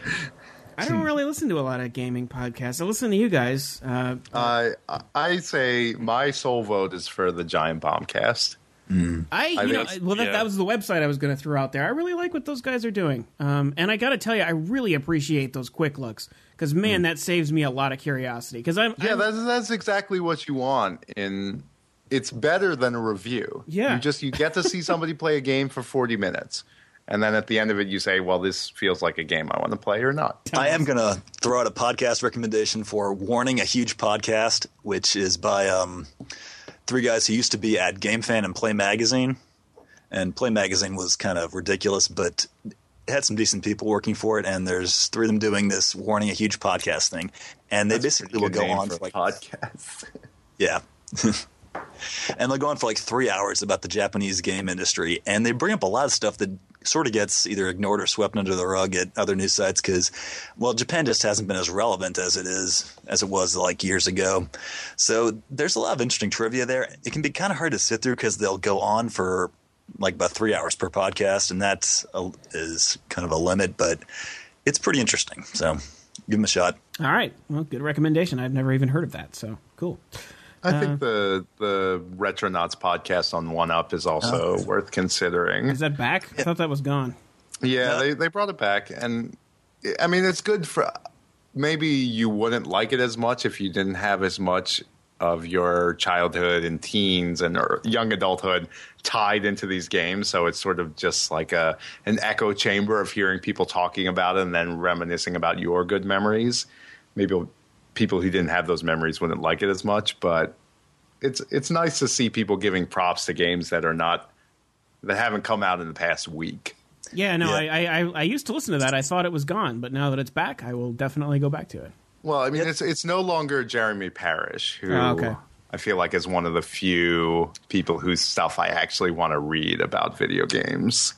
I don't really listen to a lot of gaming podcasts. I listen to you guys. Uh, I I say my sole vote is for the Giant Bombcast. Mm. I, you I know, think- well, that, yeah. that was the website I was going to throw out there. I really like what those guys are doing. Um, and I got to tell you, I really appreciate those quick looks because, man, mm. that saves me a lot of curiosity. Because I'm Yeah, I'm, that's that's exactly what you want. In it's better than a review. Yeah. you just you get to see somebody play a game for forty minutes, and then at the end of it, you say, "Well, this feels like a game I want to play or not." I am going to throw out a podcast recommendation for Warning, a huge podcast, which is by um, three guys who used to be at GameFan and Play Magazine. And Play Magazine was kind of ridiculous, but it had some decent people working for it. And there's three of them doing this Warning, a huge podcast thing. And they That's a basically will pretty go good name on for for like podcasts. Yeah. And they'll go on for like three hours about the Japanese game industry. And they bring up a lot of stuff that sort of gets either ignored or swept under the rug at other news sites because, well, Japan just hasn't been as relevant as it is, as it was like years ago. So there's a lot of interesting trivia there. It can be kind of hard to sit through because they'll go on for like about three hours per podcast. And that is kind of a limit, but it's pretty interesting. So give them a shot. all right. Well, good recommendation. I've never even heard of that. So cool. I think the the Retronauts podcast on One Up is also Oh. worth considering. Is that back? I thought that was gone. Yeah, Yeah. they they brought it back, and I mean it's good for. Maybe you wouldn't like it as much if you didn't have as much of your childhood and teens and or young adulthood tied into these games. So it's sort of just like a an echo chamber of hearing people talking about it and then reminiscing about your good memories. Maybe people who didn't have those memories wouldn't like it as much, but it's it's nice to see people giving props to games that are not that haven't come out in the past week. Yeah, no, Yeah. I, I I used to listen to that. I thought it was gone, but now that it's back, I will definitely go back to it. Well, I mean, it's it's no longer Jeremy Parish, who Oh, okay. I feel like is one of the few people whose stuff I actually want to read about video games.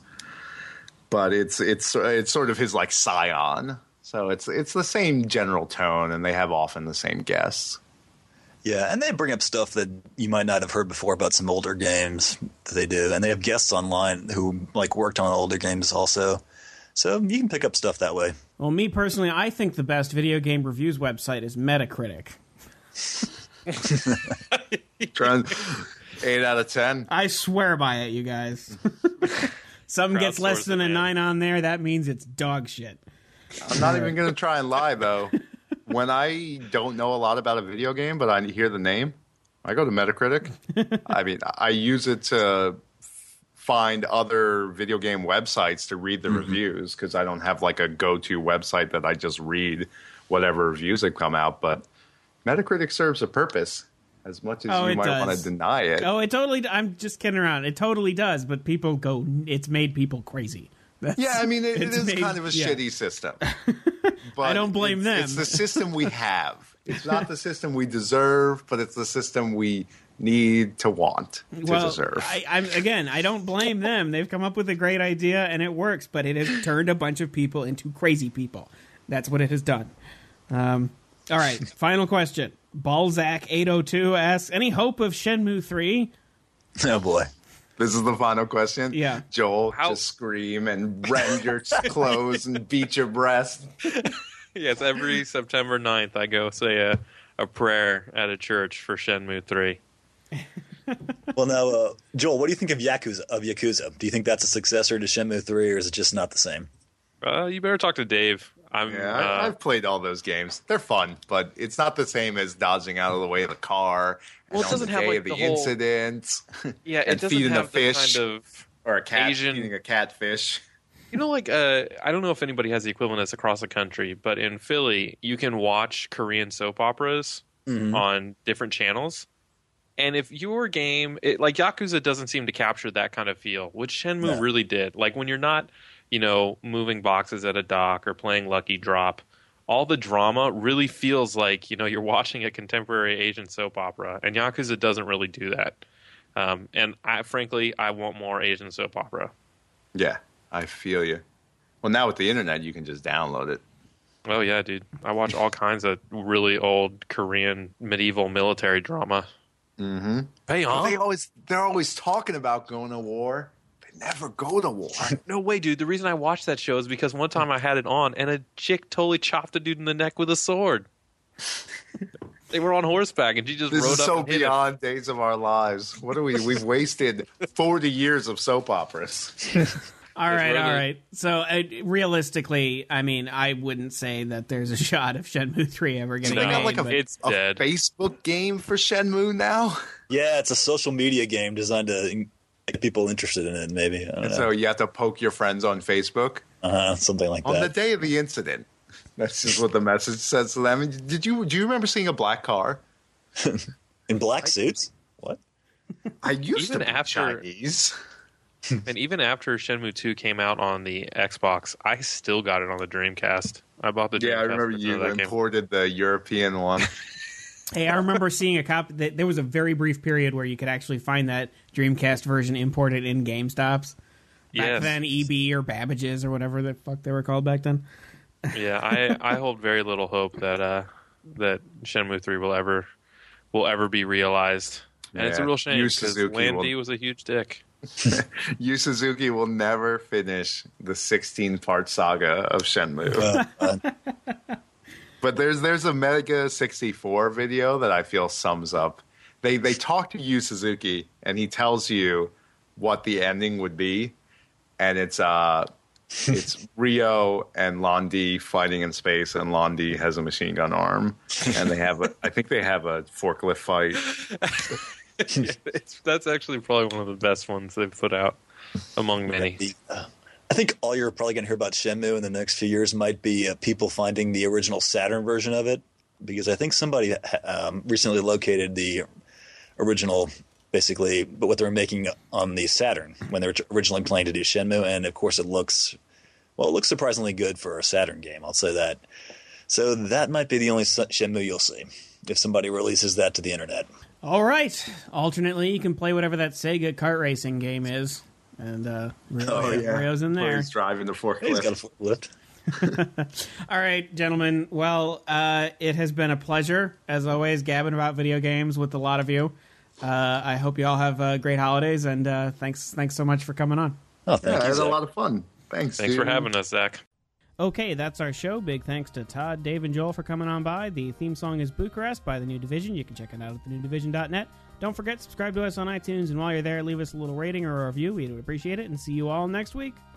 But it's it's it's sort of his like scion. So it's it's the same general tone, and they have often the same guests. Yeah, and they bring up stuff that you might not have heard before about some older games that they do. And they have guests online who like worked on older games also. So you can pick up stuff that way. Well, me personally, I think the best video game reviews website is Metacritic. Trying eight out of ten. I swear by it, you guys. Something gets less than a man. nine on there, that means it's dog shit. I'm not even going to try and lie, though. When I don't know a lot about a video game, but I hear the name, I go to Metacritic. I mean, I use it to find other video game websites to read the mm-hmm. reviews because I don't have like a go-to website that I just read whatever reviews that come out. But Metacritic serves a purpose as much as oh, you might does. want to deny it. Oh, it totally. I'm just kidding around. It totally does, but people go. It's made people crazy. That's, yeah, I mean, it, it is made, kind of a yeah. shitty system. But I don't blame it's, them. It's the system we have. It's not the system we deserve, but it's the system we need to want to well, deserve. I, I'm, again, I don't blame them. They've come up with a great idea, and it works, but it has turned a bunch of people into crazy people. That's what it has done. Um, all right, final question. Balzac eight oh two asks, any hope of Shenmue three? Oh, boy. This is the final question? Yeah. Joel, How- just scream and rend your clothes and beat your breast. Yes, every September ninth, I go say a, a prayer at a church for Shenmue three. Well, now, uh, Joel, what do you think of Yakuza? Of Yakuza? Do you think that's a successor to Shenmue three, or is it just not the same? Uh, you better talk to Dave. I'm, Yeah, uh, I, I've played all those games. They're fun, but it's not the same as dodging out of the way of the car. Well, it and on doesn't the have, day like, of the, the whole- incident. yeah, it and doesn't feeding have a fish the kind of or a cat Asian- feeding a catfish. You know, like, uh, I don't know if anybody has the equivalent of this across the country, but in Philly, you can watch Korean soap operas Mm-hmm. on different channels. And if your game, it, like Yakuza doesn't seem to capture that kind of feel, which Shenmue No. really did. Like when you're not, you know, moving boxes at a dock or playing Lucky Drop, all the drama really feels like, you know, you're watching a contemporary Asian soap opera. And Yakuza doesn't really do that. Um, and I, frankly, I want more Asian soap opera. Yeah, I feel you. Well, now with the internet, you can just download it. Oh yeah, dude! I watch all kinds of really old Korean medieval military drama. Mm-hmm. Hey, Well, huh? they always they're always talking about going to war. They never go to war. No way, dude. The reason I watched that show is because one time I had it on and a chick totally chopped a dude in the neck with a sword. They were on horseback and she just This rode is up so and hit him. beyond Days of Our Lives. What are we? We've wasted forty years of soap operas. All right, really- all right. So uh, realistically, I mean, I wouldn't say that there's a shot of Shenmue three ever getting No, They got made. like a, but- it's a dead. Facebook game for Shenmue now. Yeah, it's a social media game designed to get people interested in it, maybe. I don't And know. so you have to poke your friends on Facebook Uh-huh, something like on the that. day of the incident. That's just what the message says to them. And Did you do you remember seeing a black car? In black suits? What? I used Even to be after- Chinese. And even after Shenmue two came out on the Xbox, I still got it on the Dreamcast. I bought the Dreamcast. Yeah, I remember version you of that game. imported the European one. Hey, I remember seeing a copy. That there was a very brief period where you could actually find that Dreamcast version imported in GameStops. Back Yes. then, E B or Babbage's or whatever the fuck they were called back then. Yeah, I, I hold very little hope that uh, that Shenmue three will ever will ever be realized, and it's a Yeah. real shame Yu because Suzuki Lan will- D was a huge dick. Yu Suzuki will never finish the sixteen-part saga of Shenmue. Uh, uh, But there's there's a Mega sixty-four video that I feel sums up. They they talk to Yu Suzuki and he tells you what the ending would be, and it's uh it's Ryo and Londi fighting in space, and Londi has a machine gun arm, and they have a I think they have a forklift fight. It's, that's actually probably one of the best ones they've put out among many. the, uh, I think all you're probably going to hear about Shenmue in the next few years might be uh, people finding the original Saturn version of it, because I think somebody um, recently located the original, basically, but what they were making on the Saturn when they were originally planning to do Shenmue, and of course it looks, well, it looks surprisingly good for a Saturn game, I'll say that. So that might be the only Shenmue you'll see if somebody releases that to the internet. All right. Alternately, you can play whatever that Sega kart racing game is, and uh, Ryo, Oh, yeah. Ryo's in Where there. he's driving the forklift. He's got a forklift. All right, gentlemen. Well, uh, it has been a pleasure, as always, gabbing about video games with a lot of you. Uh, I hope you all have uh, great holidays, and uh, thanks thanks so much for coming on. Oh, thank Yeah, you, it was a Zach. lot of fun. Thanks. Thanks dude. for having us, Zach. Okay, that's our show. Big thanks to Todd, Dave, and Joel for coming on by. The theme song is Bucharest by The New Division. You can check it out at the new division dot net. Don't forget, subscribe to us on iTunes, and while you're there, leave us a little rating or a review. We'd appreciate it, and see you all next week.